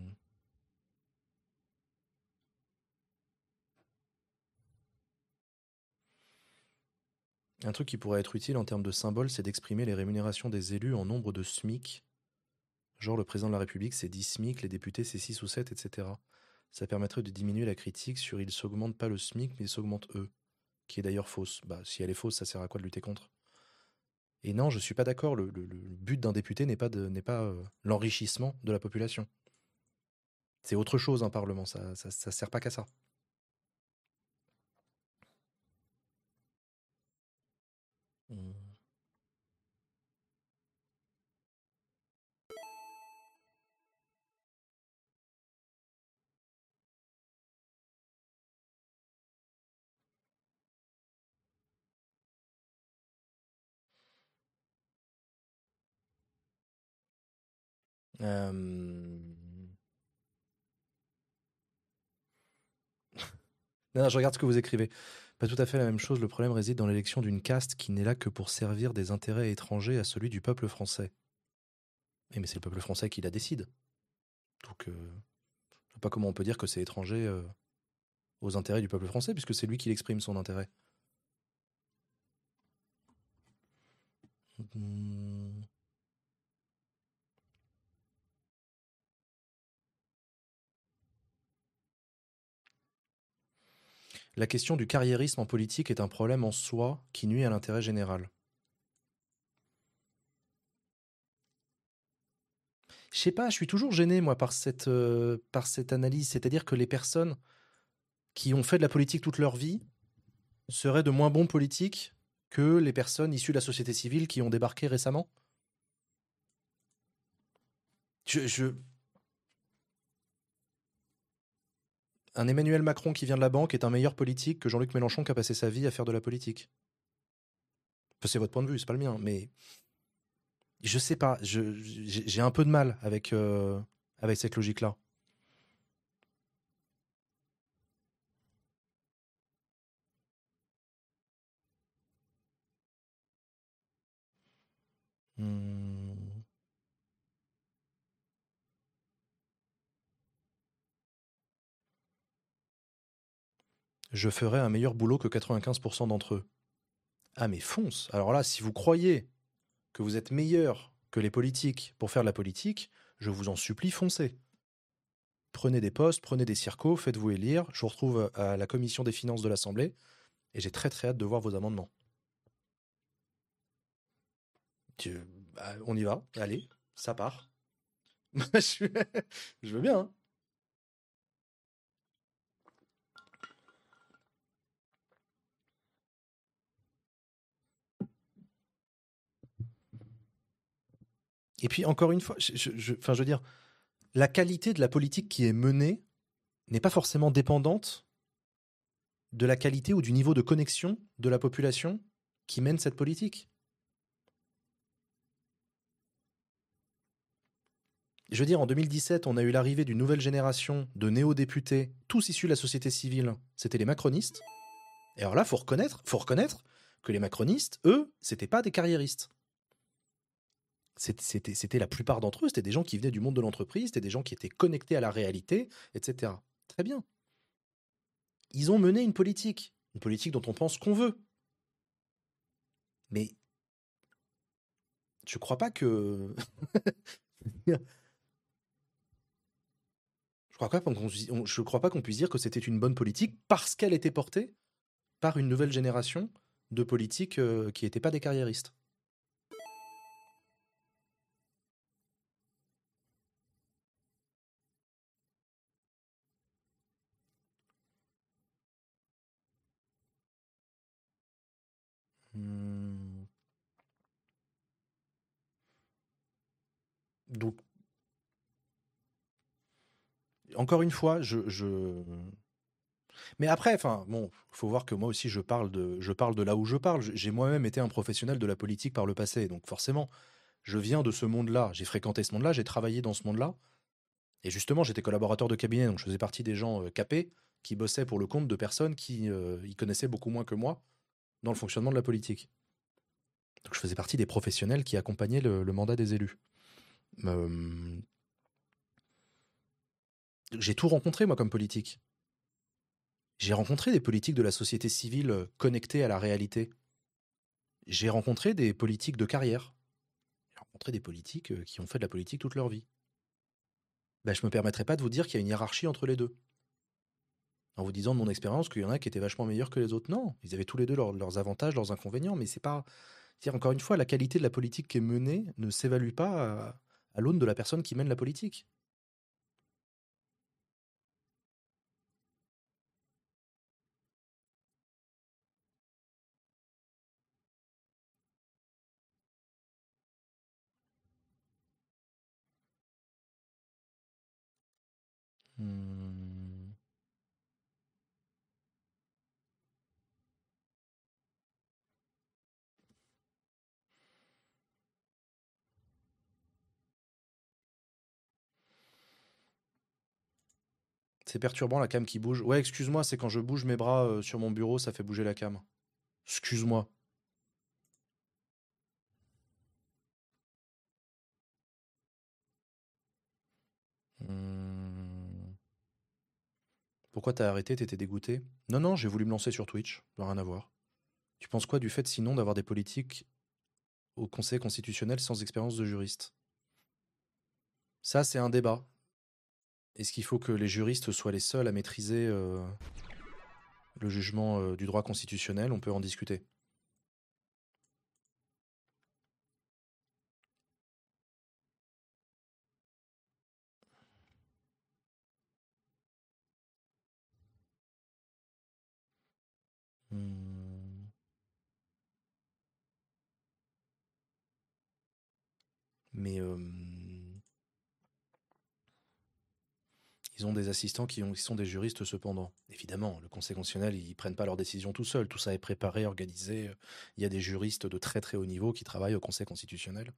Speaker 1: Un truc qui pourrait être utile en termes de symbole, c'est d'exprimer les rémunérations des élus en nombre de SMIC. Genre le président de la République, c'est dix SMIC, les députés, c'est six ou sept, et cetera. Ça permettrait de diminuer la critique sur ils s'augmentent pas le SMIC, mais ils s'augmentent eux. Qui est d'ailleurs fausse. Bah, si elle est fausse, ça sert à quoi de lutter contre? Et non, je suis pas d'accord. Le, le- le but d'un député n'est pas, de- n'est pas euh, l'enrichissement de la population. C'est autre chose un parlement. Ça, ça, ça sert pas qu'à ça. Hmm. Euh, Non, je regarde ce que vous écrivez. Pas tout à fait la même chose. Le problème réside dans l'élection d'une caste qui n'est là que pour servir des intérêts étrangers à celui du peuple français. Eh, mais c'est le peuple français qui la décide. Donc, euh, je sais pas comment on peut dire que c'est étranger euh, aux intérêts du peuple français, puisque c'est lui qui exprime son intérêt. Hmm. La question du carriérisme en politique est un problème en soi qui nuit à l'intérêt général. Je sais pas, je suis toujours gêné, moi, par cette, euh, par cette analyse. C'est-à-dire que les personnes qui ont fait de la politique toute leur vie seraient de moins bons politiques que les personnes issues de la société civile qui ont débarqué récemment. Je, je- Un Emmanuel Macron qui vient de la banque est un meilleur politique que Jean-Luc Mélenchon qui a passé sa vie à faire de la politique. Enfin, c'est votre point de vue, c'est pas le mien, mais je sais pas. je- J'ai j'ai un peu de mal avec, euh, avec cette logique-là. Hmm. Je ferai un meilleur boulot que quatre-vingt-quinze pour cent d'entre eux. Ah mais fonce. Alors là, si vous croyez que vous êtes meilleur que les politiques pour faire de la politique, je vous en supplie, foncez. Prenez des postes, prenez des circos, faites-vous élire. Je vous retrouve à la commission des finances de l'Assemblée et j'ai très très hâte de voir vos amendements. Tu- bah, on y va, allez, ça part. je, suis- je veux bien, hein. Et puis encore une fois, je, je- je- enfin, je veux dire, la qualité de la politique qui est menée n'est pas forcément dépendante de la qualité ou du niveau de connexion de la population qui mène cette politique. Je veux dire, en deux mille dix-sept, on a eu l'arrivée d'une nouvelle génération de néo-députés, tous issus de la société civile. C'était les macronistes. Et alors là, faut reconnaître, faut reconnaître que les macronistes, eux, c'était pas des carriéristes. C'était, c'était la plupart d'entre eux, c'était des gens qui venaient du monde de l'entreprise, c'était des gens qui étaient connectés à la réalité, et cetera. Très bien. Ils ont mené une politique, une politique dont on pense qu'on veut. Mais je crois pas que Je crois pas qu'on on- je crois pas qu'on puisse dire que c'était une bonne politique parce qu'elle était portée par une nouvelle génération de politiques euh, qui n'étaient pas des carriéristes. Mmh, donc, encore une fois, je, je... Mais après, enfin, bon, faut voir que moi aussi, je parle de, je parle de là où je parle. J'ai moi-même été un professionnel de la politique par le passé, donc forcément, je viens de ce monde-là. J'ai fréquenté ce monde-là, j'ai travaillé dans ce monde-là, et justement, j'étais collaborateur de cabinet, donc je faisais partie des gens euh, capés qui bossaient pour le compte de personnes qui euh, y connaissaient beaucoup moins que moi dans le fonctionnement de la politique. Donc, je faisais partie des professionnels qui accompagnaient le, le mandat des élus. Euh, j'ai tout rencontré, moi, comme politique. J'ai rencontré des politiques de la société civile euh, connectés à la réalité. J'ai rencontré des politiques de carrière. J'ai rencontré des politiques euh, qui ont fait de la politique toute leur vie. Ben, je ne me permettrai pas de vous dire qu'il y a une hiérarchie entre les deux. En vous disant de mon expérience qu'il y en a qui étaient vachement meilleurs que les autres. Non, ils avaient tous les deux leurs, leurs avantages, leurs inconvénients, mais c'est pas. C'est-à-dire, encore une fois, la qualité de la politique qui est menée ne s'évalue pas à, à l'aune de la personne qui mène la politique. Hmm. C'est perturbant la cam qui bouge. Ouais, excuse-moi, c'est quand je bouge mes bras euh, sur mon bureau, ça fait bouger la cam. Excuse-moi. Hmm. Pourquoi t'as arrêté? T'étais dégoûté? Non, non, j'ai voulu me lancer sur Twitch. Ça n'a rien à voir. Tu penses quoi du fait sinon d'avoir des politiques au Conseil constitutionnel sans expérience de juriste? Ça, c'est un débat. Est-ce qu'il faut que les juristes soient les seuls à maîtriser euh, le jugement euh, du droit constitutionnel? On peut en discuter. Hmm. Mais euh, ils ont des assistants qui, ont- qui sont des juristes cependant. Évidemment, le Conseil constitutionnel, ils prennent pas leurs décisions tout seuls. Tout ça est préparé, organisé. Il y a des juristes de très très haut niveau qui travaillent au Conseil constitutionnel.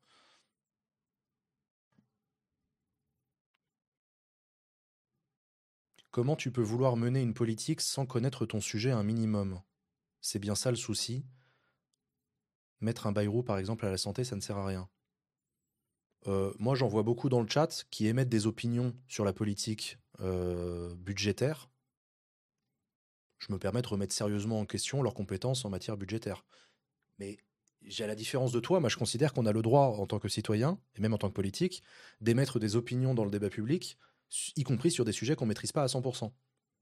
Speaker 1: Comment tu peux vouloir mener une politique sans connaître ton sujet un minimum? C'est bien ça le souci. Mettre un bayrou, par exemple, à la santé, ça ne sert à rien. Euh, moi, j'en vois beaucoup dans le chat qui émettent des opinions sur la politique euh, budgétaire. Je me permets de remettre sérieusement en question leurs compétences en matière budgétaire. Mais j'ai à la différence de toi, moi je considère qu'on a le droit, en tant que citoyen, et même en tant que politique, d'émettre des opinions dans le débat public, y compris sur des sujets qu'on ne maîtrise pas à cent pour cent.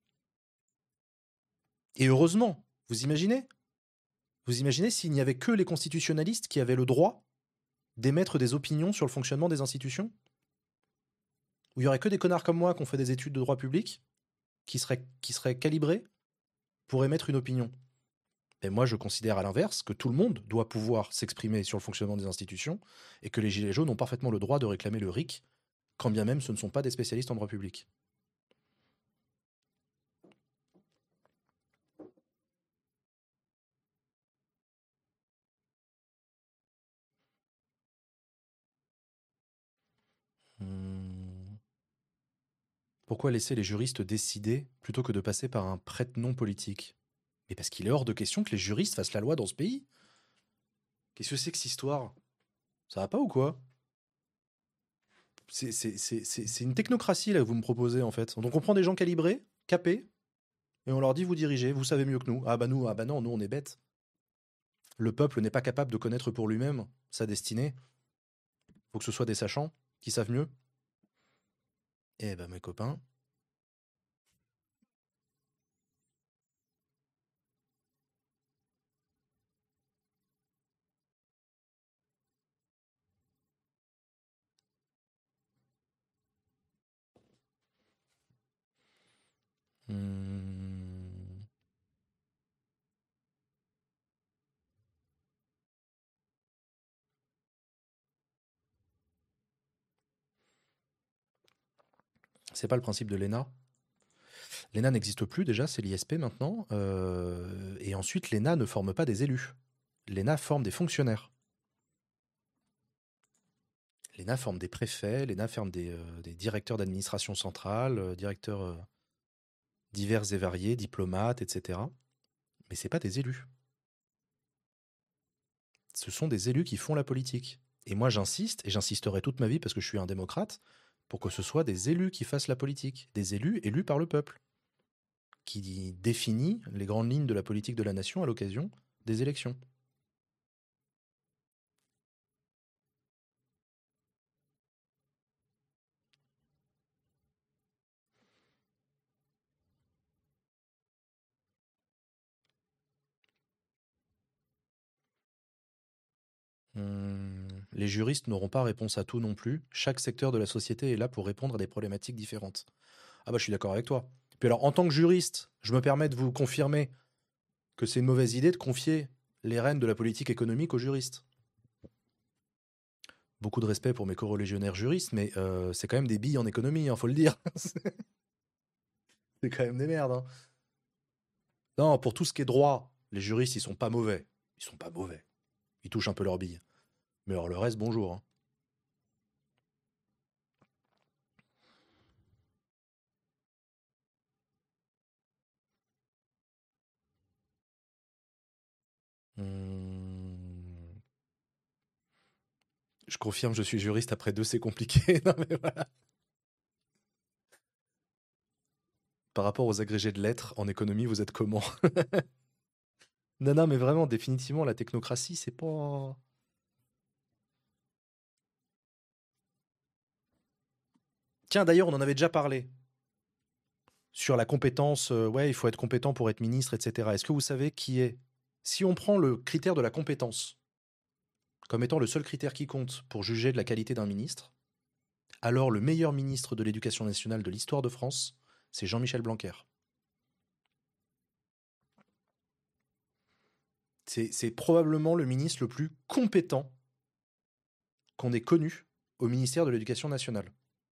Speaker 1: Et heureusement, vous imaginez Vous imaginez s'il n'y avait que les constitutionnalistes qui avaient le droit d'émettre des opinions sur le fonctionnement des institutions? Où il y aurait que des connards comme moi qui ont fait des études de droit public, qui seraient, qui seraient calibrés pour émettre une opinion? Et moi, je considère à l'inverse que tout le monde doit pouvoir s'exprimer sur le fonctionnement des institutions et que les Gilets jaunes ont parfaitement le droit de réclamer le R I C, quand bien même ce ne sont pas des spécialistes en droit public. Hmm. Pourquoi laisser les juristes décider plutôt que de passer par un prête-nom politique? Mais parce qu'il est hors de question que les juristes fassent la loi dans ce pays. Qu'est-ce que c'est que cette histoire? Ça va pas ou quoi? C'est c'est- c'est- c'est- c'est une technocratie là que vous me proposez en fait. Donc on prend des gens calibrés, capés, et on leur dit vous dirigez, vous savez mieux que nous. Ah bah nous, ah bah non, nous on est bêtes. Le peuple n'est pas capable de connaître pour lui-même sa destinée. Faut que ce soit des sachants qui savent mieux. Eh ben mes copains. Hmm. 。 C'est pas le principe de l'E N A. L'E N A n'existe plus déjà, c'est l'I S P maintenant. Euh, et ensuite, l'E N A ne forme pas des élus. L'E N A forme des fonctionnaires. L'E N A forme des préfets, l'E N A forme des, euh, des directeurs d'administration centrale, euh, directeurs euh, divers et variés, diplomates, et cetera. Mais c'est pas des élus. Ce sont des élus qui font la politique. Et moi, j'insiste, et j'insisterai toute ma vie parce que je suis un démocrate, pour que ce soit des élus qui fassent la politique. Des élus élus par le peuple, qui définit les grandes lignes de la politique de la nation à l'occasion des élections. Hum, les juristes n'auront pas réponse à tout non plus. Chaque secteur de la société est là pour répondre à des problématiques différentes. Ah bah je suis d'accord avec toi. Puis alors, en tant que juriste, je me permets de vous confirmer que c'est une mauvaise idée de confier les rênes de la politique économique aux juristes. Beaucoup de respect pour mes corolégionnaires juristes, mais euh, c'est quand même des billes en économie, hein, faut le dire. C'est quand même des merdes. Hein. Non, pour tout ce qui est droit, les juristes, ils sont pas mauvais. Ils sont pas mauvais. Ils touchent un peu leurs billes. Mais alors le reste, bonjour. Hein. Hum, Je confirme, je suis juriste après deux, c'est compliqué. Non, mais voilà. Par rapport aux agrégés de lettres, en économie, vous êtes comment? Non, non, mais vraiment, définitivement, la technocratie, c'est pas. Tiens, d'ailleurs, on en avait déjà parlé. Sur la compétence, euh, ouais, il faut être compétent pour être ministre, et cetera. Est-ce que vous savez qui est? Si on prend le critère de la compétence comme étant le seul critère qui compte pour juger de la qualité d'un ministre, alors le meilleur ministre de l'Éducation nationale de l'histoire de France, c'est Jean-Michel Blanquer. C'est c'est probablement le ministre le plus compétent qu'on ait connu au ministère de l'Éducation nationale.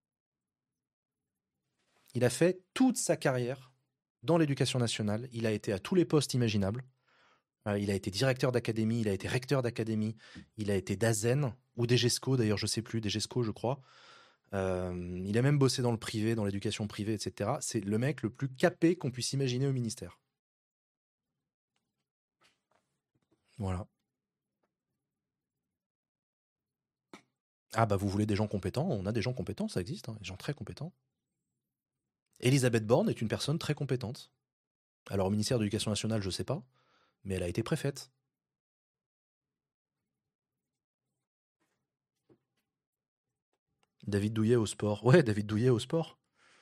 Speaker 1: Il a fait toute sa carrière dans l'éducation nationale. Il a été à tous les postes imaginables. Euh, il a été directeur d'académie, il a été recteur d'académie, il a été d'Azen ou d'Egesco, d'ailleurs, je sais plus, d'Egesco, je crois. Euh, il a même bossé dans le privé, dans l'éducation privée, et cetera. C'est le mec le plus capé qu'on puisse imaginer au ministère. Voilà. Ah bah vous voulez des gens compétents, on a des gens compétents, ça existe, hein, des gens très compétents. Elisabeth Borne est une personne très compétente. Alors au ministère de l'Éducation nationale, je sais pas, mais elle a été préfète. David Douillet au sport. Ouais, David Douillet au sport.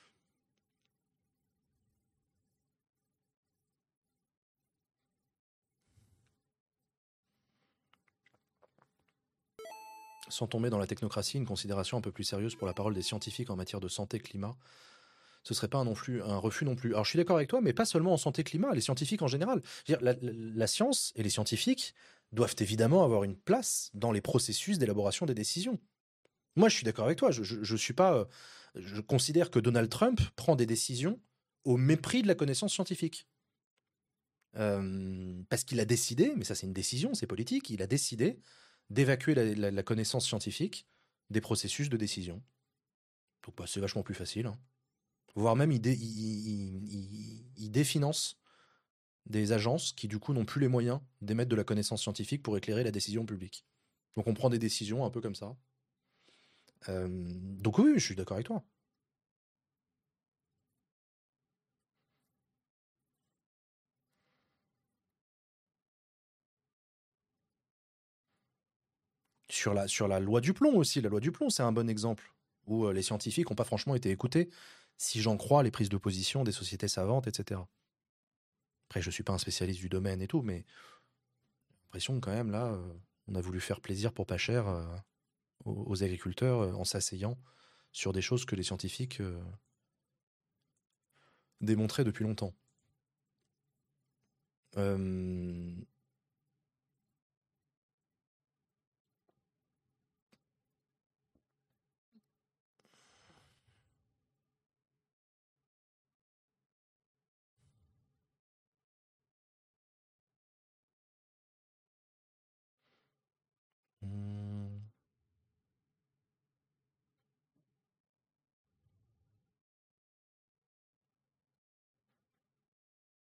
Speaker 1: Sans tomber dans la technocratie, une considération un peu plus sérieuse pour la parole des scientifiques en matière de santé climat, ce serait pas un, non plus, un refus non plus. Alors je suis d'accord avec toi, mais pas seulement en santé climat, les scientifiques en général. Je veux dire, la, la, la science et les scientifiques doivent évidemment avoir une place dans les processus d'élaboration des décisions. Moi, je suis d'accord avec toi. Je, je, je suis pas. euh, Je considère que Donald Trump prend des décisions au mépris de la connaissance scientifique. Euh, parce qu'il a décidé, mais ça c'est une décision, c'est politique, il a décidé d'évacuer la, la- la connaissance scientifique des processus de décision. Donc bah, c'est vachement plus facile. Hein. Voire même il, dé- il, il- il- il définance des agences qui du coup n'ont plus les moyens d'émettre de la connaissance scientifique pour éclairer la décision publique. Donc on prend des décisions un peu comme ça. Euh, donc oui, je suis d'accord avec toi. Sur la, sur la loi du plomb aussi, la loi du plomb, c'est un bon exemple, où euh, les scientifiques n'ont pas franchement été écoutés, si j'en crois les prises de position des sociétés savantes, et cetera. Après, je ne suis pas un spécialiste du domaine et tout, mais j'ai l'impression que quand même, là, euh, on a voulu faire plaisir pour pas cher euh, aux, aux agriculteurs euh, en s'asseyant sur des choses que les scientifiques euh, démontraient depuis longtemps. Euh,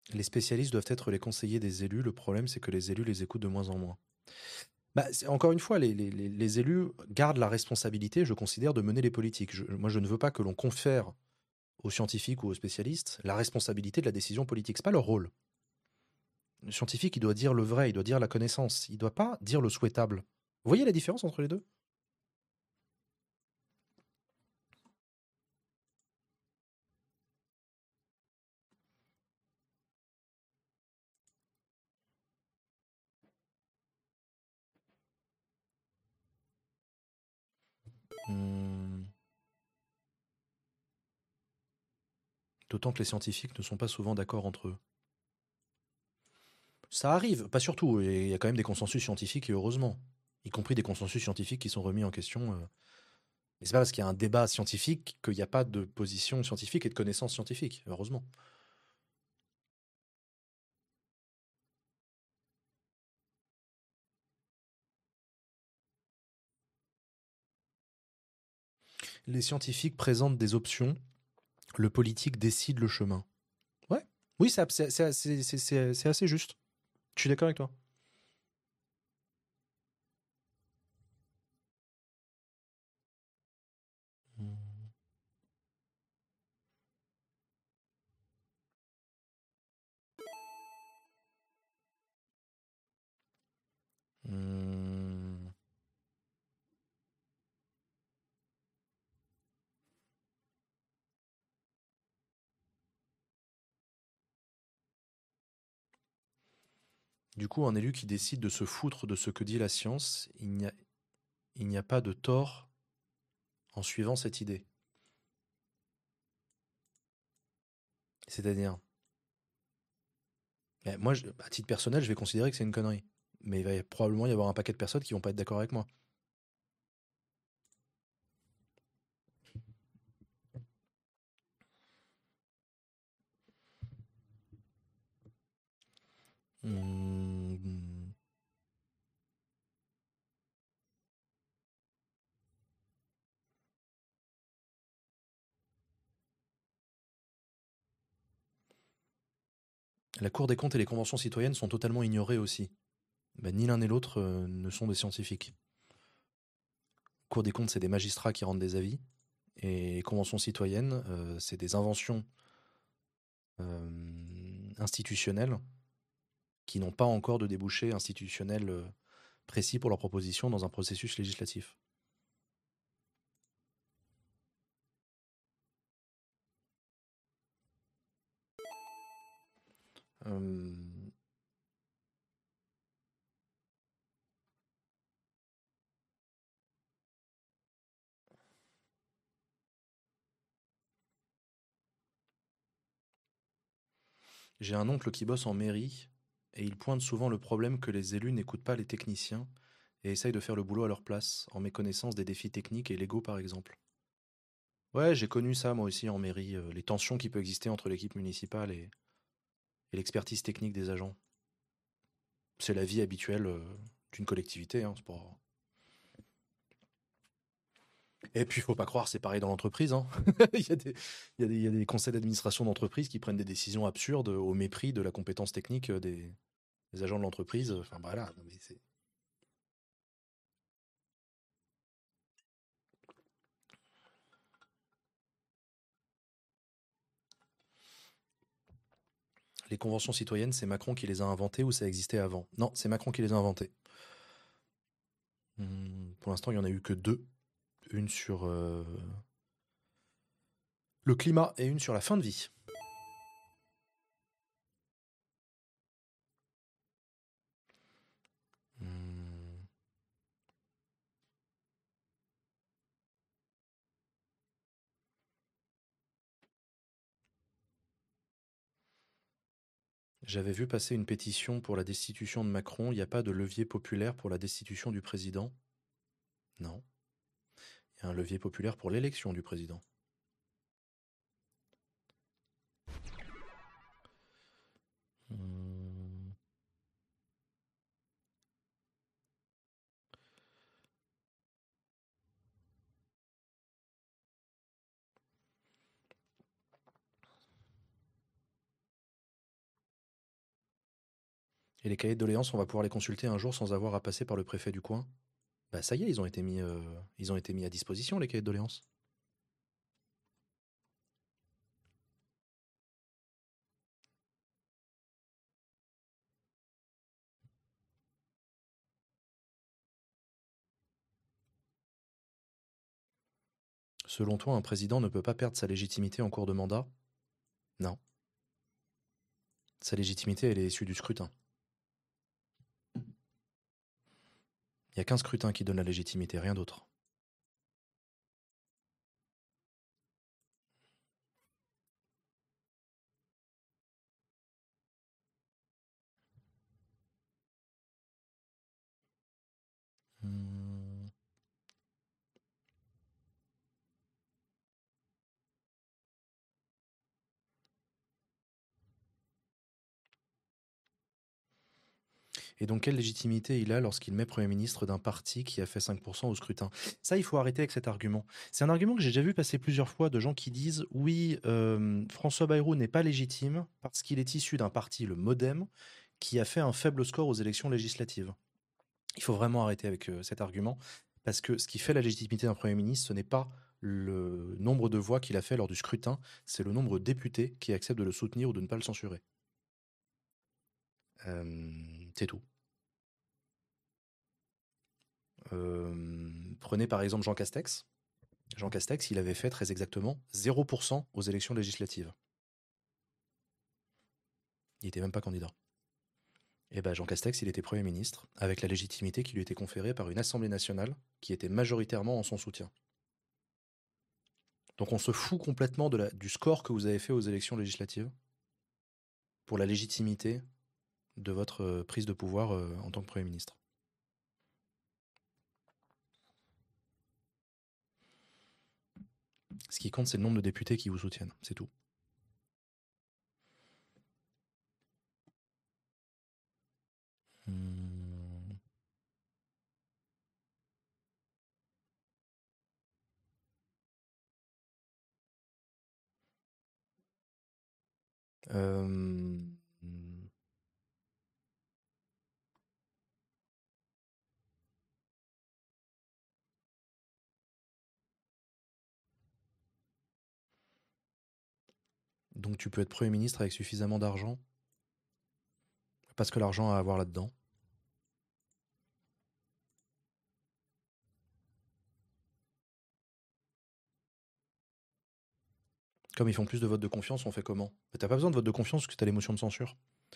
Speaker 1: Les spécialistes doivent être les conseillers des élus. Le problème, c'est que les élus les écoutent de moins en moins. Bah, c'est- encore une fois, les, les- les- les élus gardent la responsabilité, je considère, de mener les politiques. Je- moi, je ne veux pas que l'on confère aux scientifiques ou aux spécialistes la responsabilité de la décision politique. C'est pas leur rôle. Le scientifique, il doit dire le vrai, il doit dire la connaissance, il doit pas dire le souhaitable. Vous voyez la différence entre les deux? Hmm. D'autant que les scientifiques ne sont pas souvent d'accord entre eux. Ça arrive, pas surtout, et il y a quand même des consensus scientifiques, et heureusement. Y compris des consensus scientifiques qui sont remis en question. euh. Mais c'est pas parce qu'il y a un débat scientifique qu'il n'y a pas de position scientifique et de connaissances scientifiques, heureusement. Les scientifiques présentent des options, le politique décide le chemin. Ouais, oui, c'est c'est- c'est- c'est- c'est- c'est- c'est assez juste. Je suis d'accord avec toi. Hmm. Du coup, un élu qui décide de se foutre de ce que dit la science, il n'y a, il n'y a pas de tort en suivant cette idée. C'est-à-dire, eh, moi, je- à titre personnel, je vais considérer que c'est une connerie. Mais il va y- probablement y avoir un paquet de personnes qui vont pas être d'accord avec moi. Hmm. La Cour des comptes et les conventions citoyennes sont totalement ignorées aussi. Ben, ni l'un ni l'autre euh, ne sont des scientifiques. Cour des comptes, c'est des magistrats qui rendent des avis. Et les conventions citoyennes, euh, c'est des inventions euh, institutionnelles qui n'ont pas encore de débouché institutionnel euh, précis pour leur proposition dans un processus législatif. Euh, J'ai un oncle qui bosse en mairie et il pointe souvent le problème que les élus n'écoutent pas les techniciens et essayent de faire le boulot à leur place, en méconnaissance des défis techniques et légaux par exemple. Ouais, j'ai connu ça moi aussi en mairie, euh, les tensions qui peuvent exister entre l'équipe municipale et, et l'expertise technique des agents. C'est la vie habituelle euh, d'une collectivité, hein, c'est pas... Et puis, il faut pas croire, c'est pareil dans l'entreprise, hein. Il y a des, il y a des, il y a des conseils d'administration d'entreprise qui prennent des décisions absurdes au mépris de la compétence technique des, des agents de l'entreprise. Enfin, bah, voilà. Non, mais c'est- Les conventions citoyennes, c'est Macron qui les a inventées ou ça existait avant? Non, c'est Macron qui les a inventées. Hum, pour l'instant, il y en a eu que deux. Une sur euh, le climat et une sur la fin de vie. Hum, J'avais vu passer une pétition pour la destitution de Macron. Il n'y a pas de levier populaire pour la destitution du président. Non. Il y a un levier populaire pour l'élection du président. Hum, Et les cahiers de doléances, on va pouvoir les consulter un jour sans avoir à passer par le préfet du coin. Bah ça y est, ils ont été mis, euh, ils ont été mis à disposition, les cahiers de doléances. Selon toi, un président ne peut pas perdre sa légitimité en cours de mandat? Non. Sa légitimité, elle est issue du scrutin. Il n'y a qu'un scrutin qui donne la légitimité, rien d'autre. Hmm. Et donc, quelle légitimité il a lorsqu'il met Premier ministre d'un parti qui a fait cinq pour cent au scrutin? Ça, il faut arrêter avec cet argument. C'est un argument que j'ai déjà vu passer plusieurs fois de gens qui disent oui, euh, François Bayrou n'est pas légitime parce qu'il est issu d'un parti, le MoDem, qui a fait un faible score aux élections législatives. Il faut vraiment arrêter avec euh, cet argument parce que ce qui fait la légitimité d'un Premier ministre, ce n'est pas le nombre de voix qu'il a fait lors du scrutin, c'est le nombre de députés qui acceptent de le soutenir ou de ne pas le censurer. Euh, c'est tout. Euh, prenez par exemple Jean Castex. Jean Castex, il avait fait très exactement zéro pour cent aux élections législatives. Il n'était même pas candidat. Et bien Jean Castex, il était Premier ministre, avec la légitimité qui lui était conférée par une Assemblée nationale qui était majoritairement en son soutien. Donc on se fout complètement de la, du score que vous avez fait aux élections législatives pour la légitimité de votre euh, prise de pouvoir euh, en tant que Premier ministre. Ce qui compte, c'est le nombre de députés qui vous soutiennent, c'est tout. Hmm. Euh, Donc tu peux être Premier ministre avec suffisamment d'argent, parce que l'argent à avoir là-dedans. Comme ils font plus de votes de confiance, on fait comment? Mais t'as pas besoin de vote de confiance parce que t'as les motions de censure.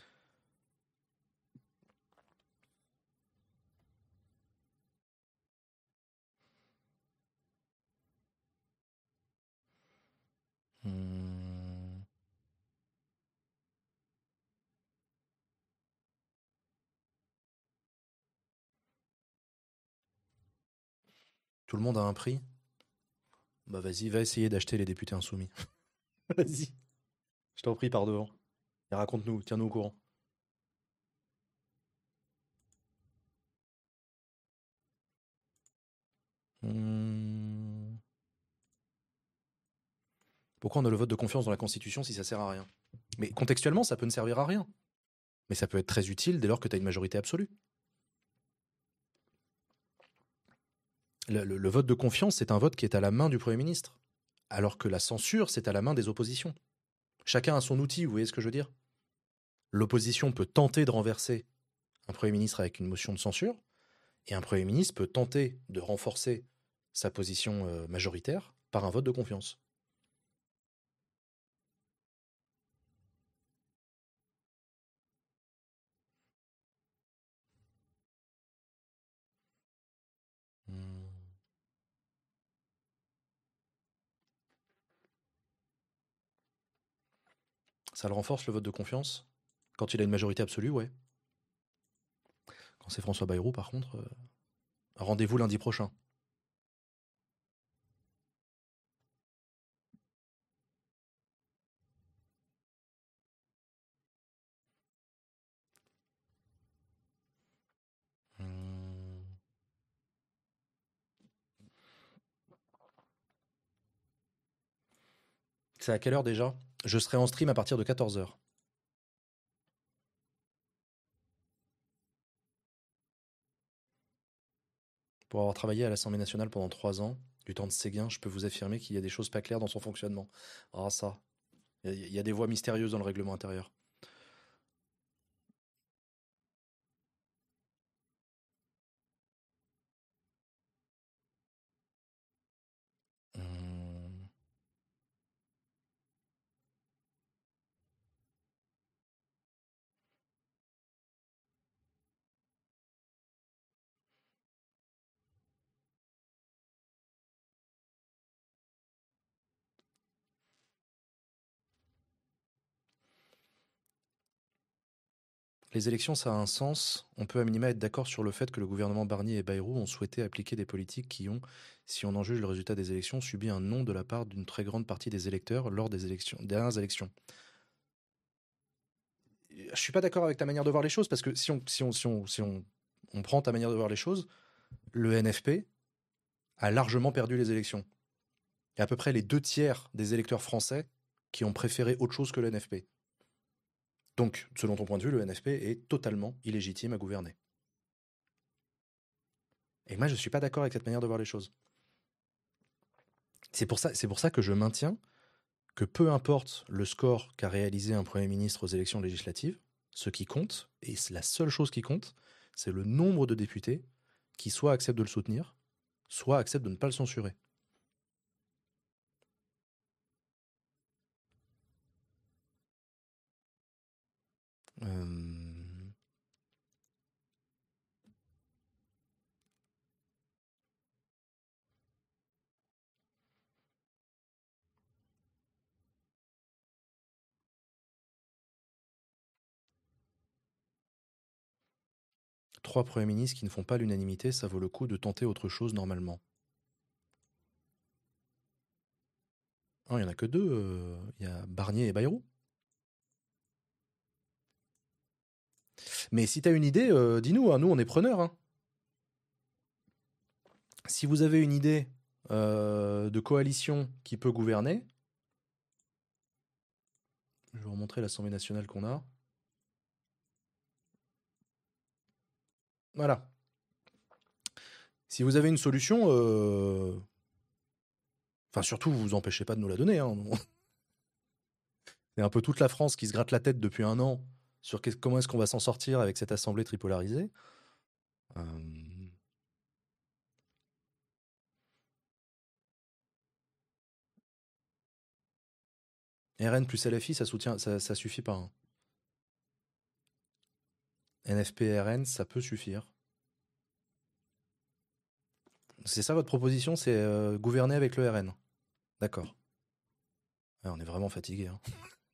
Speaker 1: Hmm. Tout le monde a un prix? Bah vas-y, va essayer d'acheter les députés insoumis. Vas-y, je t'en prie par devant. Et raconte-nous, tiens-nous au courant. Hmm. Pourquoi on a le vote de confiance dans la Constitution si ça sert à rien? Mais contextuellement, ça peut ne servir à rien. Mais ça peut être très utile dès lors que tu as une majorité absolue. Le, le- le vote de confiance, c'est un vote qui est à la main du Premier ministre. Alors que la censure, c'est à la main des oppositions. Chacun a son outil, vous voyez ce que je veux dire? L'opposition peut tenter de renverser un Premier ministre avec une motion de censure, et un Premier ministre peut tenter de renforcer sa position euh, majoritaire par un vote de confiance. Hmm. Ça le renforce le vote de confiance? Quand il a une majorité absolue, ouais. Quand c'est François Bayrou, par contre, euh, rendez-vous lundi prochain. Hmm. C'est à quelle heure déjà? Je serai en stream à partir de quatorze heures. Pour avoir travaillé à l'Assemblée nationale pendant trois ans, du temps de Séguin, je peux vous affirmer qu'il y a des choses pas claires dans son fonctionnement. Ah ça, il y, a- il y a des voies mystérieuses dans le règlement intérieur. Hum. Les élections, ça a un sens. On peut à minima être d'accord sur le fait que le gouvernement Barnier et Bayrou ont souhaité appliquer des politiques qui ont, si on en juge le résultat des élections, subi un non de la part d'une très grande partie des électeurs lors des élections, des dernières élections. Je suis pas d'accord avec ta manière de voir les choses parce que si on, si on, si on, si on, on prend ta manière de voir les choses, le N F P a largement perdu les élections. Il y a à peu près les deux tiers des électeurs français qui ont préféré autre chose que le N F P. Donc, selon ton point de vue, le N F P est totalement illégitime à gouverner. Et moi, je ne suis pas d'accord avec cette manière de voir les choses. C'est pour ça, c'est pour ça que je maintiens que peu importe le score qu'a réalisé un Premier ministre aux élections législatives, ce qui compte, et c'est la seule chose qui compte, c'est le nombre de députés qui soit acceptent de le soutenir, soit acceptent de ne pas le censurer. Euh, Trois premiers ministres qui ne font pas l'unanimité, ça vaut le coup de tenter autre chose normalement. Ah, il n'y en a que deux, euh, il y a Barnier et Bayrou. Mais si tu as une idée, euh, dis-nous, hein, nous on est preneurs. Hein. Si vous avez une idée euh, de coalition qui peut gouverner, je vais vous montrer l'Assemblée nationale qu'on a. Voilà. Si vous avez une solution, euh, enfin surtout, vous vous empêchez pas de nous la donner. Hein. C'est un peu toute la France qui se gratte la tête depuis un an sur comment est-ce qu'on va s'en sortir avec cette assemblée tripolarisée. Euh, R N plus L F I, ça soutient, ça, ça suffit pas. Hein. N F P R N, ça peut suffire. C'est ça votre proposition, c'est euh, gouverner avec le R N. D'accord. Ouais, on est vraiment fatigué. Hein.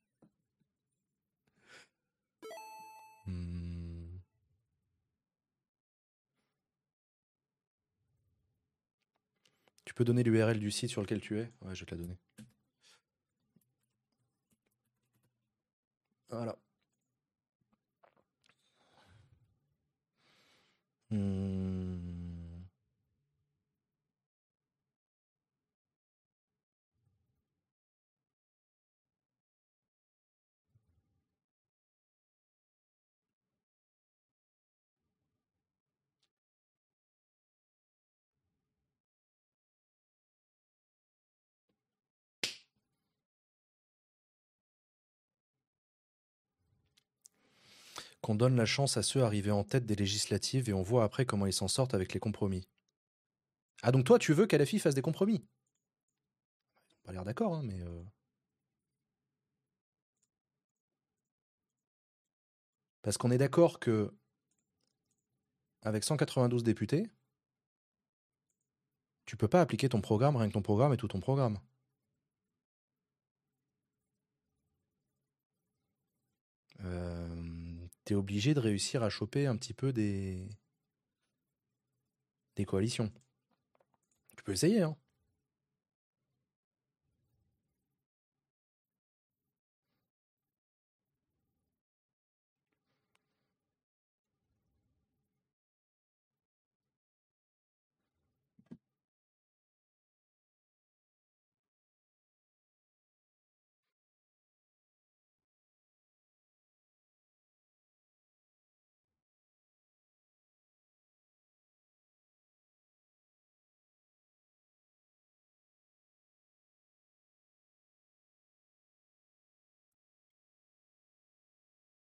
Speaker 1: Hmm. Tu peux donner l'U R L du site sur lequel tu es? Ouais, je vais te la donner. Voilà. Hmm. Qu'on donne la chance à ceux arrivés en tête des législatives et on voit après comment ils s'en sortent avec les compromis. Ah donc toi tu veux qu'A L F I fasse des compromis? Ils ont pas l'air d'accord, hein, mais... euh, Parce qu'on est d'accord que avec cent quatre-vingt-douze députés, tu peux pas appliquer ton programme, rien que ton programme et tout ton programme. Euh, T'es obligé de réussir à choper un petit peu des, des coalitions. Tu peux essayer, hein.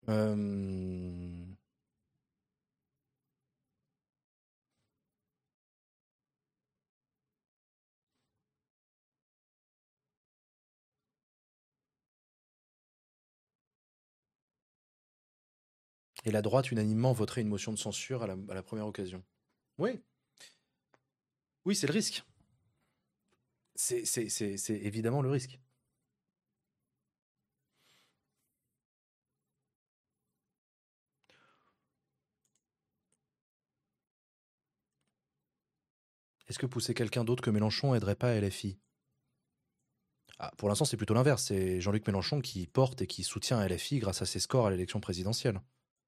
Speaker 1: Euh, Et la droite unanimement voterait une motion de censure à la, à la première occasion. Oui, oui, c'est le risque. C'est c'est- c'est- c'est évidemment le risque. Est-ce que pousser quelqu'un d'autre que Mélenchon aiderait pas L F I? Ah, pour l'instant, c'est plutôt l'inverse. C'est Jean-Luc Mélenchon qui porte et qui soutient L F I grâce à ses scores à l'élection présidentielle.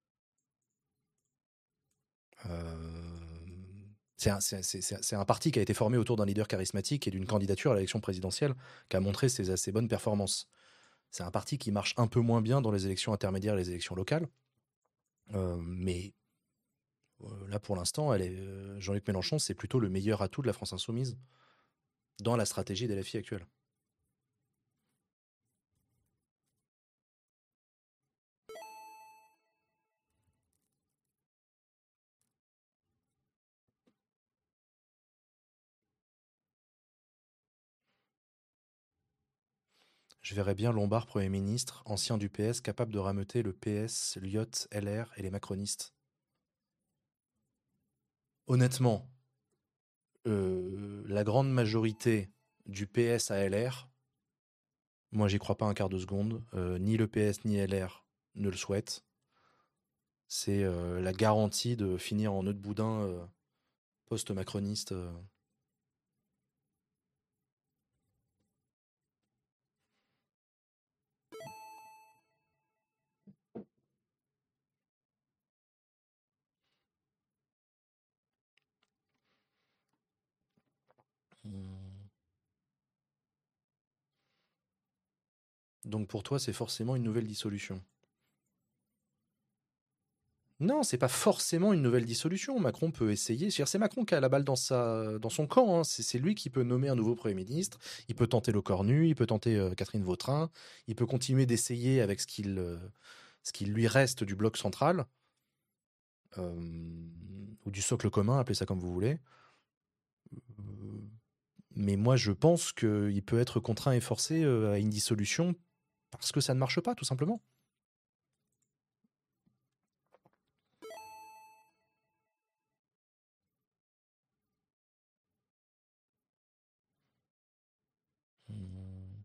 Speaker 1: Euh, C'est un, c'est- c'est- c'est- c'est un parti qui a été formé autour d'un leader charismatique et d'une candidature à l'élection présidentielle qui a montré ses assez bonnes performances. C'est un parti qui marche un peu moins bien dans les élections intermédiaires et les élections locales. Euh, mais euh, là, pour l'instant, elle est, euh, Jean-Luc Mélenchon, c'est plutôt le meilleur atout de la France insoumise dans la stratégie des L F I actuelle. Je verrais bien Lombard Premier ministre, ancien du P S, capable de rameuter le P S, Lyot, L R et les macronistes. Honnêtement, euh, la grande majorité du P S à L R, moi j'y crois pas un quart de seconde, euh, ni le P S ni L R ne le souhaitent. C'est euh, la garantie de finir en nœud de boudin euh, post-macroniste. euh. Hmm. Donc pour toi, c'est forcément une nouvelle dissolution. Non, c'est pas forcément une nouvelle dissolution. Macron peut essayer. C'est-à-dire, c'est Macron qui a la balle dans, sa, dans son camp. Hein. C'est, c'est lui qui peut nommer un nouveau Premier ministre. Il peut tenter le Cornu, il peut tenter euh, Catherine Vautrin. Il peut continuer d'essayer avec ce qu'il, euh, ce qu'il lui reste du bloc central, euh, ou du socle commun, appelez ça comme vous voulez. Euh, Mais moi, je pense qu'il peut être contraint et forcé euh, à une dissolution parce que ça ne marche pas, tout simplement. Hmm.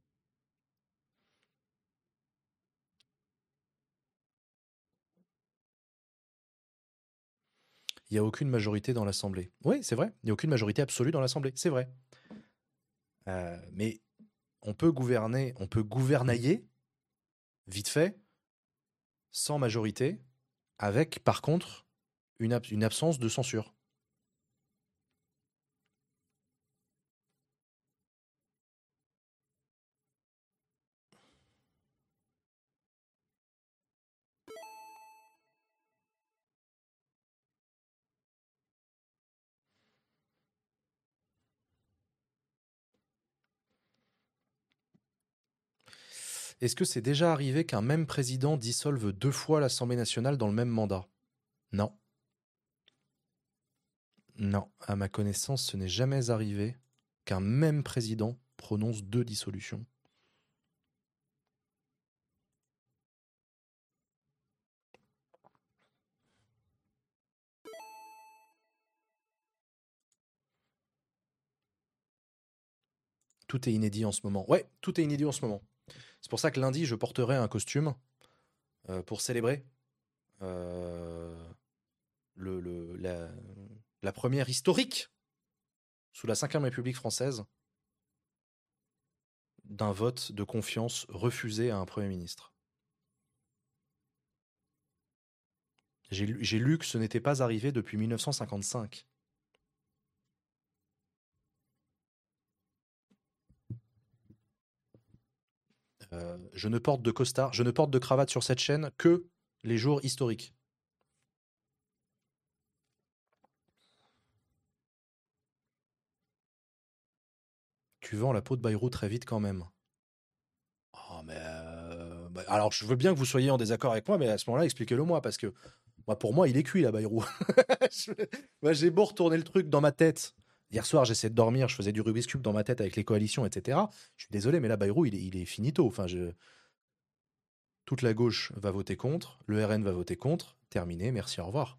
Speaker 1: Il n'y a aucune majorité dans l'Assemblée. Oui, c'est vrai. Il n'y a aucune majorité absolue dans l'Assemblée. C'est vrai. Euh, mais on peut gouverner, on peut gouvernailler, vite fait, sans majorité, avec, par contre, une, ab- une absence de censure. Est-ce que c'est déjà arrivé qu'un même président dissolve deux fois l'Assemblée nationale dans le même mandat? Non. Non. À ma connaissance, ce n'est jamais arrivé qu'un même président prononce deux dissolutions. Tout est inédit en ce moment. Ouais, tout est inédit en ce moment. C'est pour ça que lundi, je porterai un costume euh, pour célébrer euh, le, le- la, la première historique sous la cinquième République française d'un vote de confiance refusé à un Premier ministre. J'ai lu, j'ai lu que ce n'était pas arrivé depuis mille neuf cent cinquante-cinq. Euh, je ne porte de costard, je ne porte de cravate sur cette chaîne que les jours historiques. Tu vends la peau de Bayrou très vite quand même. Oh, mais euh, bah, alors, je veux bien que vous soyez en désaccord avec moi, mais à ce moment-là, expliquez-le moi, parce que moi, pour moi, il est cuit, là, Bayrou. Je- Moi, j'ai beau retourner le truc dans ma tête. Hier soir, j'essayais de dormir, je faisais du Rubik's Cube dans ma tête avec les coalitions, et cetera. Je suis désolé, mais là, Bayrou, il est, il est finito. Enfin, je... Toute la gauche va voter contre, le R N va voter contre. Terminé, merci, au revoir.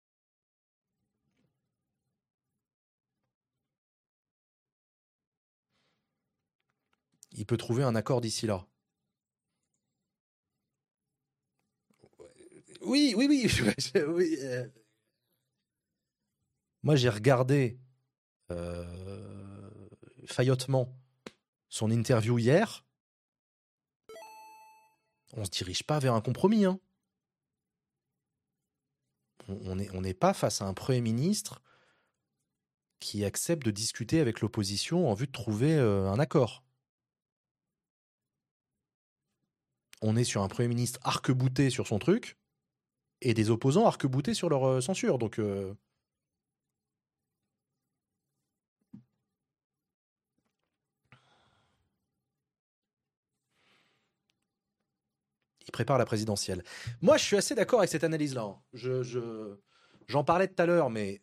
Speaker 1: Il peut trouver un accord d'ici là. Oui, oui, oui. je- oui, euh. Moi, j'ai regardé euh, faillotement son interview hier. On se dirige pas vers un compromis. Hein. On n'est on n'est pas face à un Premier ministre qui accepte de discuter avec l'opposition en vue de trouver euh, un accord. On est sur un Premier ministre arc-bouté sur son truc et des opposants arc-boutés sur leur euh, censure. Donc, euh, il prépare la présidentielle. Moi, je suis assez d'accord avec cette analyse-là. Hein. Je, je, j'en parlais tout à l'heure, mais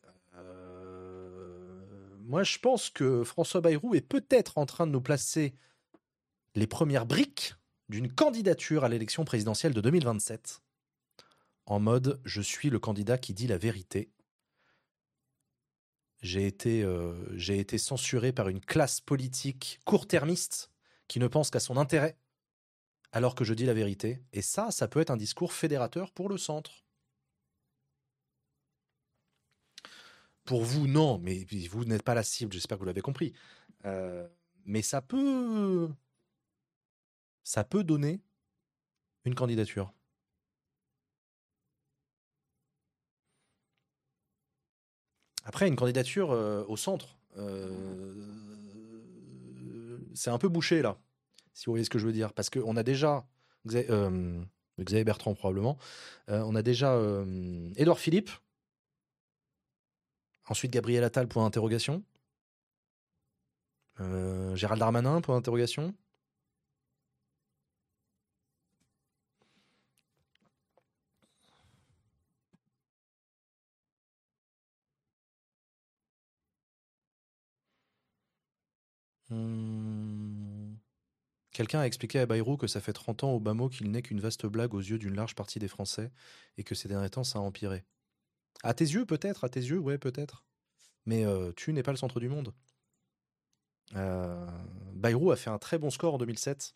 Speaker 1: euh, moi, je pense que François Bayrou est peut-être en train de nous placer les premières briques d'une candidature à l'élection présidentielle de deux mille vingt-sept. En mode, je suis le candidat qui dit la vérité. J'ai été, euh, j'ai été censuré par une classe politique court-termiste qui ne pense qu'à son intérêt, alors que je dis la vérité. Et ça, ça peut être un discours fédérateur pour le centre. Pour vous, non, mais vous n'êtes pas la cible, j'espère que vous l'avez compris. Euh, mais ça peut, ça peut donner une candidature. Après, une candidature euh, au centre, euh, c'est un peu bouché là, si vous voyez ce que je veux dire. Parce qu'on a déjà, Xa- euh, Xavier Bertrand probablement, euh, on a déjà euh, Édouard Philippe, ensuite Gabriel Attal, point d'interrogation, euh, Gérald Darmanin, point d'interrogation. Hum, Quelqu'un a expliqué à Bayrou que ça fait trente ans au bas mot qu'il n'est qu'une vaste blague aux yeux d'une large partie des Français et que ces derniers temps ça a empiré. À tes yeux peut-être, à tes yeux, ouais peut-être. Mais euh, tu n'es pas le centre du monde. Euh, Bayrou a fait un très bon score en deux mille sept.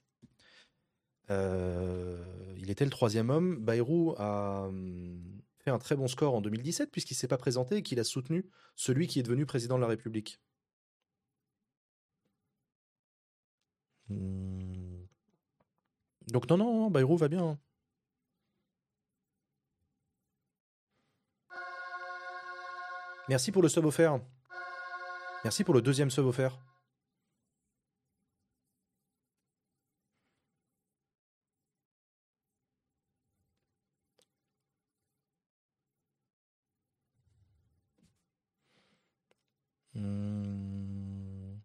Speaker 1: Euh, il était le troisième homme. Bayrou a hum, fait un très bon score en deux mille dix-sept puisqu'il ne s'est pas présenté et qu'il a soutenu celui qui est devenu président de la République. Hum, Donc non, non, non, Bayrou va bien. Hein. Merci pour le sub offert. Merci pour le deuxième sub offert. Hum,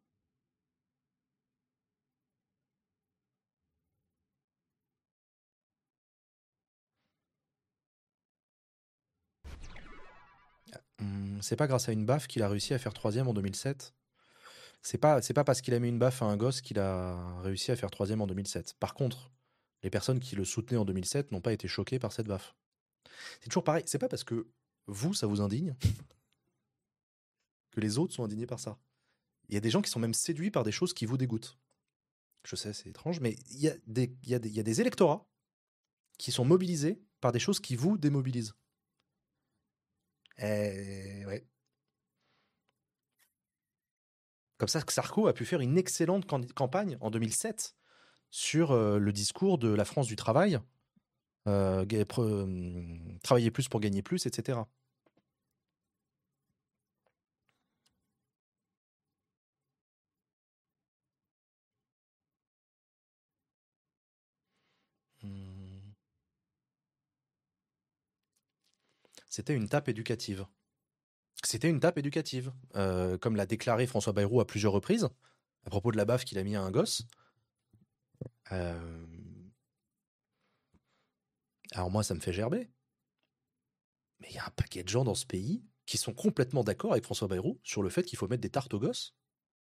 Speaker 1: hum, C'est pas grâce à une baffe qu'il a réussi à faire troisième en deux mille sept. C'est pas, c'est pas parce qu'il a mis une baffe à un gosse qu'il a réussi à faire troisième en deux mille sept. Par contre, les personnes qui le soutenaient en deux mille sept n'ont pas été choquées par cette baffe. C'est toujours pareil. C'est pas parce que vous, ça vous indigne, que les autres sont indignés par ça. Il y a des gens qui sont même séduits par des choses qui vous dégoûtent. Je sais, c'est étrange, mais il y a des, il y a des, il y a des électorats qui sont mobilisés par des choses qui vous démobilisent. Et ouais. Comme ça, Sarko a pu faire une excellente candi- campagne en deux mille sept sur euh, le discours de la France du travail, euh, ga- pre- hum, travailler plus pour gagner plus, et cetera. Hum. C'était une tape éducative. C'était une tape éducative, euh, comme l'a déclaré François Bayrou à plusieurs reprises, à propos de la baffe qu'il a mis à un gosse. Euh, Alors moi, ça me fait gerber. Mais il y a un paquet de gens dans ce pays qui sont complètement d'accord avec François Bayrou sur le fait qu'il faut mettre des tartes aux gosses.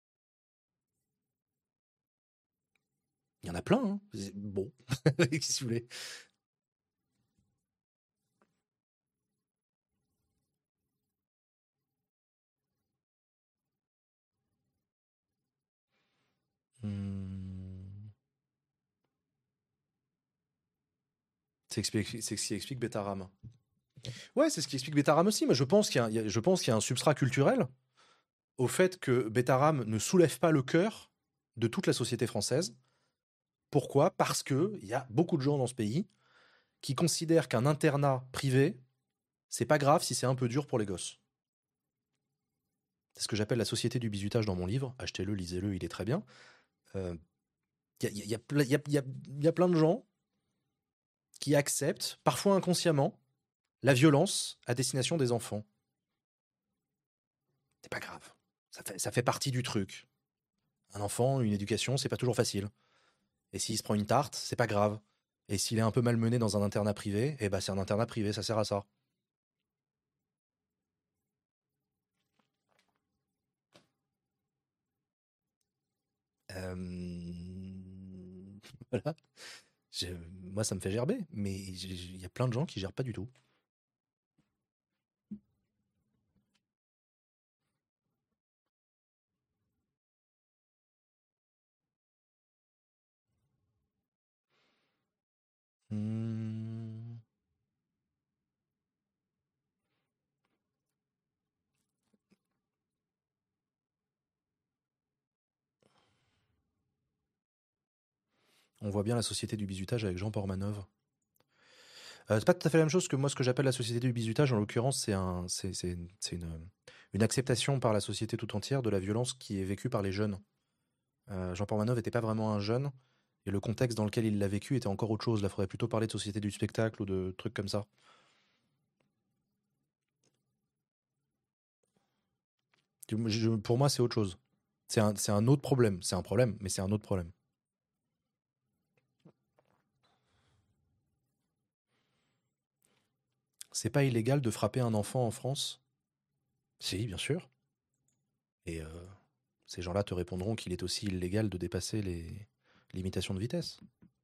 Speaker 1: Il y en a plein, hein. Bon, qu'est-ce que vous voulez? Hmm. C'est expli- c'est ce qui explique Betaram. Ouais, c'est ce qui explique Betaram aussi. Mais je pense qu'il y a, il y a- je pense qu'il y a un substrat culturel au fait que Betaram ne soulève pas le cœur de toute la société française. Pourquoi? Parce que il y a beaucoup de gens dans ce pays qui considèrent qu'un internat privé, c'est pas grave si c'est un peu dur pour les gosses. C'est ce que j'appelle la société du bizutage dans mon livre. Achetez-le, lisez-le, il est très bien. Euh, Il y, a, y, a, y, a, y, a, y a plein de gens qui acceptent, parfois inconsciemment, la violence à destination des enfants. C'est pas grave. Ça fait, ça fait partie du truc. Un enfant, une éducation, c'est pas toujours facile. Et s'il se prend une tarte, c'est pas grave. Et s'il est un peu malmené dans un internat privé, eh ben c'est un internat privé, ça sert à ça. Euh... Voilà. Je- Moi, ça me fait gerber, mais il y a plein de gens qui gèrent pas du tout. Hmm. On voit bien la société du bizutage avec Jean Pormanov. Euh, c'est pas tout à fait la même chose que moi, ce que j'appelle la société du bizutage. En l'occurrence, c'est un, c'est, c'est, c'est une, une acceptation par la société tout entière de la violence qui est vécue par les jeunes. Euh, Jean Pormanov n'était pas vraiment un jeune, et le contexte dans lequel il l'a vécu était encore autre chose. Là, il faudrait plutôt parler de société du spectacle ou de trucs comme ça. Je- pour moi, c'est autre chose. C'est un, c'est un autre problème. C'est un problème, mais c'est un autre problème. C'est pas illégal de frapper un enfant en France? Si, bien sûr. Et euh, ces gens-là te répondront qu'il est aussi illégal de dépasser les limitations de vitesse.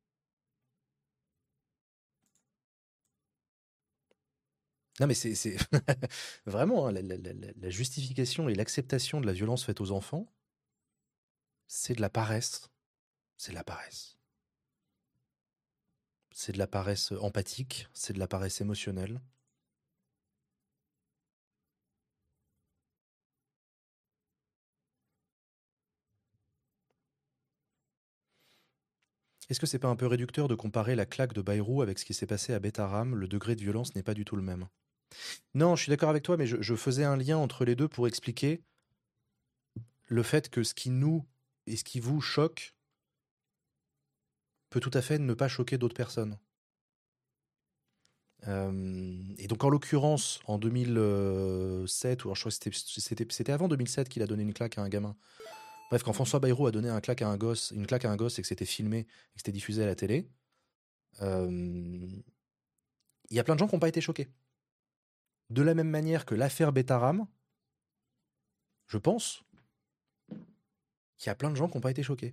Speaker 1: Non, mais c'est c'est- vraiment, hein, la, la- la- la justification et l'acceptation de la violence faite aux enfants, c'est de la paresse. C'est de la paresse. C'est de la paresse empathique, c'est de la paresse émotionnelle. Est-ce que c'est pas un peu réducteur de comparer la claque de Bayrou avec ce qui s'est passé à Betaram? Le degré de violence n'est pas du tout le même. Non, je suis d'accord avec toi, mais je, je faisais un lien entre les deux pour expliquer le fait que ce qui nous et ce qui vous choque peut tout à fait ne pas choquer d'autres personnes. Euh, et donc en l'occurrence, en deux mille sept, ou alors je crois que c'était, c'était, c'était avant deux mille sept qu'il a donné une claque à un gamin. Bref, quand François Bayrou a donné un claque à un gosse, une claque à un gosse et que c'était filmé et que c'était diffusé à la télé, euh, il y a plein de gens qui n'ont pas été choqués. De la même manière que l'affaire Betaram, je pense qu'il y a plein de gens qui n'ont pas été choqués.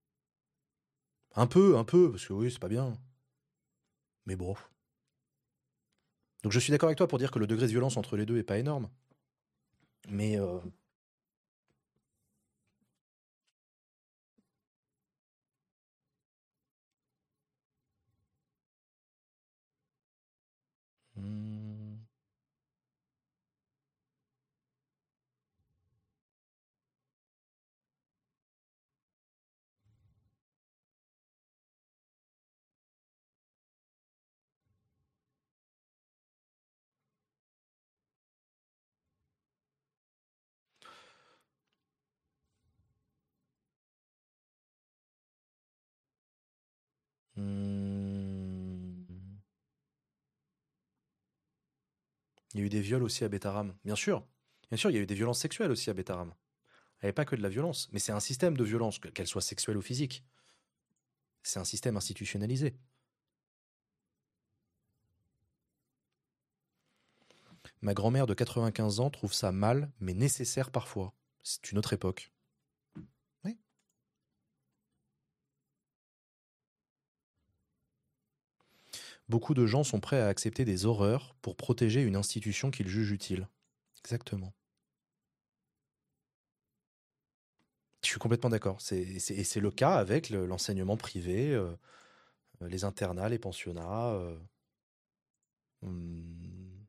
Speaker 1: Un peu, un peu, parce que oui, c'est pas bien. Mais bon. Donc je suis d'accord avec toi pour dire que le degré de violence entre les deux est pas énorme. Mais euh, hmm, hmm, il y a eu des viols aussi à Betaram. Bien sûr. Bien sûr, il y a eu des violences sexuelles aussi à Betaram. Il n'y avait pas que de la violence. Mais c'est un système de violence, qu'elle soit sexuelle ou physique. C'est un système institutionnalisé. Ma grand-mère de quatre-vingt-quinze ans trouve ça mal, mais nécessaire parfois. C'est une autre époque. Oui. Beaucoup de gens sont prêts à accepter des horreurs pour protéger une institution qu'ils jugent utile. Exactement. Je suis complètement d'accord. C'est, c'est- et c'est le cas avec le- l'enseignement privé, euh, les internats, les pensionnats. euh, hum,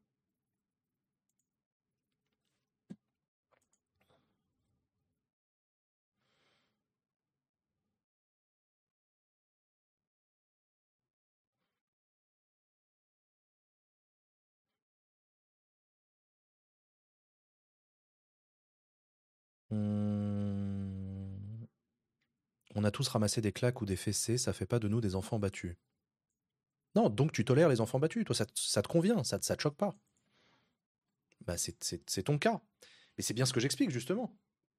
Speaker 1: hum, on a tous ramassé des claques ou des fessées, ça fait pas de nous des enfants battus. Non, donc tu tolères les enfants battus, toi ça, te- ça te convient, ça, te- ça te choque pas. Bah c'est c'est- c'est ton cas. Mais c'est bien ce que j'explique justement.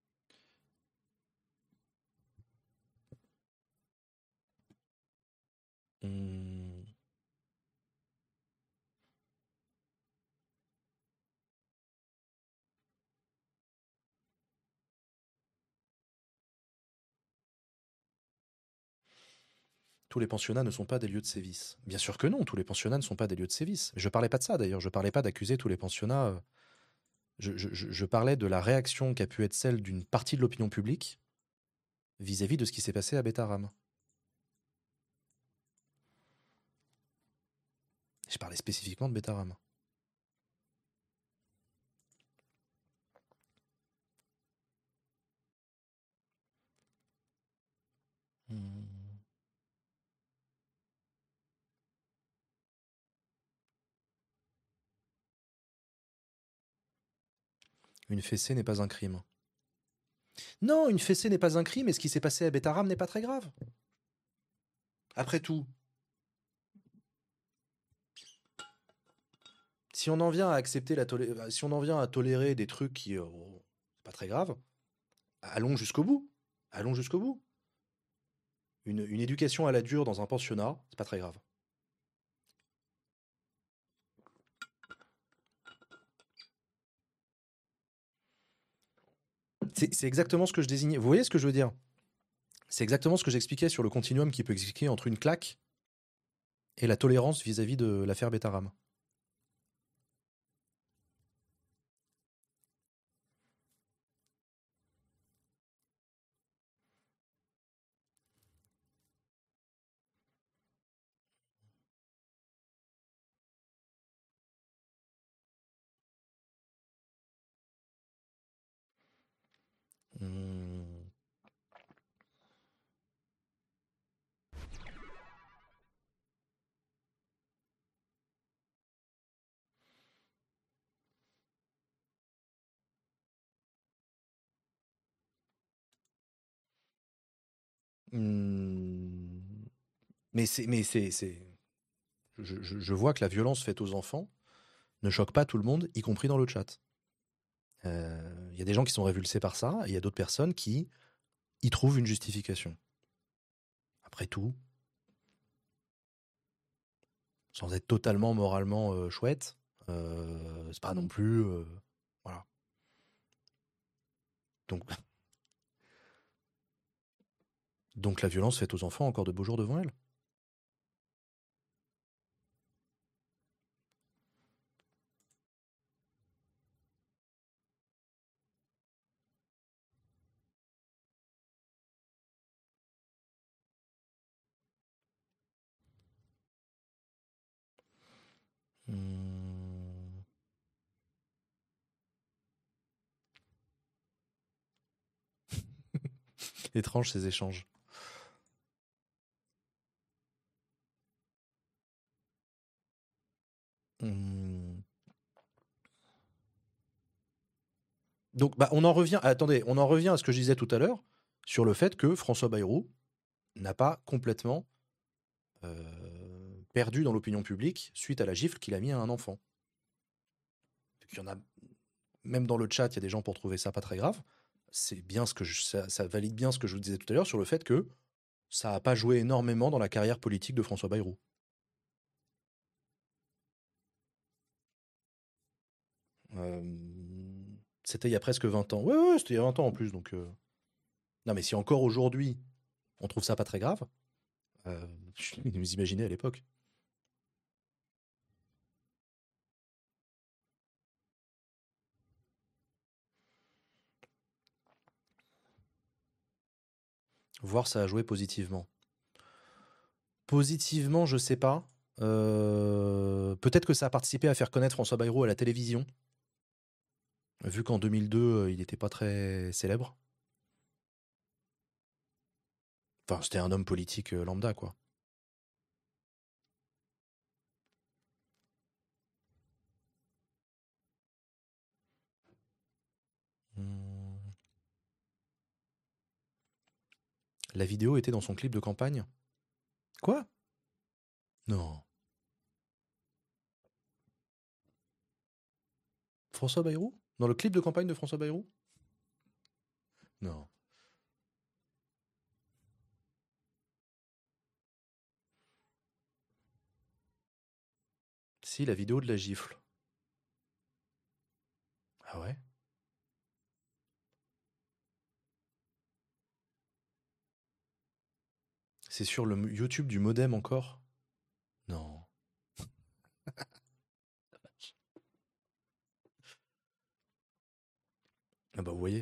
Speaker 1: Hum, tous les pensionnats ne sont pas des lieux de sévice. Bien sûr que non, tous les pensionnats ne sont pas des lieux de sévice. Je parlais pas de ça d'ailleurs, je parlais pas d'accuser tous les pensionnats. euh, Je, je- je- je parlais de la réaction qui a pu être celle d'une partie de l'opinion publique vis-à-vis de ce qui s'est passé à Betaram. Je parlais spécifiquement de Betaram. Hmm. Une fessée n'est pas un crime. Non, une fessée n'est pas un crime et ce qui s'est passé à Betaram n'est pas très grave. Après tout, si on en vient à accepter la tolé- si on en vient à tolérer des trucs qui euh, oh, c'est pas très grave, allons jusqu'au bout. Allons jusqu'au bout. Une, une éducation à la dure dans un pensionnat, c'est pas très grave. C'est c'est exactement ce que je désignais. Vous voyez ce que je veux dire? C'est exactement ce que j'expliquais sur le continuum qui peut expliquer entre une claque et la tolérance vis-à-vis de l'affaire Betaram. Hmm. Hmm. Mais c'est, mais c'est, c'est, je, je- je vois que la violence faite aux enfants ne choque pas tout le monde, y compris dans le chat. Euh, Il y a des gens qui sont révulsés par ça, et il y a d'autres personnes qui y trouvent une justification. Après tout, sans être totalement moralement euh, chouette, euh, c'est pas non plus, euh, voilà. Donc, donc la violence faite aux enfants a encore de beaux jours devant elle. Hmm. Étrange ces échanges. Hmm. Donc, bah, on en revient. Attendez, on en revient à ce que je disais tout à l'heure sur le fait que François Bayrou n'a pas complètement euh, perdu dans l'opinion publique suite à la gifle qu'il a mis à un enfant. Il y en a, même dans le chat, il y a des gens pour trouver ça pas très grave. C'est bien ce que je- ça, ça valide bien ce que je vous disais tout à l'heure sur le fait que ça n'a pas joué énormément dans la carrière politique de François Bayrou. Euh, C'était il y a presque vingt ans. Ouais, ouais, c'était il y a vingt ans en plus. Donc, euh, non, mais si encore aujourd'hui, on trouve ça pas très grave, euh, vous imaginez à l'époque. Voir ça a joué positivement. Positivement, je sais pas. Euh, Peut-être que ça a participé à faire connaître François Bayrou à la télévision, vu qu'en deux mille deux, euh, il n'était pas très célèbre. Enfin, c'était un homme politique euh, lambda, quoi. Hmm. La vidéo était dans son clip de campagne. Quoi? Non. François Bayrou? Dans le clip de campagne de François Bayrou? Non. Si, la vidéo de la gifle. Ah ouais? C'est sur le m- YouTube du modem encore? Non. Ah bah vous voyez.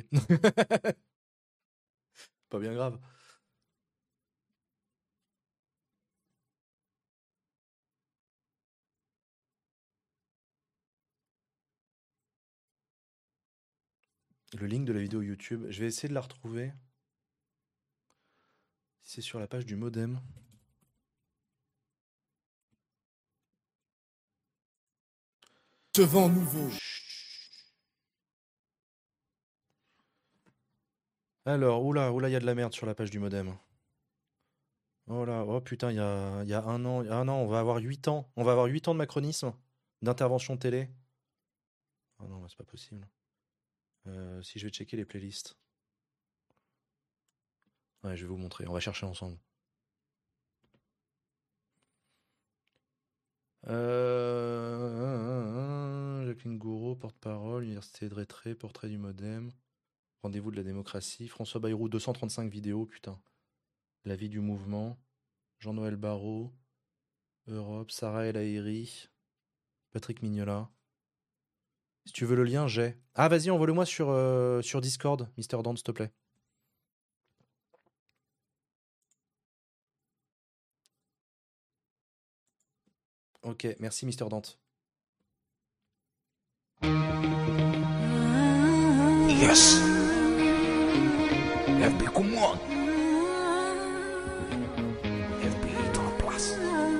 Speaker 1: Pas bien grave. Le link de la vidéo YouTube, je vais essayer de la retrouver. Si c'est sur la page du modem.
Speaker 2: Ce vent nouveau.
Speaker 1: Alors, oula, oula, il y a de la merde sur la page du modem. Oh là, oh putain, il y a, il y a un an, ah non, on va avoir huit ans. On va avoir huit ans de macronisme, d'intervention télé. Oh non, bah, c'est pas possible. Euh, si je vais checker les playlists. Ouais, je vais vous montrer, on va chercher ensemble. Euh... Jacqueline Gouraud, porte-parole, Université de Rétré, portrait du modem, rendez-vous de la démocratie, François Bayrou, deux cent trente-cinq vidéos, putain. La vie du mouvement, Jean-Noël Barrot, Europe, Sarah El Haïry, Patrick Mignola. Si tu veux le lien, j'ai. Ah, vas-y, envoie-le-moi sur, euh, sur Discord, Mister Dante, s'il te plaît. Ok, merci, Mister Dante.
Speaker 2: Yes. F B comme moi. F B dans la place.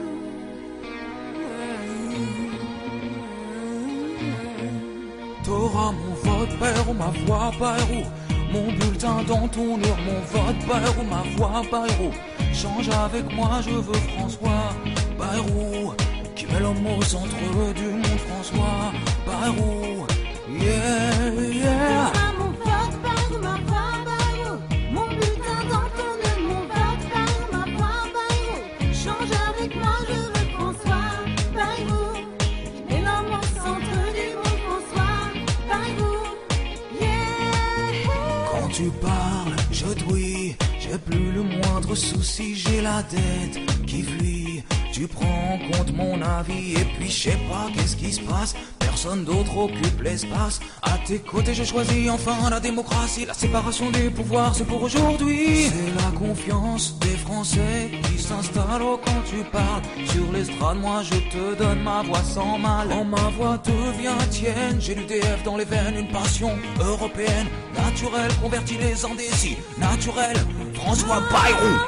Speaker 2: T'auras mon vote, Bayrou, ma voix, Bayrou. Mon bulletin dans ton urne, mon vote, Bayrou, ma voix, Bayrou. Change avec moi, je veux François Bayrou, qui met l'homme au centre du monde, François Bayrou. Yeah, yeah.
Speaker 3: T'auras mon vote, Bayrou, ma voix, Bayrou. Mon bulletin dans ton urne, mon vote, Bayrou, ma voix, Bayrou. Change avec moi, je veux François Bayrou, qui met l'homme au centre du monde, François Bayrou. Yeah.
Speaker 2: Quand tu parles, je t'ouïe, j'ai plus le moindre souci, j'ai la tête qui fuit. Tu prends en compte mon avis et puis je sais pas qu'est-ce qui se passe. Personne d'autre occupe l'espace. À tes côtés, je choisis enfin la démocratie. La séparation des pouvoirs, c'est pour aujourd'hui. C'est la confiance des Français qui s'installe oh, quand tu parles. Sur l'estrade, moi je te donne ma voix sans mal. Quand ma voix devient tienne, j'ai l'U D F dans les veines, une passion européenne. Naturelle, convertit les indécis. Naturel, François Bayrou.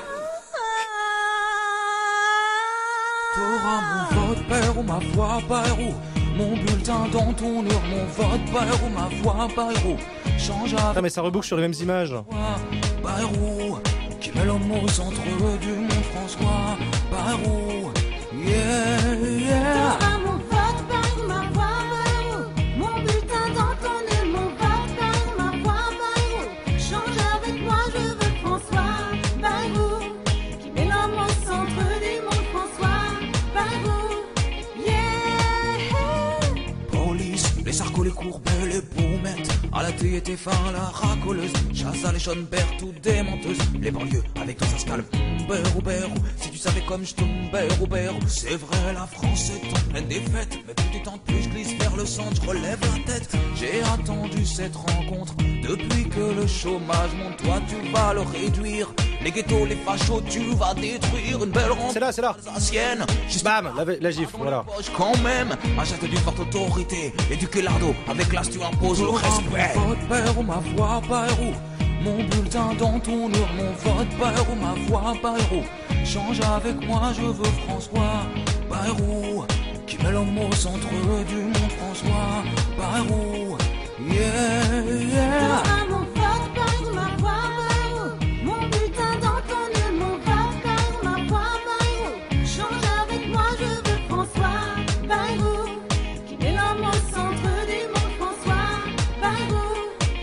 Speaker 2: T'auras mon vote, Bayrou, ma voix, Bayrou. Mon bulletin dans ton urne, mon vote, Bayrou, ma voix, Bayrou. Change avec
Speaker 1: Ah, mais ça reboucle sur les mêmes images.
Speaker 2: moi, Bayrou, qui met l'homme au centre du monde, François Bayrou. Yeah, yeah.
Speaker 3: T'auras mon vote, Bayrou, ma voix, Bayrou. Mon bulletin dans ton urne, mon vote, Bayrou, ma voix, Bayrou. Change avec moi, je veux François Bayrou, qui met l'homme au centre du monde, François Bayrou. Yeah.
Speaker 2: Police, les arcos, les courber les pommettes. À la thé était fin la racoleuse. Chasse les Schoenberg, toutes des menteuses. Les banlieues avec tout ça se calme. Berou, berou, si tu savais comme je tombe, berou, berou. C'est vrai, la France est en pleine défaite. Mais plus tu tentes, plus je glisse vers le centre, je relève la tête. J'ai attendu cette rencontre depuis que le chômage monte. Toi, tu vas le réduire. Les ghettos, les fachos, tu vas détruire. Une belle rencontre.
Speaker 1: C'est là, c'est là.
Speaker 2: Alsacienne. Juste
Speaker 1: Bam, la, la gifle, voilà.
Speaker 2: quand même, un geste d'une forte autorité. Éduquer l'ardo, avec classe tu imposes le respect. Mon vote père ou ma voix Bayrou. Mon bulletin dans ton urne, mon vote Bayrou, ma voix Bayrou. Change avec moi, je veux François Bayrou. Qui met l'homme au centre du monde, François Bayrou. Yeah, yeah.
Speaker 3: T'auras mon vote, Bayrou, ma voix, Bayrou. Mon bulletin dans ton urne, mon vote, Bayrou, ma voix, Bayrou. Change avec moi, je veux François Bayrou. Qui met l'homme au centre du monde, François Bayrou.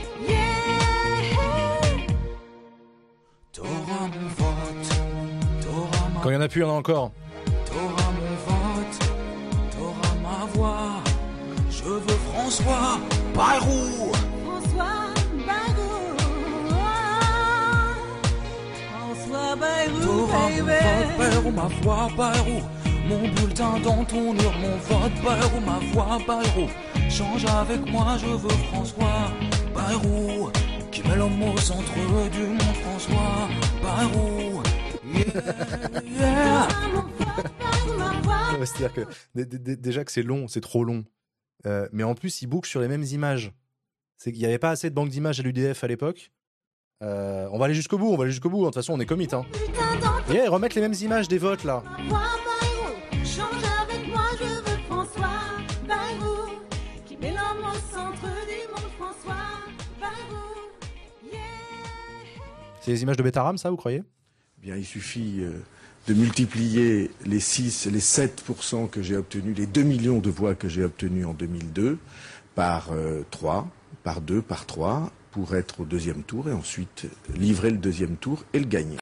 Speaker 3: Yeah.
Speaker 2: T'auras mon vote, t'auras ma
Speaker 1: Quand il y en a plus, il y en a encore.
Speaker 2: T'auras mon vote, t'auras ma voix. Je veux François Bayrou.
Speaker 3: François Bayrou. François Bayrou,
Speaker 2: T'auras mon
Speaker 3: baby.
Speaker 2: vote Bayrou, ma voix Bayrou. Mon bulletin dans ton urne, mon vote Bayrou, ma voix Bayrou. Change avec moi, je veux François Bayrou. Qui met l'homme au centre du monde, François Bayrou. Yeah, yeah.
Speaker 3: T'auras mon vote, Bayrou, ma voix.
Speaker 1: Ouais, C'est-à-dire que dé- dé- dé- déjà que c'est long, c'est trop long. Euh, mais en plus, ils bouclent sur les mêmes images. C'est qu'il n'y avait pas assez de banque d'images à l'U D F à l'époque. Euh, on va aller jusqu'au bout, on va aller jusqu'au bout. De toute façon, on est commit. Hein.
Speaker 3: Bulletin dans ton
Speaker 1: Et ils remettent les mêmes images des votes là.
Speaker 3: ma voix, Bayrou. Change avec moi, je veux François Bayrou. Qui met l'homme au centre du monde, François Bayrou. Yeah.
Speaker 1: C'est les images de Betaram, ça, vous croyez?
Speaker 4: Bien, il suffit euh, de multiplier les six, les sept pour cent que j'ai obtenus, les deux millions de voix que j'ai obtenus en deux mille deux, par euh, trois, par deux, par trois, pour être au deuxième tour et ensuite livrer le deuxième tour et le gagner.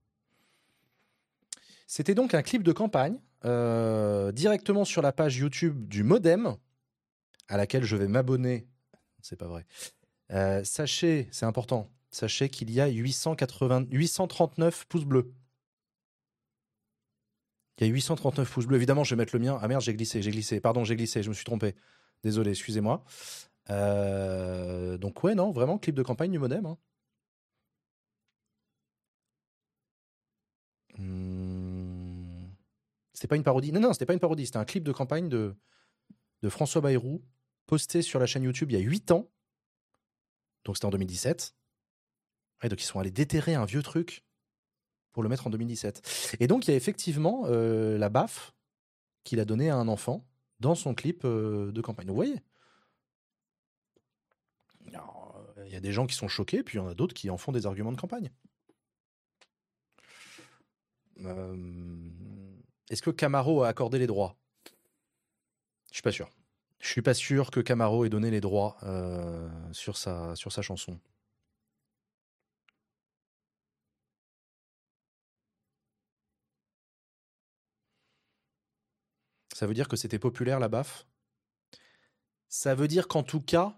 Speaker 1: C'était donc un clip de campagne euh, directement sur la page YouTube du Modem, à laquelle je vais m'abonner. C'est pas vrai. Euh, sachez, c'est important, sachez qu'il y a huit cent quatre-vingts, huit cent trente-neuf pouces bleus. Il y a huit cent trente-neuf pouces bleus. Évidemment, je vais mettre le mien. Ah merde, j'ai glissé, j'ai glissé. Pardon, j'ai glissé, je me suis trompé. Désolé, excusez-moi. Euh, donc ouais, non, vraiment, clip de campagne du Modem. Hein. Hmm. C'était pas une parodie. Non, non, c'était pas une parodie. C'était un clip de campagne de, de François Bayrou, posté sur la chaîne YouTube il y a huit ans. Donc c'était en deux mille dix-sept. Ouais, donc ils sont allés déterrer un vieux truc pour le mettre en deux mille dix-sept. Et donc il y a effectivement euh, la baffe qu'il a donnée à un enfant dans son clip euh, de campagne. Vous voyez? Alors, il y a des gens qui sont choqués, puis il y en a d'autres qui en font des arguments de campagne. Euh, Est-ce que Camaro a accordé les droits? Je suis pas sûr. Je suis pas sûr que Camaro ait donné les droits euh, sur sa, sur sa chanson. Ça veut dire que c'était populaire la baffe? Ça veut dire qu'en tout cas,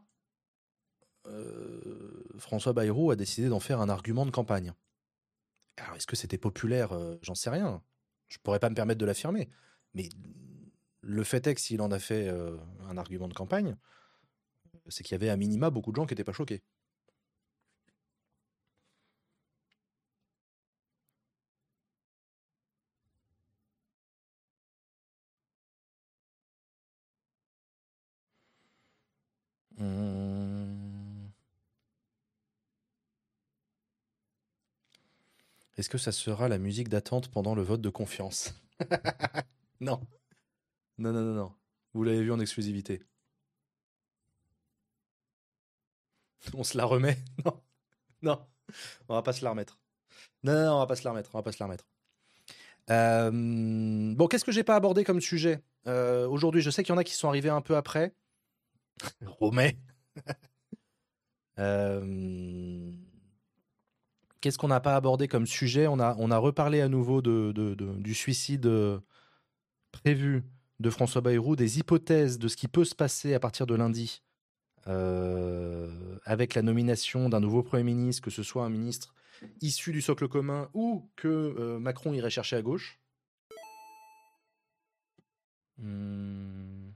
Speaker 1: euh, François Bayrou a décidé d'en faire un argument de campagne. Alors, est-ce que c'était populaire? Euh, J'en sais rien. Je pourrais pas me permettre de l'affirmer. Mais le fait est que s'il en a fait euh, un argument de campagne, c'est qu'il y avait à minima beaucoup de gens qui n'étaient pas choqués. Hum. Est-ce que ça sera la musique d'attente pendant le vote de confiance? Non. Non, non, non, non. Vous l'avez vu en exclusivité. On se la remet? Non. Non. On va pas se la remettre. Non, non, non, on va pas se la remettre. On va pas se la remettre. Euh, Bon, qu'est-ce que j'ai pas abordé comme sujet euh, aujourd'hui? Je sais qu'il y en a qui sont arrivés un peu après. Romet. euh... Qu'est-ce qu'on n'a pas abordé comme sujet? On a, on a reparlé à nouveau de, de, de, du suicide prévu de François Bayrou, des hypothèses de ce qui peut se passer à partir de lundi euh, avec la nomination d'un nouveau Premier ministre, que ce soit un ministre issu du socle commun ou que euh, Macron irait chercher à gauche. Hmm.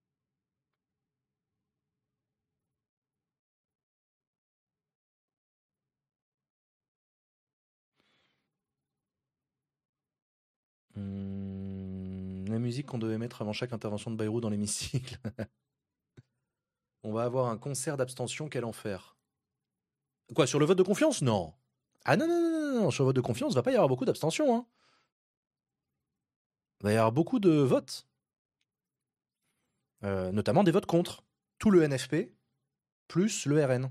Speaker 1: Hmm. La musique qu'on devait mettre avant chaque intervention de Bayrou dans l'hémicycle. On va avoir un concert d'abstention, quel enfer. Quoi, sur le vote de confiance? Non. Ah non, non, non, non, non, sur le vote de confiance, il va pas y avoir beaucoup d'abstention. Hein. Il va y avoir beaucoup de votes. Euh, notamment des votes contre. Tout le N F P, plus le R N.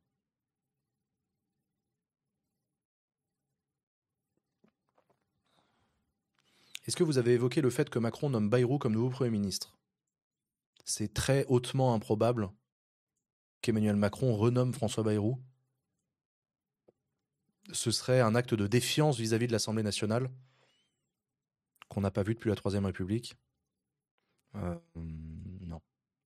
Speaker 1: Est-ce que vous avez évoqué le fait que Macron nomme Bayrou comme nouveau Premier ministre? C'est très hautement improbable qu'Emmanuel Macron renomme François Bayrou. Ce serait un acte de défiance vis-à-vis de l'Assemblée nationale qu'on n'a pas vu depuis la Troisième République. Euh, non.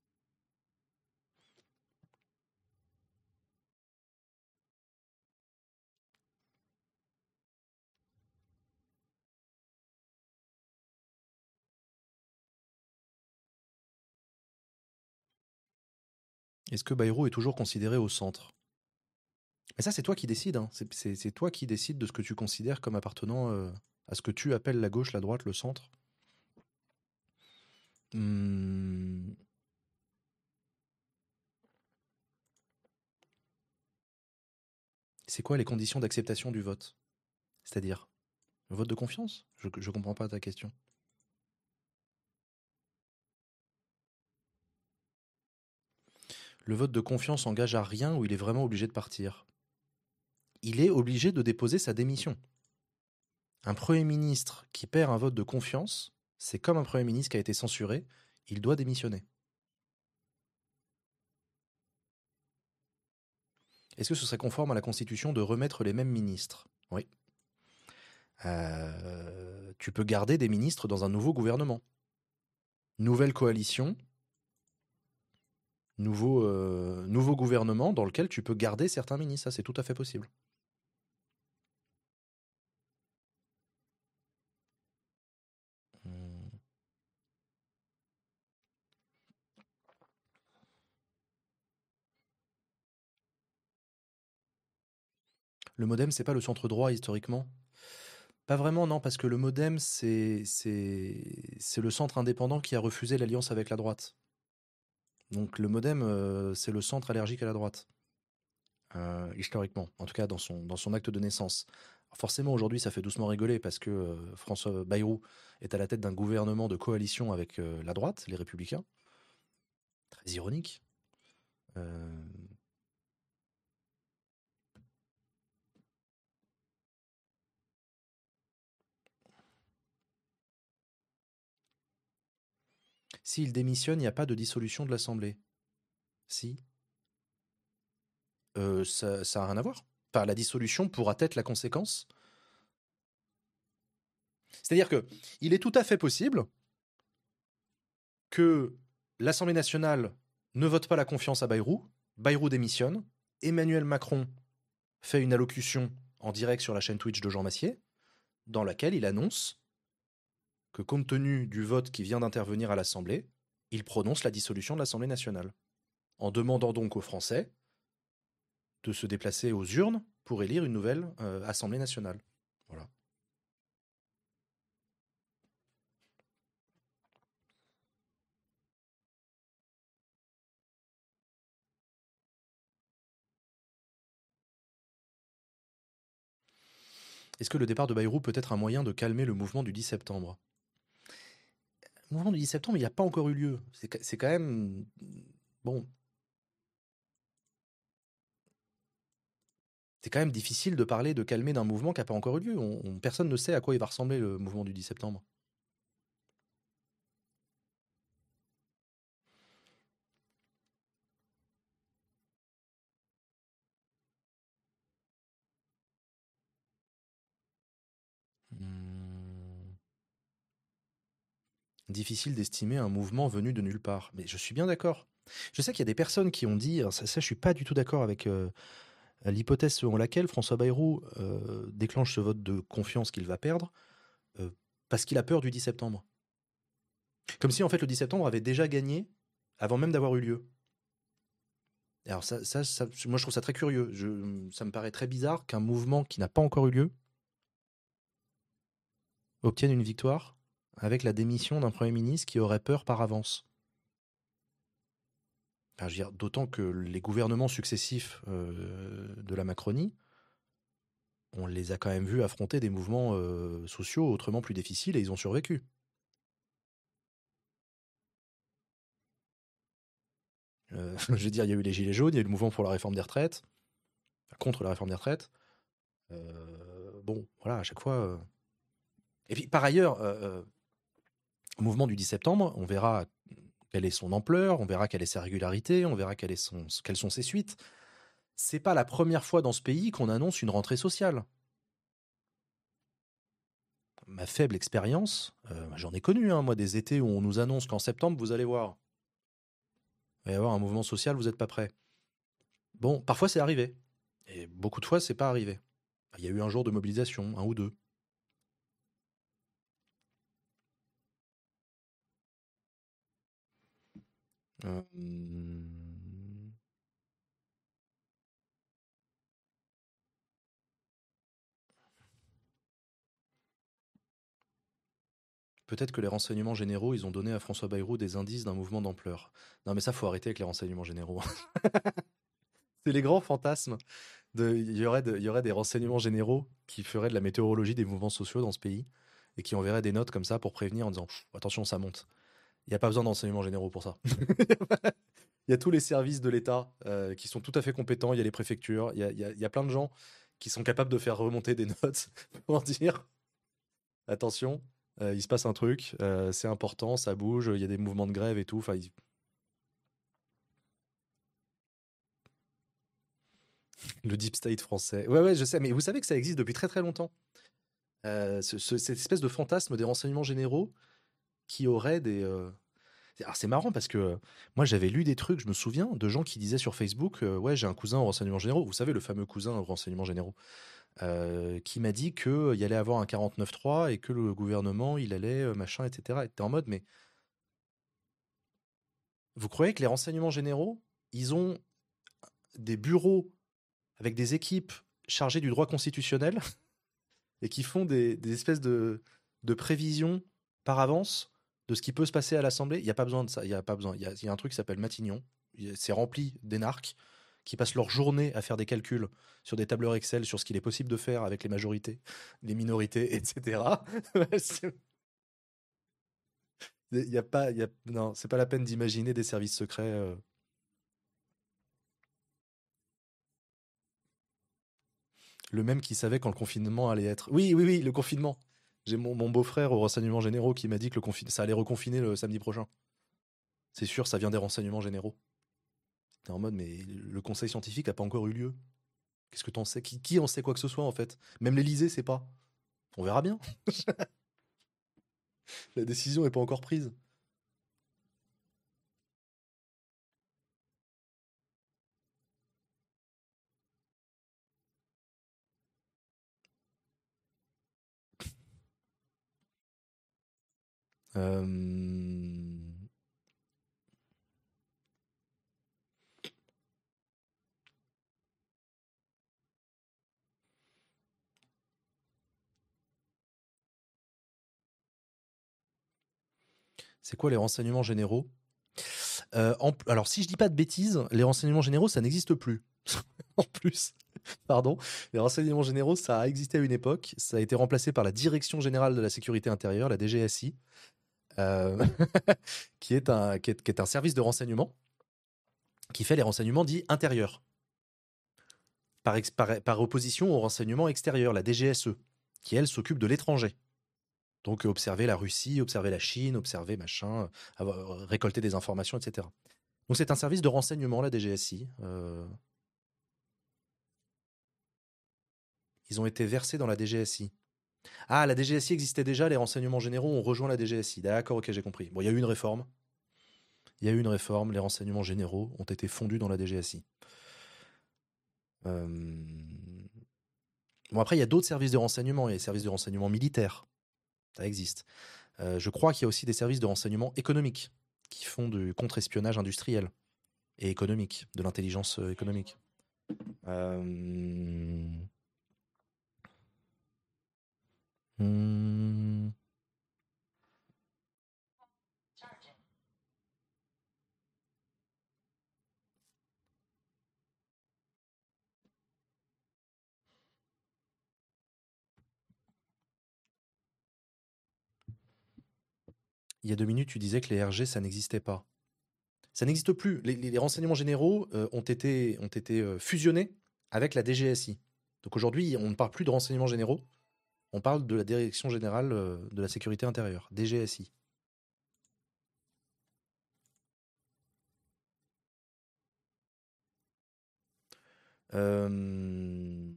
Speaker 1: Est-ce que Bayrou est toujours considéré au centre? Mais ça, c'est toi qui décides. Hein. C'est, c'est, c'est toi qui décides de ce que tu considères comme appartenant euh, à ce que tu appelles la gauche, la droite, le centre. Hum... C'est quoi les conditions d'acceptation du vote? C'est-à-dire le vote de confiance? Je ne comprends pas ta question. Le vote de confiance engage à rien ou il est vraiment obligé de partir? Il est obligé de déposer sa démission. Un Premier ministre qui perd un vote de confiance, c'est comme un Premier ministre qui a été censuré, il doit démissionner. Est-ce que ce serait conforme à la Constitution de remettre les mêmes ministres? Oui. Euh, tu peux garder des ministres dans un nouveau gouvernement. Nouvelle coalition, nouveau, euh, nouveau gouvernement dans lequel tu peux garder certains ministres. Ça, c'est tout à fait possible. Hmm. Le MoDem, c'est pas le centre droit historiquement? Pas vraiment, non, parce que le MoDem, c'est, c'est, c'est le centre indépendant qui a refusé l'alliance avec la droite. Donc le MoDem, euh, c'est le centre allergique à la droite, euh, historiquement, en tout cas dans son, dans son acte de naissance. Alors forcément, aujourd'hui, ça fait doucement rigoler parce que euh, François Bayrou est à la tête d'un gouvernement de coalition avec euh, la droite, les Républicains. Très ironique. Euh... S'il démissionne, il n'y a pas de dissolution de l'Assemblée. Si. Euh, ça n'a rien à voir. Enfin, la dissolution pourra être la conséquence. C'est-à-dire que il est tout à fait possible que l'Assemblée nationale ne vote pas la confiance à Bayrou, Bayrou démissionne, Emmanuel Macron fait une allocution en direct sur la chaîne Twitch de Jean Massier, dans laquelle il annonce que compte tenu du vote qui vient d'intervenir à l'Assemblée, il prononce la dissolution de l'Assemblée nationale, en demandant donc aux Français de se déplacer aux urnes pour élire une nouvelle euh, Assemblée nationale. Voilà. Est-ce que le départ de Bayrou peut être un moyen de calmer le mouvement du dix septembre? Le mouvement du dix septembre, il n'a pas encore eu lieu. C'est, c'est quand même... Bon... C'est quand même difficile de parler de calmer d'un mouvement qui n'a pas encore eu lieu. On, on, personne ne sait à quoi il va ressembler le mouvement du dix septembre. Hmm. Difficile d'estimer un mouvement venu de nulle part. Mais je suis bien d'accord. Je sais qu'il y a des personnes qui ont dit, alors ça, ça je suis pas du tout d'accord avec euh, l'hypothèse selon laquelle François Bayrou euh, déclenche ce vote de confiance qu'il va perdre euh, parce qu'il a peur du dix septembre. Comme si en fait le dix septembre avait déjà gagné avant même d'avoir eu lieu. Alors ça, ça, ça, moi je trouve ça très curieux. Je, ça me paraît très bizarre qu'un mouvement qui n'a pas encore eu lieu obtienne une victoire avec la démission d'un Premier ministre qui aurait peur par avance. Enfin, je veux dire, d'autant que les gouvernements successifs euh, de la Macronie, on les a quand même vus affronter des mouvements euh, sociaux autrement plus difficiles et ils ont survécu. Euh, je veux dire, il y a eu les Gilets jaunes, il y a eu le mouvement pour la réforme des retraites, enfin, contre la réforme des retraites. Euh, bon, voilà, à chaque fois. euh. Et puis, par ailleurs, euh, au mouvement du dix septembre, on verra quelle est son ampleur, on verra quelle est sa régularité, on verra quelle est son, quelles sont ses suites. C'est pas la première fois dans ce pays qu'on annonce une rentrée sociale. Ma faible expérience, euh, j'en ai connu, hein, moi, des étés où on nous annonce qu'en septembre, vous allez voir, il va y avoir un mouvement social, vous n'êtes pas prêts. Bon, parfois c'est arrivé. Et beaucoup de fois, c'est pas arrivé. Il y a eu un jour de mobilisation, un ou deux. Euh, Peut-être que les renseignements généraux, ils ont donné à François Bayrou des indices d'un mouvement d'ampleur. Non, mais ça, faut arrêter avec les renseignements généraux. C'est les grands fantasmes. De, il, y aurait de- il y aurait des renseignements généraux qui feraient de la météorologie des mouvements sociaux dans ce pays et qui enverraient des notes comme ça pour prévenir en disant Pff, attention, ça monte. Il n'y a pas besoin d'enseignements généraux pour ça. Il y a tous les services de l'État euh, qui sont tout à fait compétents. Il y a les préfectures. Il y a, il y a- il y a plein de gens qui sont capables de faire remonter des notes pour dire attention, euh, il se passe un truc, euh, c'est important, ça bouge, il y a des mouvements de grève et tout. Enfin, il- le deep state français. Ouais, ouais, je sais, mais vous savez que ça existe depuis très très longtemps. Euh, ce- ce- cette espèce de fantasme des renseignements généraux qui auraient des. euh, Alors c'est marrant parce que euh, moi j'avais lu des trucs, je me souviens, de gens qui disaient sur Facebook, euh, ouais, j'ai un cousin aux renseignements généraux, vous savez, le fameux cousin aux renseignements généraux, euh, qui m'a dit qu'il y allait avoir un quarante-neuf trois et que le gouvernement, il allait, euh, machin, et cetera. Et t'es en mode, mais vous croyez que les renseignements généraux, ils ont des bureaux avec des équipes chargées du droit constitutionnel et qui font des, des espèces de, de prévisions par avance de ce qui peut se passer à l'Assemblée? Il n'y a pas besoin de ça, il y a pas besoin. Il y a, il y a un truc qui s'appelle Matignon, Il y a- c'est rempli d'énarques qui passent leur journée à faire des calculs sur des tableurs Excel sur ce qu'il est possible de faire avec les majorités, les minorités, et cetera. C'est- Il y a pas, il y a, non, c'est pas la peine d'imaginer des services secrets. euh. Le même qui savait quand le confinement allait être. Oui, oui, oui, le confinement. J'ai mon, mon beau-frère aux renseignements généraux qui m'a dit que le confi- ça allait reconfiner le samedi prochain. C'est sûr, ça vient des renseignements généraux. T'es en mode, mais le conseil scientifique a pas encore eu lieu. Qu'est-ce que t'en sais? Qui, qui en sait quoi que ce soit en fait? Même l'Élysée sait pas. On verra bien. La décision est pas encore prise. Euh, C'est quoi les renseignements généraux? Euh, en- Alors, si je dis pas de bêtises, les renseignements généraux, ça n'existe plus. En plus, pardon, les renseignements généraux, ça a existé à une époque. Ça a été remplacé par la Direction générale de la sécurité intérieure, la D G S I, euh, qui est un qui est, qui est un service de renseignement qui fait les renseignements dits intérieurs, par, ex- par, par opposition aux renseignements extérieurs, la D G S E, qui elle s'occupe de l'étranger. Donc euh, observer la Russie, observer la Chine, observer machin, euh, avoir- euh, récolter des informations, et cetera. Donc c'est un service de renseignement, la D G S I. Euh, ils ont été versés dans la D G S I. Ah, la D G S I existait déjà, les renseignements généraux ont rejoint la D G S I. D'accord, ok, j'ai compris. Bon, il y a eu une réforme. Il y a eu une réforme, les renseignements généraux ont été fondus dans la D G S I. Euh, Bon, après, il y a d'autres services de renseignement. Il y a les services de renseignement militaires. Ça existe. Euh, je crois qu'il y a aussi des services de renseignement économiques qui font du contre-espionnage industriel et économique, de l'intelligence euh, économique. Euh, hmm, Il y a deux minutes, tu disais que les R G, ça n'existait pas. Ça n'existe plus. Les, les- les renseignements généraux euh, ont été, ont été euh, fusionnés avec la D G S I. Donc aujourd'hui, on ne parle plus de renseignements généraux, on parle de la Direction générale euh, de la sécurité intérieure, D G S I. Euh,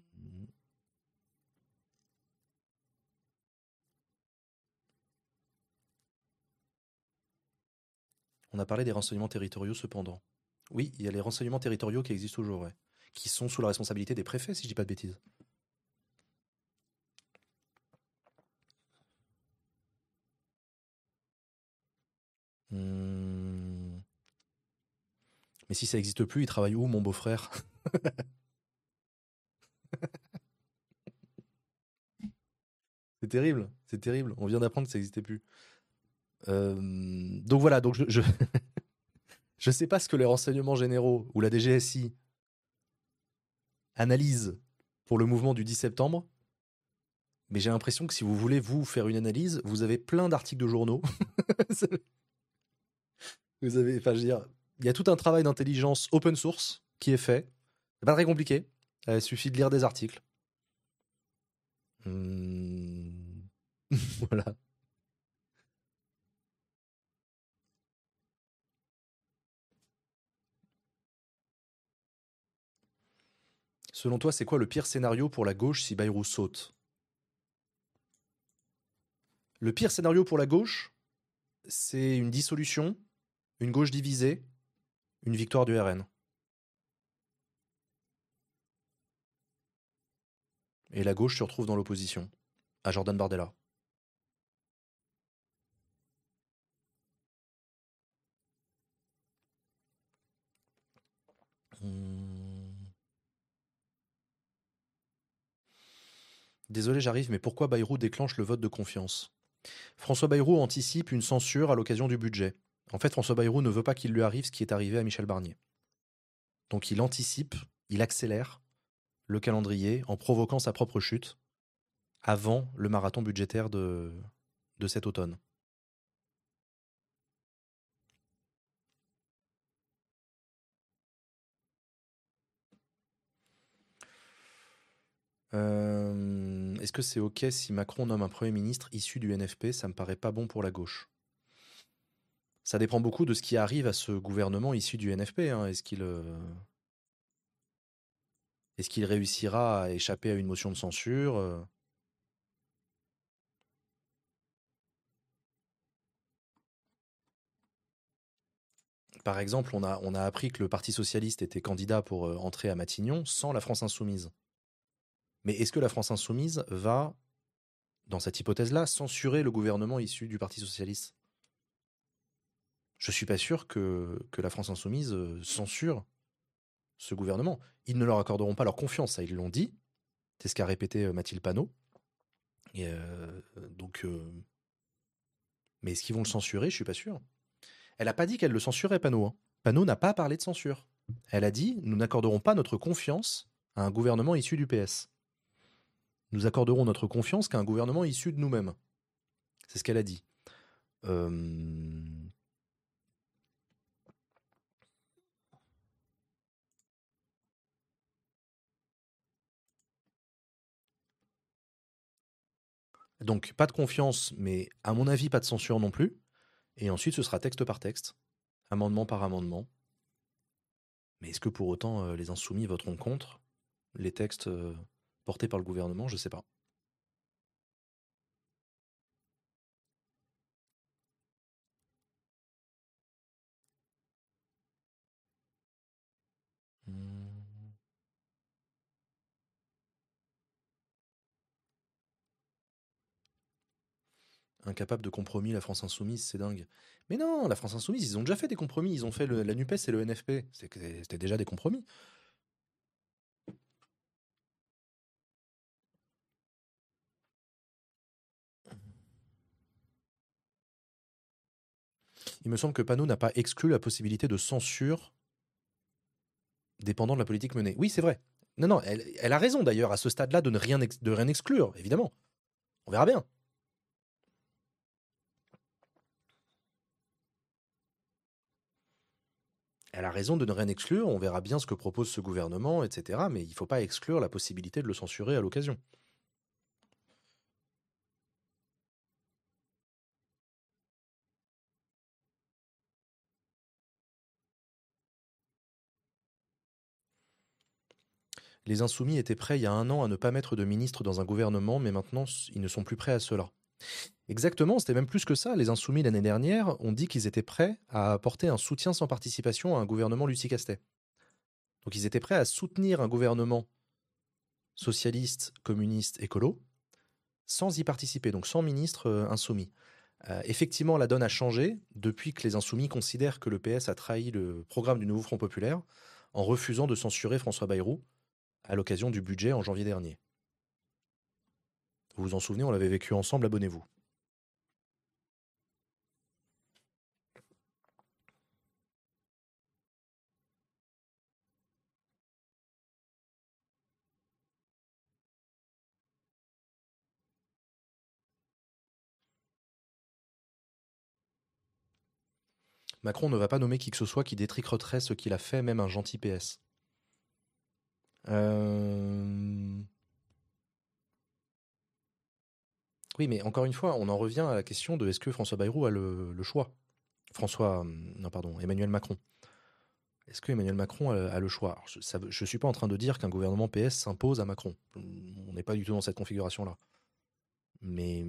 Speaker 1: On a parlé des renseignements territoriaux cependant. Oui, il y a les renseignements territoriaux qui existent toujours, ouais. Qui sont sous la responsabilité des préfets, si je dis pas de bêtises. Hmm. Mais si ça n'existe plus, il travaille où, mon beau-frère? C'est terrible, c'est terrible. On vient d'apprendre que ça n'existait plus. Euh, donc voilà, donc je, je, je sais pas ce que les renseignements généraux ou la D G S I analysent pour le mouvement du dix septembre, mais j'ai l'impression que si vous voulez vous faire une analyse, vous avez plein d'articles de journaux. Vous avez, enfin, je veux dire, il y a tout un travail d'intelligence open source qui est fait. C'est pas très compliqué. Euh, Il suffit de lire des articles. Hmm. Voilà. Selon toi, c'est quoi le pire scénario pour la gauche si Bayrou saute? Le pire scénario pour la gauche, c'est une dissolution, une gauche divisée, une victoire du R N. Et la gauche se retrouve dans l'opposition, à Jordan Bardella. Hmm. Désolé, j'arrive, mais pourquoi Bayrou déclenche le vote de confiance? François Bayrou anticipe une censure à l'occasion du budget. En fait, François Bayrou ne veut pas qu'il lui arrive ce qui est arrivé à Michel Barnier. Donc il anticipe, il accélère le calendrier en provoquant sa propre chute avant le marathon budgétaire de, de cet automne. Euh, Est-ce que c'est OK si Macron nomme un Premier ministre issu du N F P? Ça me paraît pas bon pour la gauche. Ça dépend beaucoup de ce qui arrive à ce gouvernement issu du N F P. Hein. Est-ce qu'il euh, est-ce qu'il réussira à échapper à une motion de censure? euh Par exemple, on a, on a appris que le Parti socialiste était candidat pour euh, entrer à Matignon sans la France insoumise. Mais est-ce que la France insoumise va, dans cette hypothèse-là, censurer le gouvernement issu du Parti socialiste? Je suis pas sûr que, que la France insoumise euh, censure ce gouvernement. Ils ne leur accorderont pas leur confiance, ça ils l'ont dit. C'est ce qu'a répété euh, Mathilde Panot. Et euh, donc, euh, mais est-ce qu'ils vont le censurer? Je suis pas sûr. Elle n'a pas dit qu'elle le censurait, Panot. Hein. Panot n'a pas parlé de censure. Elle a dit « Nous n'accorderons pas notre confiance à un gouvernement issu du P S. Nous accorderons notre confiance qu'à un gouvernement issu de nous-mêmes. » C'est ce qu'elle a dit. Euh... Donc, pas de confiance, mais à mon avis, pas de censure non plus. Et ensuite, ce sera texte par texte, amendement par amendement. Mais est-ce que pour autant, euh, les insoumis voteront contre les textes euh, portés par le gouvernement? Je sais pas. Hmm. Incapable de compromis, la France Insoumise, c'est dingue. Mais non, la France Insoumise, ils ont déjà fait des compromis. Ils ont fait le- la NUPES et le N F P. C'est que C'était déjà des compromis. Il me semble que Panot n'a pas exclu la possibilité de censure dépendant de la politique menée. Oui, c'est vrai. Non, non, elle, elle a raison d'ailleurs à ce stade-là de ne rien, ex- de rien exclure, évidemment. On verra bien. Elle a raison de ne rien exclure, on verra bien ce que propose ce gouvernement, et cetera. Mais il ne faut pas exclure la possibilité de le censurer à l'occasion. Les insoumis étaient prêts il y a un an à ne pas mettre de ministre dans un gouvernement, mais maintenant ils ne sont plus prêts à cela. Exactement, c'était même plus que ça. Les insoumis l'année dernière ont dit qu'ils étaient prêts à apporter un soutien sans participation à un gouvernement Lucie Castet. Donc ils étaient prêts à soutenir un gouvernement socialiste, communiste, écolo, sans y participer, donc sans ministre euh, insoumis. Euh, effectivement, la donne a changé depuis que les insoumis considèrent que le P S a trahi le programme du nouveau Front populaire en refusant de censurer François Bayrou à l'occasion du budget en janvier dernier. Vous vous en souvenez, on l'avait vécu ensemble, abonnez-vous. Macron ne va pas nommer qui que ce soit qui détricoterait ce qu'il a fait, même un gentil P S. Euh... Oui, mais encore une fois, on en revient à la question de est-ce que François Bayrou a le, le choix. François, non pardon, Emmanuel Macron. Est-ce que Emmanuel Macron a, a le choix? Alors, je ne suis pas en train de dire qu'un gouvernement P S s'impose à Macron. On n'est pas du tout dans cette configuration-là. Mais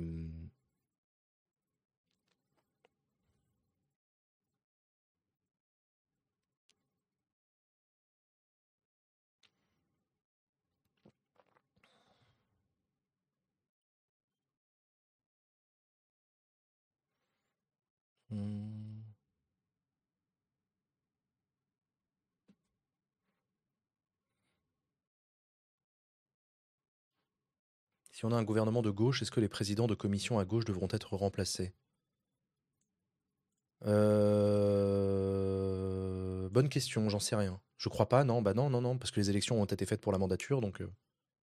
Speaker 1: hmm, si on a un gouvernement de gauche, est-ce que les présidents de commission à gauche devront être remplacés? Euh... Bonne question, j'en sais rien. Je crois pas, non, bah non, non, non, parce que les élections ont été faites pour la mandature, donc. euh,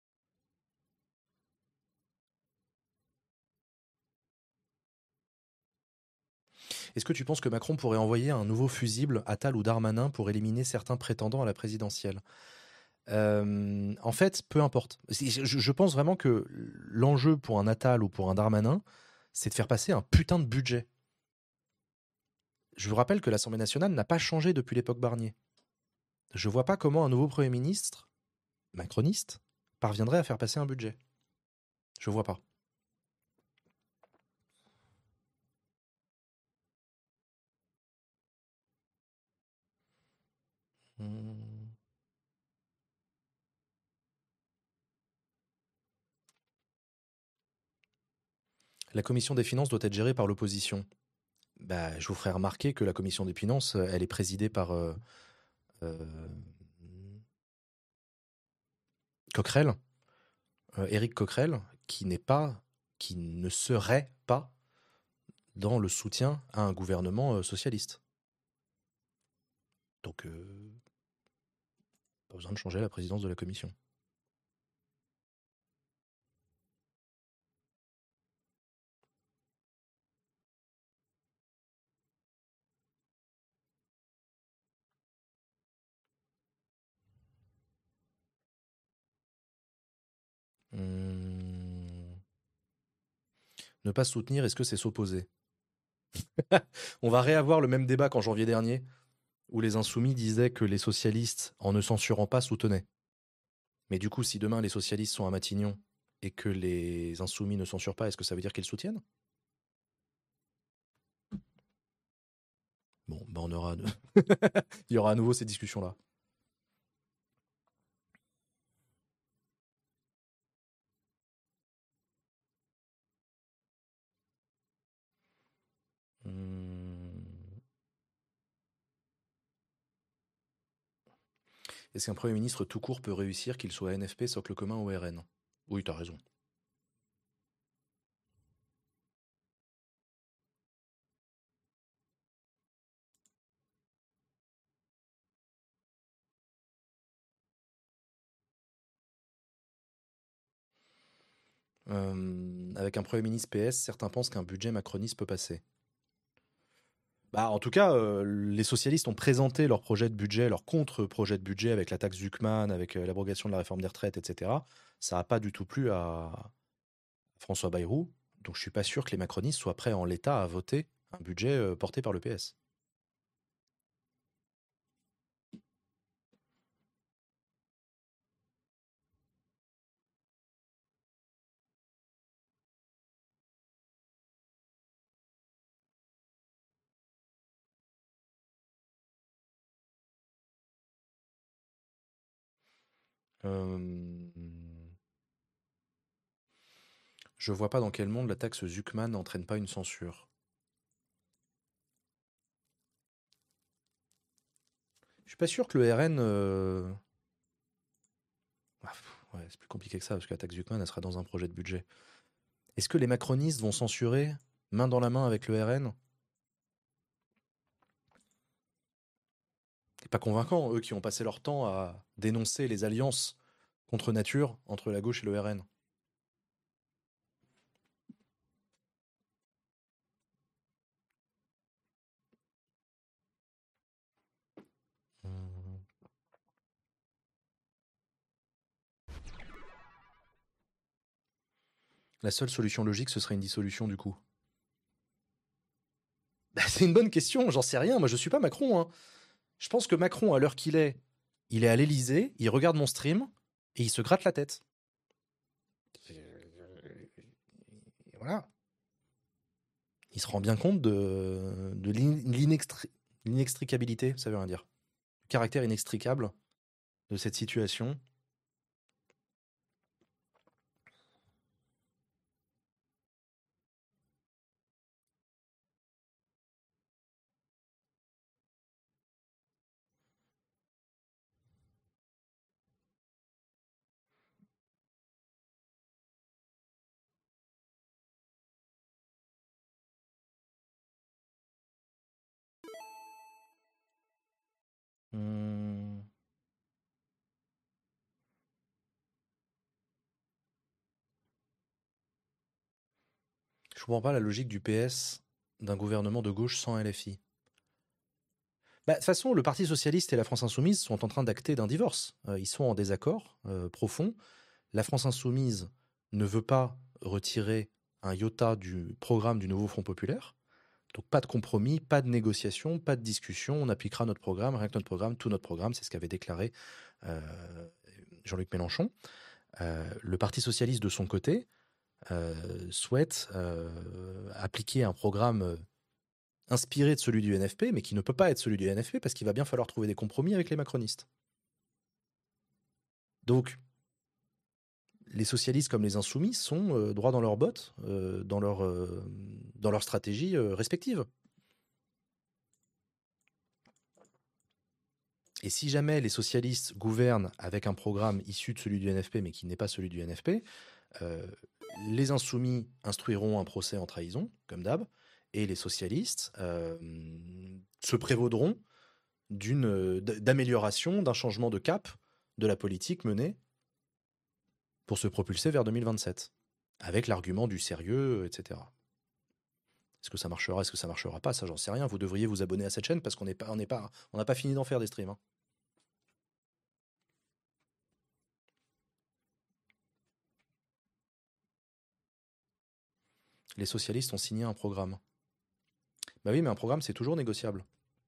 Speaker 1: Est-ce que tu penses que Macron pourrait envoyer un nouveau fusible, Attal ou Darmanin, pour éliminer certains prétendants à la présidentielle? Euh, En fait, peu importe. Je, je pense vraiment que l'enjeu pour un Attal ou pour un Darmanin, c'est de faire passer un putain de budget. Je vous rappelle que l'Assemblée nationale n'a pas changé depuis l'époque Barnier. Je vois pas comment un nouveau Premier ministre, macroniste, parviendrait à faire passer un budget. Je vois pas. Hmm. La commission des finances doit être gérée par l'opposition. Bah, je vous ferai remarquer que la commission des finances, euh, elle est présidée par euh, euh, Coquerel, euh, Éric Coquerel, qui n'est pas, qui ne serait pas dans le soutien à un gouvernement euh, socialiste. Donc, euh, pas besoin de changer la présidence de la commission. Hum, Ne pas soutenir, est-ce que c'est s'opposer? On va réavoir le même débat qu'en janvier dernier, où les insoumis disaient que les socialistes, en ne censurant pas, soutenaient. Mais du coup, si demain les socialistes sont à Matignon et que les insoumis ne censurent pas, est-ce que ça veut dire qu'ils soutiennent? Bon, ben on aura... Il y aura à nouveau ces discussions-là. Est-ce qu'un Premier ministre tout court peut réussir, qu'il soit N F P, socle commun ou R N? Oui, t'as raison. Euh, avec un Premier ministre P S, certains pensent qu'un budget macroniste peut passer. Bah, en tout cas, euh, les socialistes ont présenté leur projet de budget, leur contre-projet de budget avec la taxe Zuckman, avec euh, l'abrogation de la réforme des retraites, et cetera. Ça n'a pas du tout plu à François Bayrou. Donc je suis pas sûr que les macronistes soient prêts en l'état à voter un budget euh, porté par le P S. Euh... Je vois pas dans quel monde la taxe Zuckman n'entraîne pas une censure. Je suis pas sûr que le R N. euh, ah, pff, ouais, c'est plus compliqué que ça, parce que la taxe Zuckman, elle sera dans un projet de budget. Est-ce que les macronistes vont censurer, main dans la main avec le R N? C'est pas convaincant, eux qui ont passé leur temps à dénoncer les alliances contre nature entre la gauche et le R N. Hum. La seule solution logique, ce serait une dissolution du coup. Bah, c'est une bonne question, j'en sais rien. Moi, je suis pas Macron. Hein. Je pense que Macron, à l'heure qu'il est, il est à l'Élysée, il regarde mon stream et il se gratte la tête. Et voilà. Il se rend bien compte de, de l'inextri- l'inextricabilité, ça veut rien dire. Le caractère inextricable de cette situation. Hum. Je comprends pas la logique du P S d'un gouvernement de gauche sans L F I. Bah, de toute façon, le Parti socialiste et la France insoumise sont en train d'acter d'un divorce. Euh, ils sont en désaccord euh, profond. La France insoumise ne veut pas retirer un iota du programme du nouveau Front populaire. Donc pas de compromis, pas de négociation, pas de discussion. On appliquera notre programme, rien que notre programme, tout notre programme. C'est ce qu'avait déclaré euh, Jean-Luc Mélenchon. Euh, le Parti socialiste, de son côté, euh, souhaite euh, appliquer un programme euh, inspiré de celui du N F P, mais qui ne peut pas être celui du N F P parce qu'il va bien falloir trouver des compromis avec les macronistes. Donc, les socialistes comme les insoumis sont euh, droits dans leurs bottes, euh, dans, leur, euh, dans leur stratégie euh, respective. Et si jamais les socialistes gouvernent avec un programme issu de celui du N F P, mais qui n'est pas celui du N F P, euh, les insoumis instruiront un procès en trahison, comme d'hab, et les socialistes euh, se prévaudront d'une d'amélioration, d'un changement de cap de la politique menée pour se propulser vers deux mille vingt-sept, avec l'argument du sérieux, et cetera. Est-ce que ça marchera, est-ce que ça marchera pas, ça j'en sais rien. Vous devriez vous abonner à cette chaîne parce qu'on n'est pas, on n'est pas, on n'a pas fini d'en faire des streams. Hein. Les socialistes ont signé un programme. Bah oui, mais un programme c'est toujours négociable.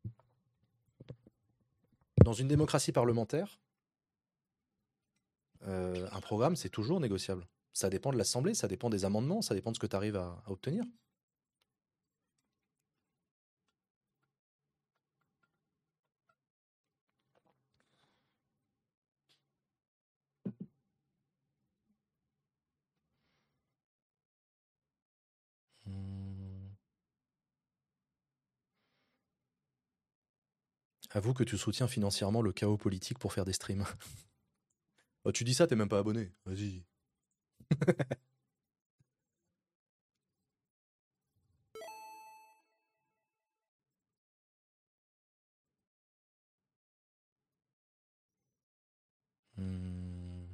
Speaker 1: Dans une démocratie parlementaire, euh, un programme c'est toujours négociable. Ça dépend de l'Assemblée, ça dépend des amendements, ça dépend de ce que tu arrives à, à obtenir. Hmm. Avoue que tu soutiens financièrement le chaos politique pour faire des streams. Oh, tu dis ça, t'es même pas abonné. Vas-y. Hmm.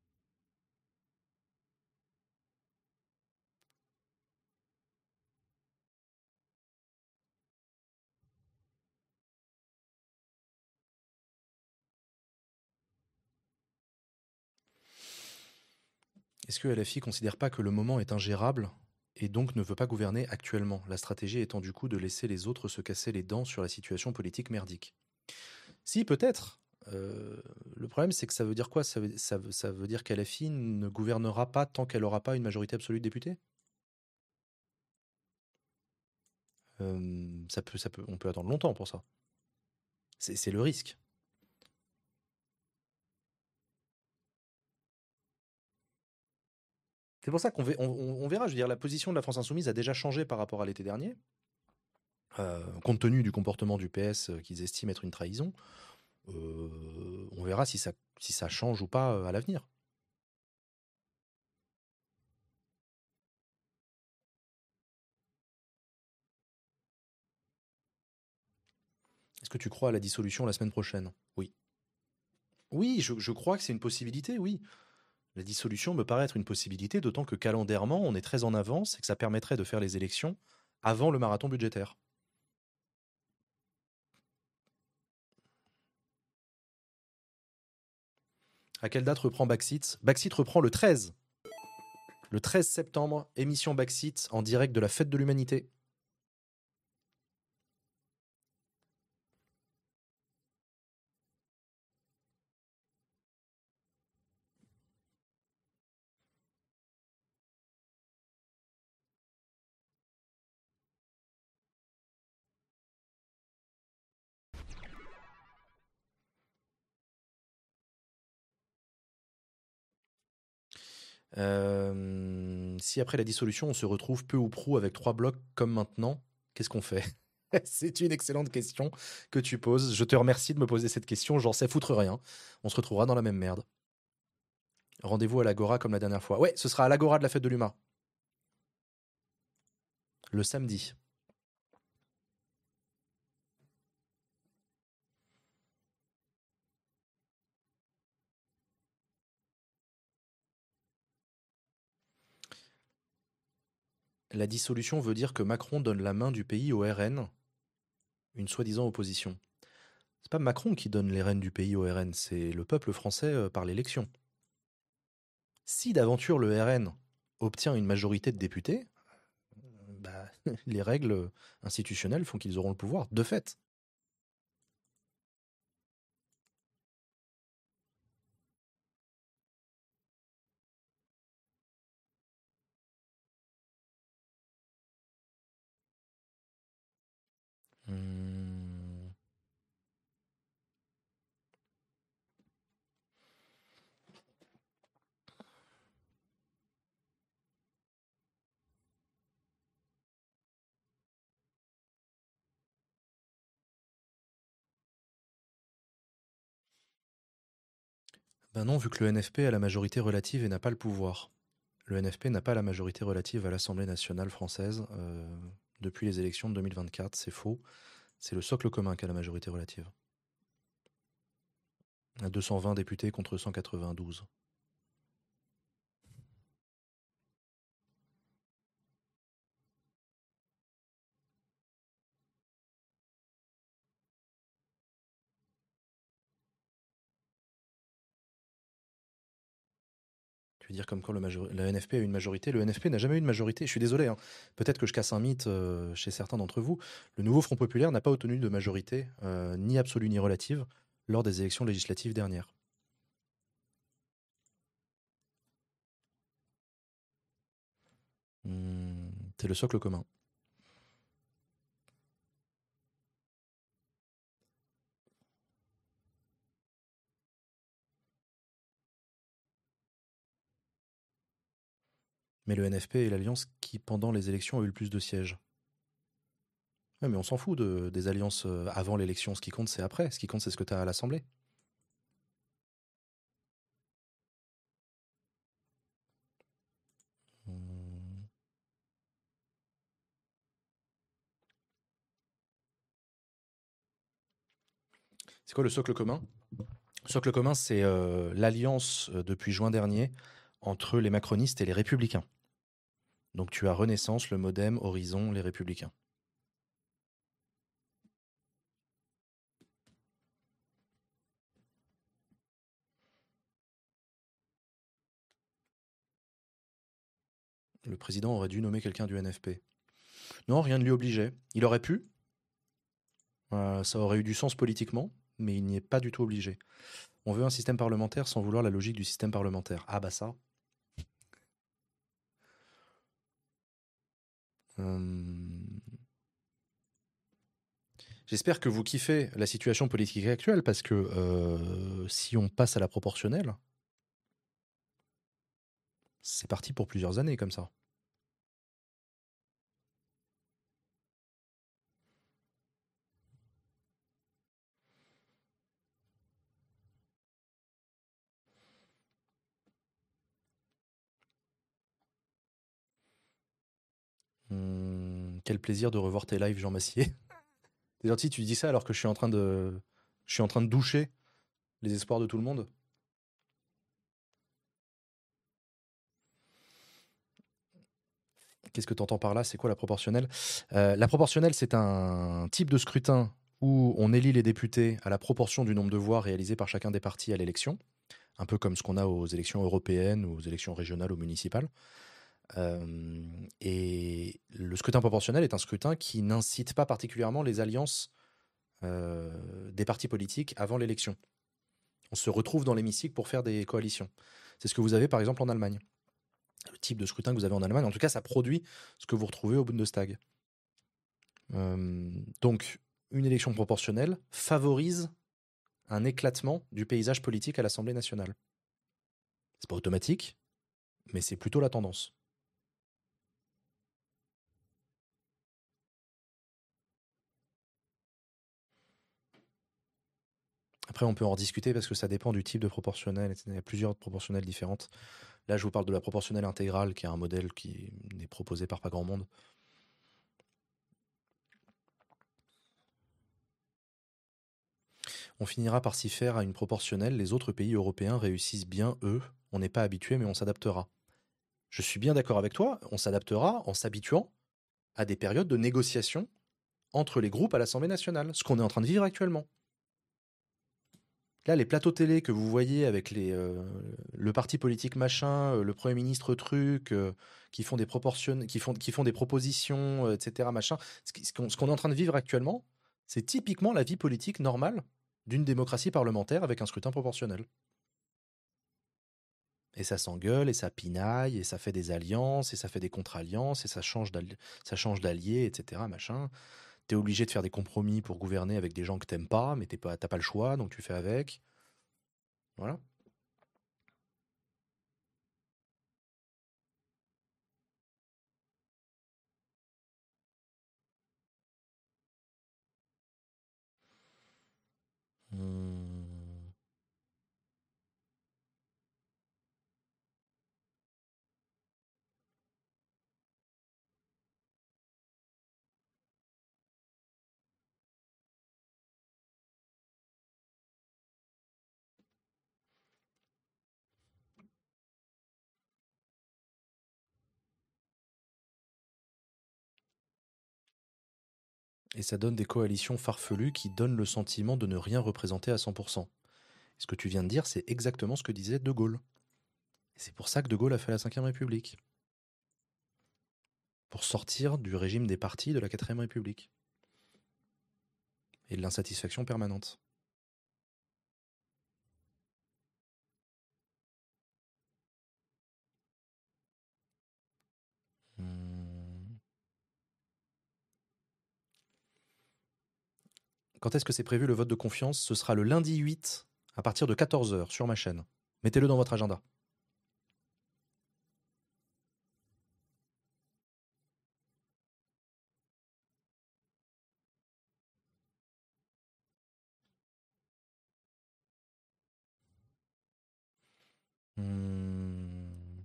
Speaker 1: Est-ce que L F I considère pas que le moment est ingérable et donc ne veut pas gouverner actuellement, la stratégie étant du coup de laisser les autres se casser les dents sur la situation politique merdique? Si, peut-être. Euh, le problème, c'est que ça veut dire quoi? Ça veut, ça veut, ça veut dire qu'L F I ne gouvernera pas tant qu'elle n'aura pas une majorité absolue de députés? Euh, ça peut, ça peut, on peut attendre longtemps pour ça. C'est c'est le risque. C'est pour ça qu'on ve- on, on- on verra. Je veux dire, la position de la France Insoumise a déjà changé par rapport à l'été dernier, euh, compte tenu du comportement du P S euh, qu'ils estiment être une trahison. Euh, on verra si ça, si ça change ou pas euh, à l'avenir. Est-ce que tu crois à la dissolution la semaine prochaine? Oui. Oui, je, je crois que c'est une possibilité, oui. La dissolution me paraît être une possibilité, d'autant que calendairement, on est très en avance et que ça permettrait de faire les élections avant le marathon budgétaire. À quelle date reprend Backseat? Backseat reprend le treize. Le treize septembre, émission Backseat en direct de la Fête de l'Humanité. Euh, si après la dissolution, on se retrouve peu ou prou avec trois blocs comme maintenant, qu'est-ce qu'on fait? C'est une excellente question que tu poses. Je te remercie de me poser cette question. J'en sais foutre rien. On se retrouvera dans la même merde. Rendez-vous à l'Agora comme la dernière fois. Ouais, ce sera à l'Agora de la Fête de l'Humain. Le samedi. La dissolution veut dire que Macron donne la main du pays au R N, une soi-disant opposition. C'est pas Macron qui donne les rênes du pays au R N, c'est le peuple français euh, par l'élection. Si d'aventure le R N obtient une majorité de députés, bah, les règles institutionnelles font qu'ils auront le pouvoir, de fait. Hmm. Ben non, vu que le N F P a la majorité relative et n'a pas le pouvoir. Le N F P n'a pas la majorité relative à l'Assemblée nationale française euh, depuis les élections de deux mille vingt-quatre, c'est faux. C'est le socle commun qui a la majorité relative. À deux cent vingt députés contre cent quatre-vingt-douze. Tu veux dire comme quand le, major... le N F P a une majorité? Le N F P n'a jamais eu de majorité. Je suis désolé, hein. Peut-être que je casse un mythe euh, chez certains d'entre vous. Le nouveau Front Populaire n'a pas obtenu de majorité, euh, ni absolue ni relative, lors des élections législatives dernières. Hmm, c'est le socle commun. Mais le N F P est l'alliance qui, pendant les élections, a eu le plus de sièges. Ouais, mais on s'en fout de, des alliances euh, avant l'élection. Ce qui compte, c'est après. Ce qui compte, c'est ce que tu as à l'Assemblée. Hmm. C'est quoi le socle commun? Le socle commun, c'est euh, l'alliance euh, depuis juin dernier entre les macronistes et les républicains. Donc tu as Renaissance, le Modem, Horizon, les républicains. Le président aurait dû nommer quelqu'un du N F P. Non, rien ne lui obligeait. Il aurait pu. Euh, ça aurait eu du sens politiquement, mais il n'y est pas du tout obligé. On veut un système parlementaire sans vouloir la logique du système parlementaire. Ah bah ça. Hum. J'espère que vous kiffez la situation politique actuelle parce que euh, si on passe à la proportionnelle, c'est parti pour plusieurs années comme ça. Hum, quel plaisir de revoir tes lives, Jean Massier. C'est gentil, tu dis ça alors que je suis en train de, je suis en train de doucher les espoirs de tout le monde. Qu'est-ce que tu entends par là? C'est quoi la proportionnelle? Euh, La proportionnelle, c'est un type de scrutin où on élit les députés à la proportion du nombre de voix réalisées par chacun des partis à l'élection, un peu comme ce qu'on a aux élections européennes ou aux élections régionales ou municipales. Euh, et le scrutin proportionnel est un scrutin qui n'incite pas particulièrement les alliances euh, des partis politiques avant l'élection. On se retrouve dans l'hémicycle pour faire des coalitions. C'est ce que vous avez par exemple en Allemagne. Le type de scrutin que vous avez en Allemagne, en tout cas, ça produit ce que vous retrouvez au Bundestag. Euh, donc, une élection proportionnelle favorise un éclatement du paysage politique à l'Assemblée nationale. C'est pas automatique, mais c'est plutôt la tendance. Après, on peut en rediscuter parce que ça dépend du type de proportionnel. Il y a plusieurs proportionnelles différentes. Là, je vous parle de la proportionnelle intégrale, qui est un modèle qui n'est proposé par pas grand monde. On finira par s'y faire à une proportionnelle. Les autres pays européens réussissent bien, eux. On n'est pas habitué, mais on s'adaptera. Je suis bien d'accord avec toi, on s'adaptera en s'habituant à des périodes de négociation entre les groupes à l'Assemblée nationale, ce qu'on est en train de vivre actuellement. Là, les plateaux télé que vous voyez avec les, euh, le parti politique machin, euh, le Premier ministre truc, euh, qui font des proportions, qui font, qui font des propositions, euh, et cetera machin, ce qui- ce qu'on ce qu'on est en train de vivre actuellement, c'est typiquement la vie politique normale d'une démocratie parlementaire avec un scrutin proportionnel. Et ça s'engueule, et ça pinaille, et ça fait des alliances, et ça fait des contre-alliances, et ça change d'alli- ça change d'alliés, et cetera machin. T'es obligé de faire des compromis pour gouverner avec des gens que t'aimes pas, mais t'es pas, t'as pas le choix, donc tu fais avec. Voilà. Hmm. Et ça donne des coalitions farfelues qui donnent le sentiment de ne rien représenter à cent pour cent. Ce que tu viens de dire, c'est exactement ce que disait De Gaulle. Et c'est pour ça que De Gaulle a fait la cinquième République. Pour sortir du régime des partis de la quatrième République. Et de l'insatisfaction permanente. Hmm. Quand est-ce que c'est prévu le vote de confiance? Ce sera le lundi huit à partir de quatorze heures sur ma chaîne. Mettez-le dans votre agenda. Hmm.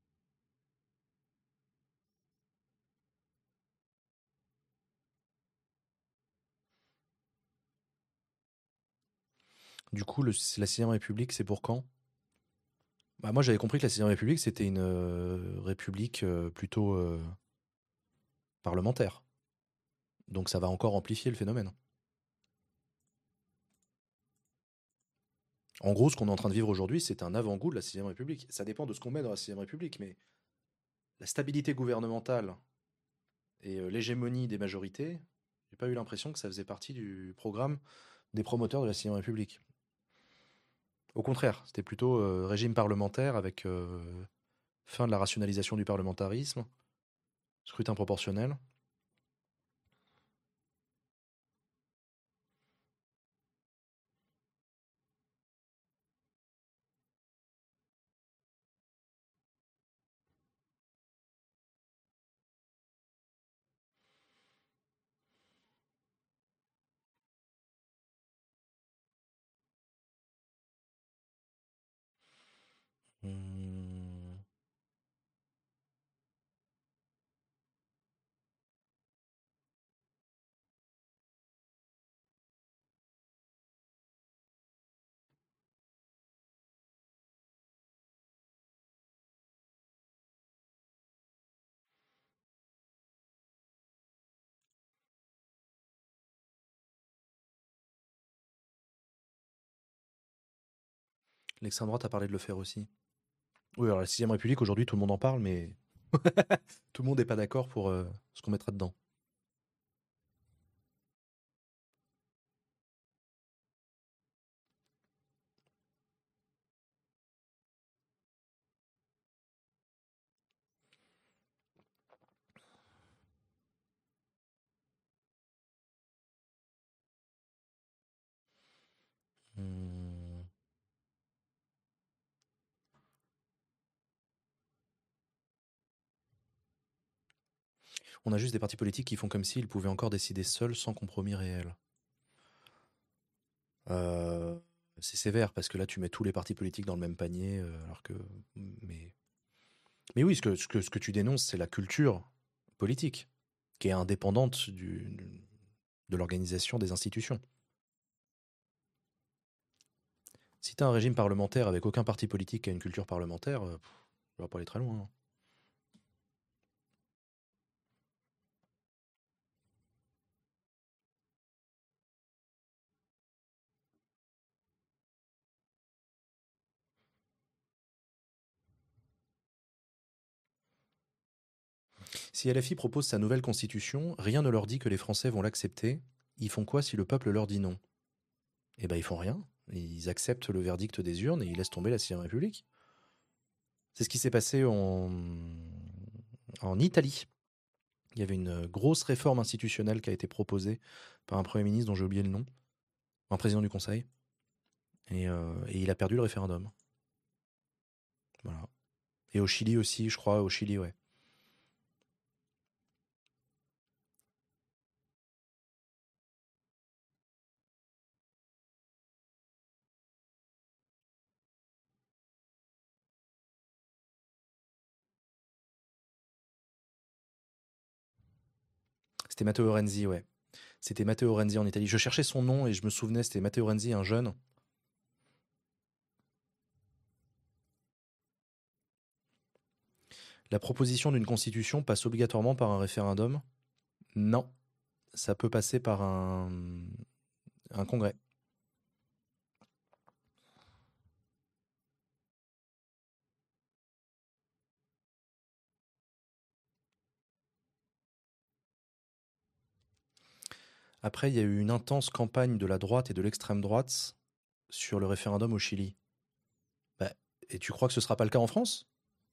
Speaker 1: Du coup, le- la sixième République, c'est pour quand? Bah, moi, j'avais compris que la sixième République, c'était une euh, république euh, plutôt euh, parlementaire. Donc ça va encore amplifier le phénomène. En gros, ce qu'on est en train de vivre aujourd'hui, c'est un avant-goût de la sixième République. Ça dépend de ce qu'on met dans la sixième République, mais la stabilité gouvernementale et euh, l'hégémonie des majorités, j'ai pas eu l'impression que ça faisait partie du programme des promoteurs de la sixième République. Au contraire, c'était plutôt euh, régime parlementaire avec euh, fin de la rationalisation du parlementarisme, scrutin proportionnel. Hmm. L'extrême droite a parlé de le faire aussi. Oui, alors la sixième République, aujourd'hui, tout le monde en parle, mais tout le monde n'est pas d'accord pour euh, ce qu'on mettra dedans. Hmm. On a juste des partis politiques qui font comme s'ils pouvaient encore décider seuls sans compromis réel. Euh, c'est sévère parce que là, tu mets tous les partis politiques dans le même panier, euh, alors que. Mais, mais oui, ce que, ce que, ce que tu dénonces, c'est la culture politique qui est indépendante du, de l'organisation des institutions. Si tu as un régime parlementaire avec aucun parti politique qui a une culture parlementaire, euh, pff, on va pas aller très loin, hein. Si L F I propose sa nouvelle constitution, rien ne leur dit que les Français vont l'accepter. Ils font quoi si le peuple leur dit non? Eh ben, ils font rien. Ils acceptent le verdict des urnes et ils laissent tomber la sixième République. C'est ce qui s'est passé en, en Italie. Il y avait une grosse réforme institutionnelle qui a été proposée par un Premier ministre dont j'ai oublié le nom, un président du Conseil, et, euh, et il a perdu le référendum. Voilà. Et au Chili aussi, je crois, au Chili, ouais. C'était Matteo Renzi, ouais. C'était Matteo Renzi en Italie. Je cherchais son nom et je me souvenais, c'était Matteo Renzi, un jeune. La proposition d'une constitution passe obligatoirement par un référendum? Non, ça peut passer par un, un congrès. Après, il y a eu une intense campagne de la droite et de l'extrême droite sur le référendum au Chili. Bah, et tu crois que ce sera pas le cas en France?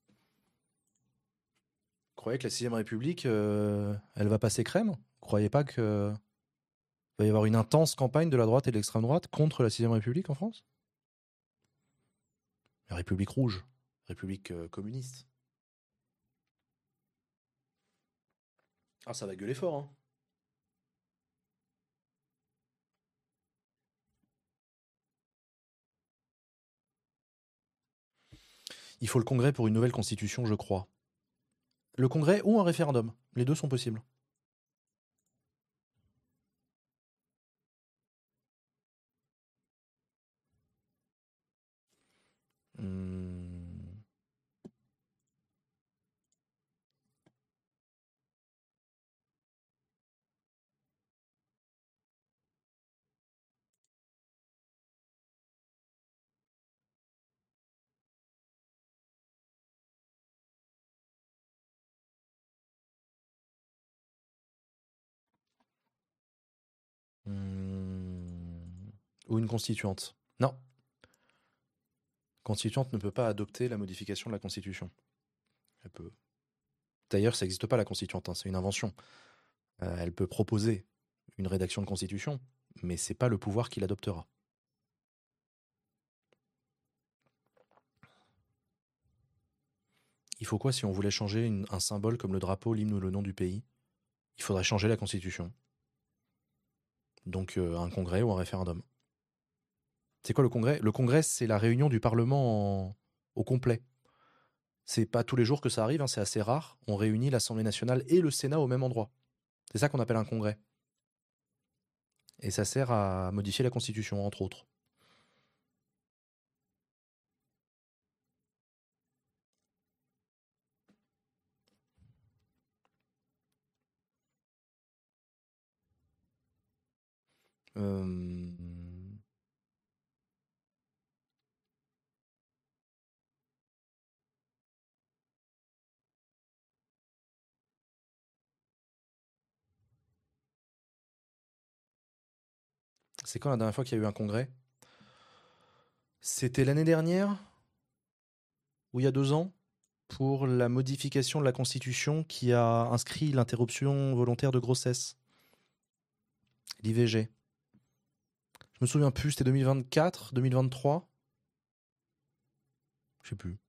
Speaker 1: Vous croyez que la sixième République, euh, elle va passer crème? Vous croyez pas que va y avoir une intense campagne de la droite et de l'extrême droite contre la sixième République en France? La République rouge, République euh, communiste. Ah, ça va gueuler fort, hein. Il faut le congrès pour une nouvelle constitution, je crois. Le congrès ou un référendum. Les deux sont possibles. Hmm. Hmm. Ou une constituante. Non. Constituante ne peut pas adopter la modification de la Constitution. Elle peut. D'ailleurs, ça n'existe pas la constituante, hein, c'est une invention. Euh, elle peut proposer une rédaction de constitution, mais c'est pas le pouvoir qui l'adoptera. Il faut quoi si on voulait changer une- un symbole comme le drapeau, l'hymne ou le nom du pays? Il faudrait changer la constitution. Donc euh, un congrès ou un référendum. C'est quoi le congrès? Le congrès, c'est la réunion du Parlement en- au complet. C'est pas tous les jours que ça arrive, hein, c'est assez rare. On réunit l'Assemblée nationale et le Sénat au même endroit. C'est ça qu'on appelle un congrès. Et ça sert à modifier la Constitution, entre autres. Euh, C'est quand la dernière fois qu'il y a eu un congrès? C'était l'année dernière, ou il y a deux ans, pour la modification de la Constitution qui a inscrit l'interruption volontaire de grossesse, l'I V G. Je me souviens plus, c'était deux mille vingt-quatre, deux mille vingt-trois? Je sais plus.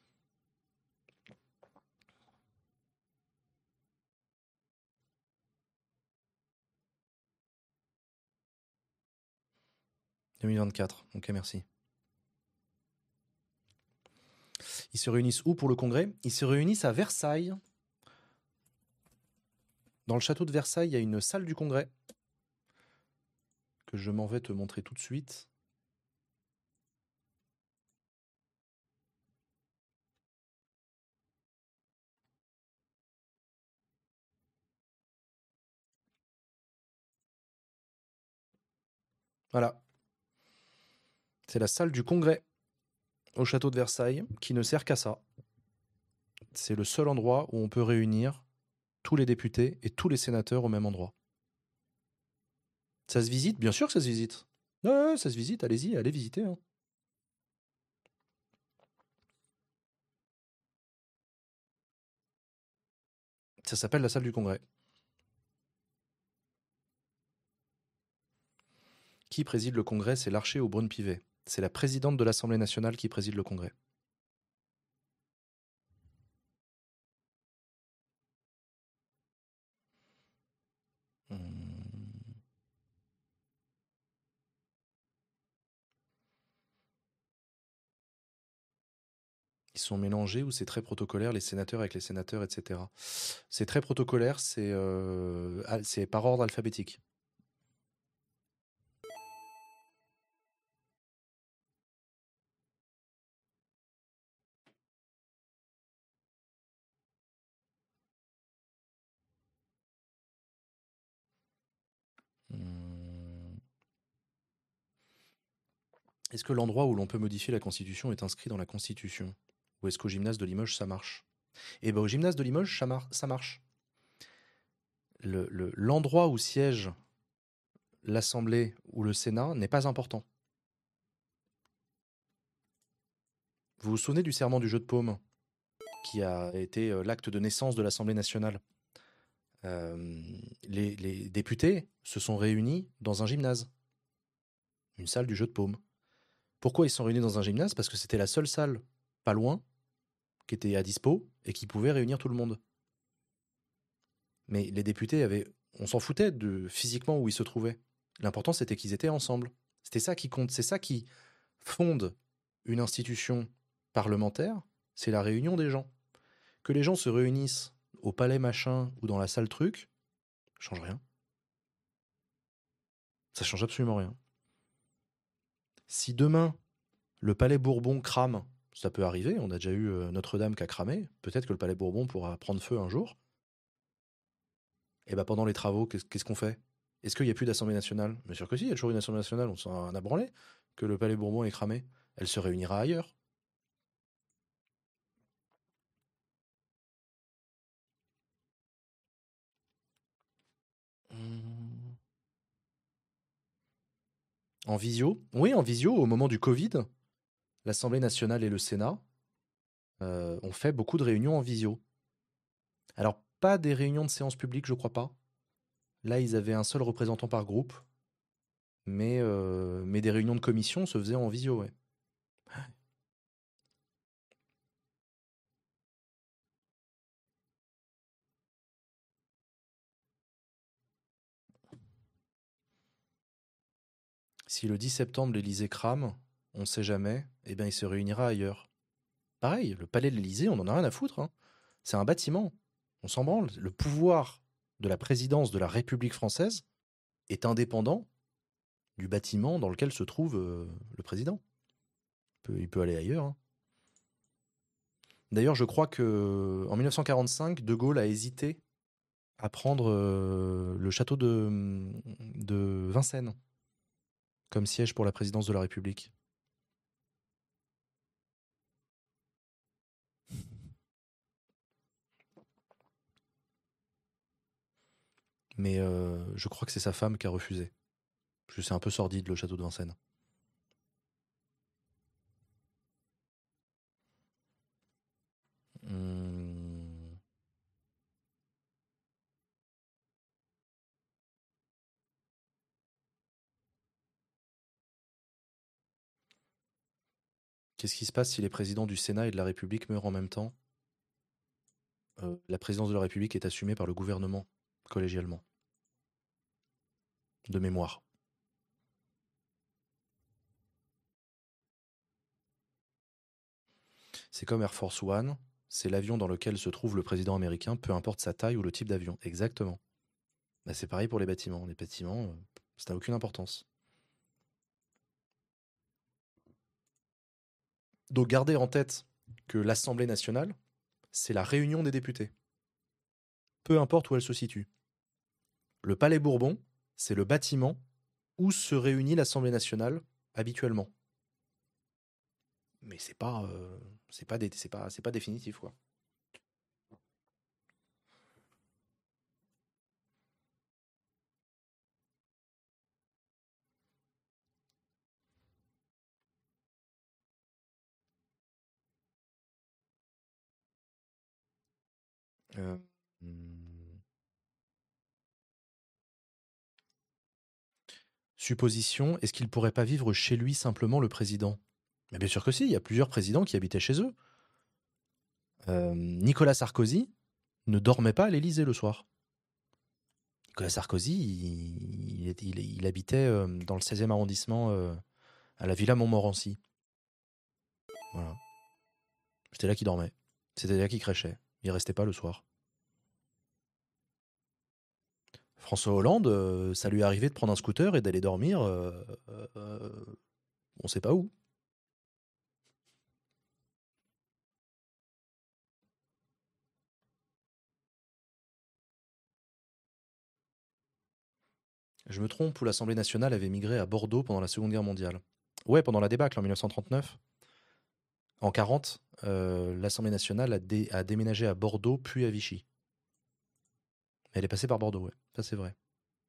Speaker 1: deux mille vingt-quatre, ok, merci. Ils se réunissent où pour le congrès? Ils se réunissent à Versailles. Dans le château de Versailles, il y a une salle du congrès que je m'en vais te montrer tout de suite. Voilà. C'est la salle du congrès au château de Versailles qui ne sert qu'à ça. C'est le seul endroit où on peut réunir tous les députés et tous les sénateurs au même endroit. Ça se visite? Bien sûr que ça se visite. Ouais, ouais, ça se visite, allez-y, allez visiter. Hein. Ça s'appelle la salle du congrès. Qui préside le congrès? C'est Larcher ou Braun-Pivet. C'est la présidente de l'Assemblée nationale qui préside le congrès. Hmm. Ils sont mélangés ou c'est très protocolaire, les sénateurs avec les sénateurs, et cetera. C'est très protocolaire, c'est euh, al- c'est par ordre alphabétique. Hmm. Est-ce que l'endroit où l'on peut modifier la Constitution est inscrit dans la Constitution? Ou est-ce qu'au gymnase de Limoges, ça marche? Eh bien, au gymnase de Limoges, ça, mar- ça marche. Le- le- L'endroit où siège l'Assemblée ou le Sénat n'est pas important. Vous vous souvenez du serment du jeu de paume, qui a été euh, l'acte de naissance de l'Assemblée nationale? Euh, les, les députés se sont réunis dans un gymnase, une salle du jeu de paume. Pourquoi ils se sont réunis dans un gymnase? Parce que c'était la seule salle, pas loin, qui était à dispo et qui pouvait réunir tout le monde. Mais les députés avaient... On s'en foutait de physiquement où ils se trouvaient. L'important, c'était qu'ils étaient ensemble. C'était ça qui compte. C'est ça qui fonde une institution parlementaire c'est la réunion des gens. Que les gens se réunissent au palais machin ou dans la salle truc, ça change rien. Ça change absolument rien. Si demain, le palais Bourbon crame, ça peut arriver, on a déjà eu euh, Notre-Dame qui a cramé, peut-être que le palais Bourbon pourra prendre feu un jour. Et ben pendant les travaux, qu'est-ce qu'est-ce qu'on fait? Est-ce qu'il n'y a plus d'Assemblée nationale? Bien sûr que si, il y a toujours une Assemblée nationale, on s'en a branlé que le palais Bourbon est cramé. Elle se réunira ailleurs. Hum. En visio? Oui, en visio, au moment du Covid, l'Assemblée nationale et le Sénat euh, ont fait beaucoup de réunions en visio. Alors, pas des réunions de séance publique, je crois pas. Là, ils avaient un seul représentant par groupe, mais, euh, mais des réunions de commission se faisaient en visio, ouais. Si le dix septembre l'Élysée crame, on ne sait jamais, eh bien il se réunira ailleurs. Pareil, le palais de l'Élysée, on n'en a rien à foutre, hein. C'est un bâtiment. On s'en branle. Le pouvoir de la présidence de la République française est indépendant du bâtiment dans lequel se trouve euh, le président. Il peut, il peut aller ailleurs, hein. D'ailleurs, je crois que en mille neuf cent quarante-cinq, De Gaulle a hésité à prendre euh, le château de, de Vincennes comme siège pour la présidence de la République. Mais euh, je crois que c'est sa femme qui a refusé. Parce que c'est un peu sordide, le château de Vincennes. Hum. Qu'est-ce qui se passe si les présidents du Sénat et de la République meurent en même temps? Euh, La présidence de la République est assumée par le gouvernement, collégialement. De mémoire. C'est comme Air Force One, c'est l'avion dans lequel se trouve le président américain, peu importe sa taille ou le type d'avion. Exactement. Bah, c'est pareil pour les bâtiments. Les bâtiments, euh, ça n'a aucune importance. Donc gardez en tête que l'Assemblée nationale, c'est la réunion des députés. Peu importe où elle se situe. Le Palais Bourbon, c'est le bâtiment où se réunit l'Assemblée nationale habituellement. Mais c'est pas, euh, c'est pas, dé- c'est pas, c'est pas définitif, quoi. Euh, hmm. Supposition, est-ce qu'il pourrait pas vivre chez lui simplement le président? Mais bien sûr que si, il y a plusieurs présidents qui habitaient chez eux. Euh, Nicolas Sarkozy ne dormait pas à l'Élysée le soir. Nicolas Sarkozy, il, il- il- il habitait euh, dans le seizième arrondissement, euh, à la Villa Montmorency. Voilà. C'était là qu'il dormait. C'était là qu'il crêchait. Il restait pas le soir. François Hollande, euh, ça lui est arrivé de prendre un scooter et d'aller dormir, euh, euh, euh, on sait pas où. Je me trompe, où l'Assemblée nationale avait migré à Bordeaux pendant la Seconde Guerre mondiale. Ouais, pendant la débâcle en mille neuf cent trente-neuf. En quarante, euh, l'Assemblée nationale a, dé- a déménagé à Bordeaux puis à Vichy. Elle est passée par Bordeaux, ouais. Ça c'est vrai.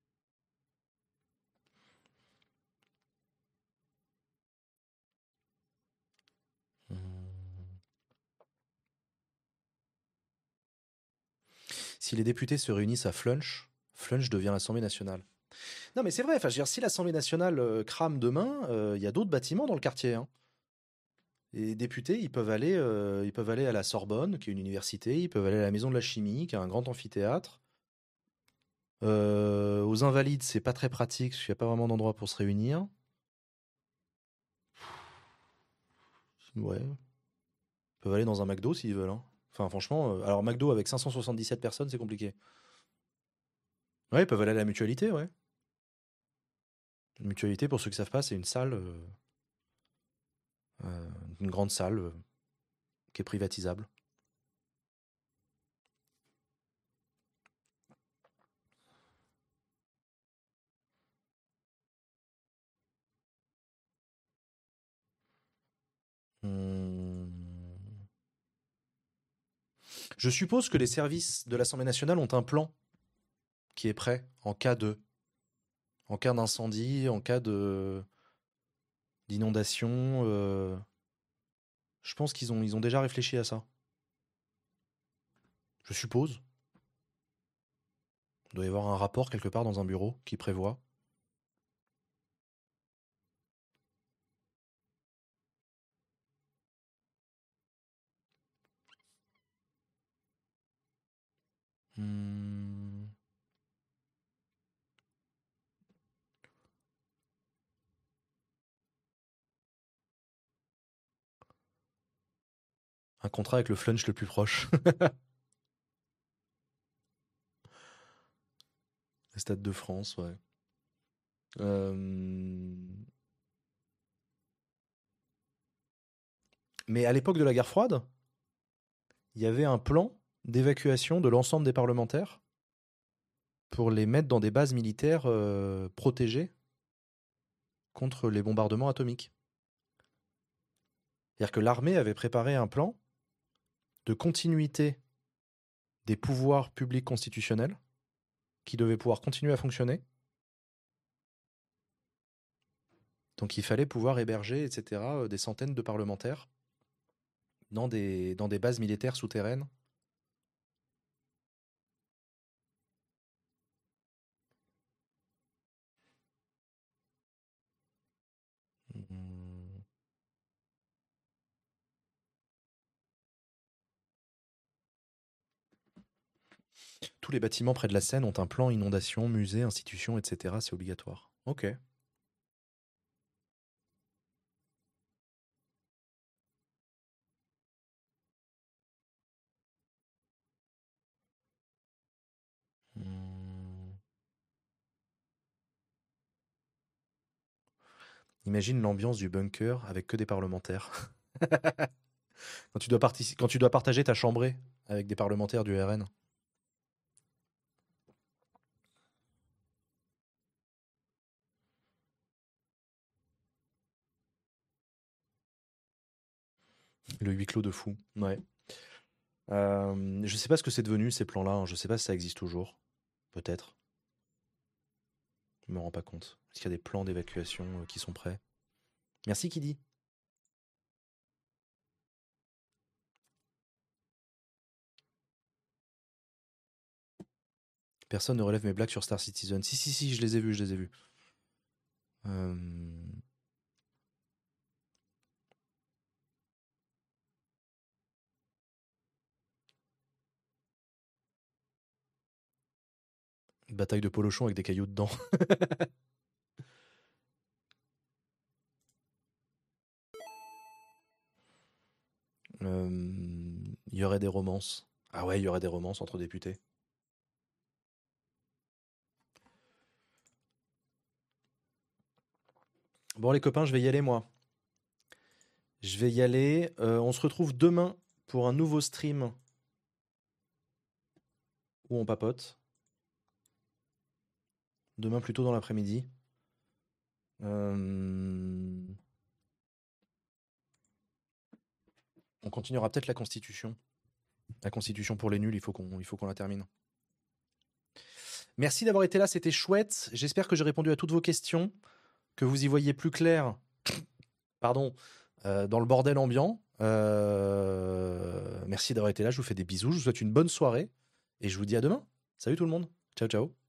Speaker 1: Hum. Si les députés se réunissent à Flunch, Flunch devient l'Assemblée nationale. Non mais c'est vrai, enfin, je veux dire, si l'Assemblée nationale euh, crame demain, il y a d'autres bâtiments dans le quartier, hein. Les députés, ils peuvent aller, euh, ils peuvent aller à la Sorbonne, qui est une université, ils peuvent aller à la Maison de la Chimie, qui est un grand amphithéâtre. Euh, aux Invalides, c'est pas très pratique, parce qu'il n'y a pas vraiment d'endroit pour se réunir. Ouais, ils peuvent aller dans un McDo s'ils veulent. Hein. Enfin, franchement, euh, alors McDo avec cinq cent soixante-dix-sept personnes, c'est compliqué. Ouais, ils peuvent aller à la mutualité, ouais. Une mutualité, pour ceux qui ne savent pas, c'est une salle, euh, euh, une grande salle euh, qui est privatisable. Hum. Je suppose que les services de l'Assemblée nationale ont un plan qui est prêt en cas de, en cas d'incendie, en cas de d'inondation. euh, Je pense qu'ils ont, ils ont déjà réfléchi à ça. Je suppose. Il doit y avoir un rapport quelque part dans un bureau qui prévoit. Hmm. Un contrat avec le flunch le plus proche. Le Stade de France, ouais. Euh, Mais à l'époque de la guerre froide, il y avait un plan d'évacuation de l'ensemble des parlementaires pour les mettre dans des bases militaires euh, protégées contre les bombardements atomiques. C'est-à-dire que l'armée avait préparé un plan de continuité des pouvoirs publics constitutionnels qui devaient pouvoir continuer à fonctionner. Donc il fallait pouvoir héberger, et cetera, euh, des centaines de parlementaires dans des, dans des bases militaires souterraines. Hmm. Tous les bâtiments près de la Seine ont un plan inondation, musée, institution, et cetera. C'est obligatoire. Ok. Hmm. Imagine l'ambiance du bunker avec que des parlementaires. Quand tu dois, partici- quand tu dois partager ta chambrée avec des parlementaires du R N. Le huis clos de fou. Ouais. Euh, je sais pas ce que c'est devenu ces plans-là. Hein. Je sais pas si ça existe toujours. Peut-être. Je me rends pas compte. Est-ce qu'il y a des plans d'évacuation euh, qui sont prêts? Merci Kiddy. Personne ne relève mes blagues sur Star Citizen. Si, si, si, je les ai vus, je les ai vus. Euh, Bataille de polochon avec des cailloux dedans. Euh, Il y aurait des romances. Ah ouais, il y aurait des romances entre députés. Bon les copains, je vais y aller moi. Je vais y aller. Euh, on se retrouve demain pour un nouveau stream où on papote. Demain plutôt dans l'après-midi. Euh, On continuera peut-être la Constitution. La Constitution pour les nuls, il faut qu'on il faut qu'on la termine. Merci d'avoir été là, c'était chouette. J'espère que j'ai répondu à toutes vos questions, que vous y voyez plus clair. Pardon, euh, dans le bordel ambiant. Euh, Merci d'avoir été là, je vous fais des bisous, je vous souhaite une bonne soirée et je vous dis à demain. Salut tout le monde. Ciao ciao.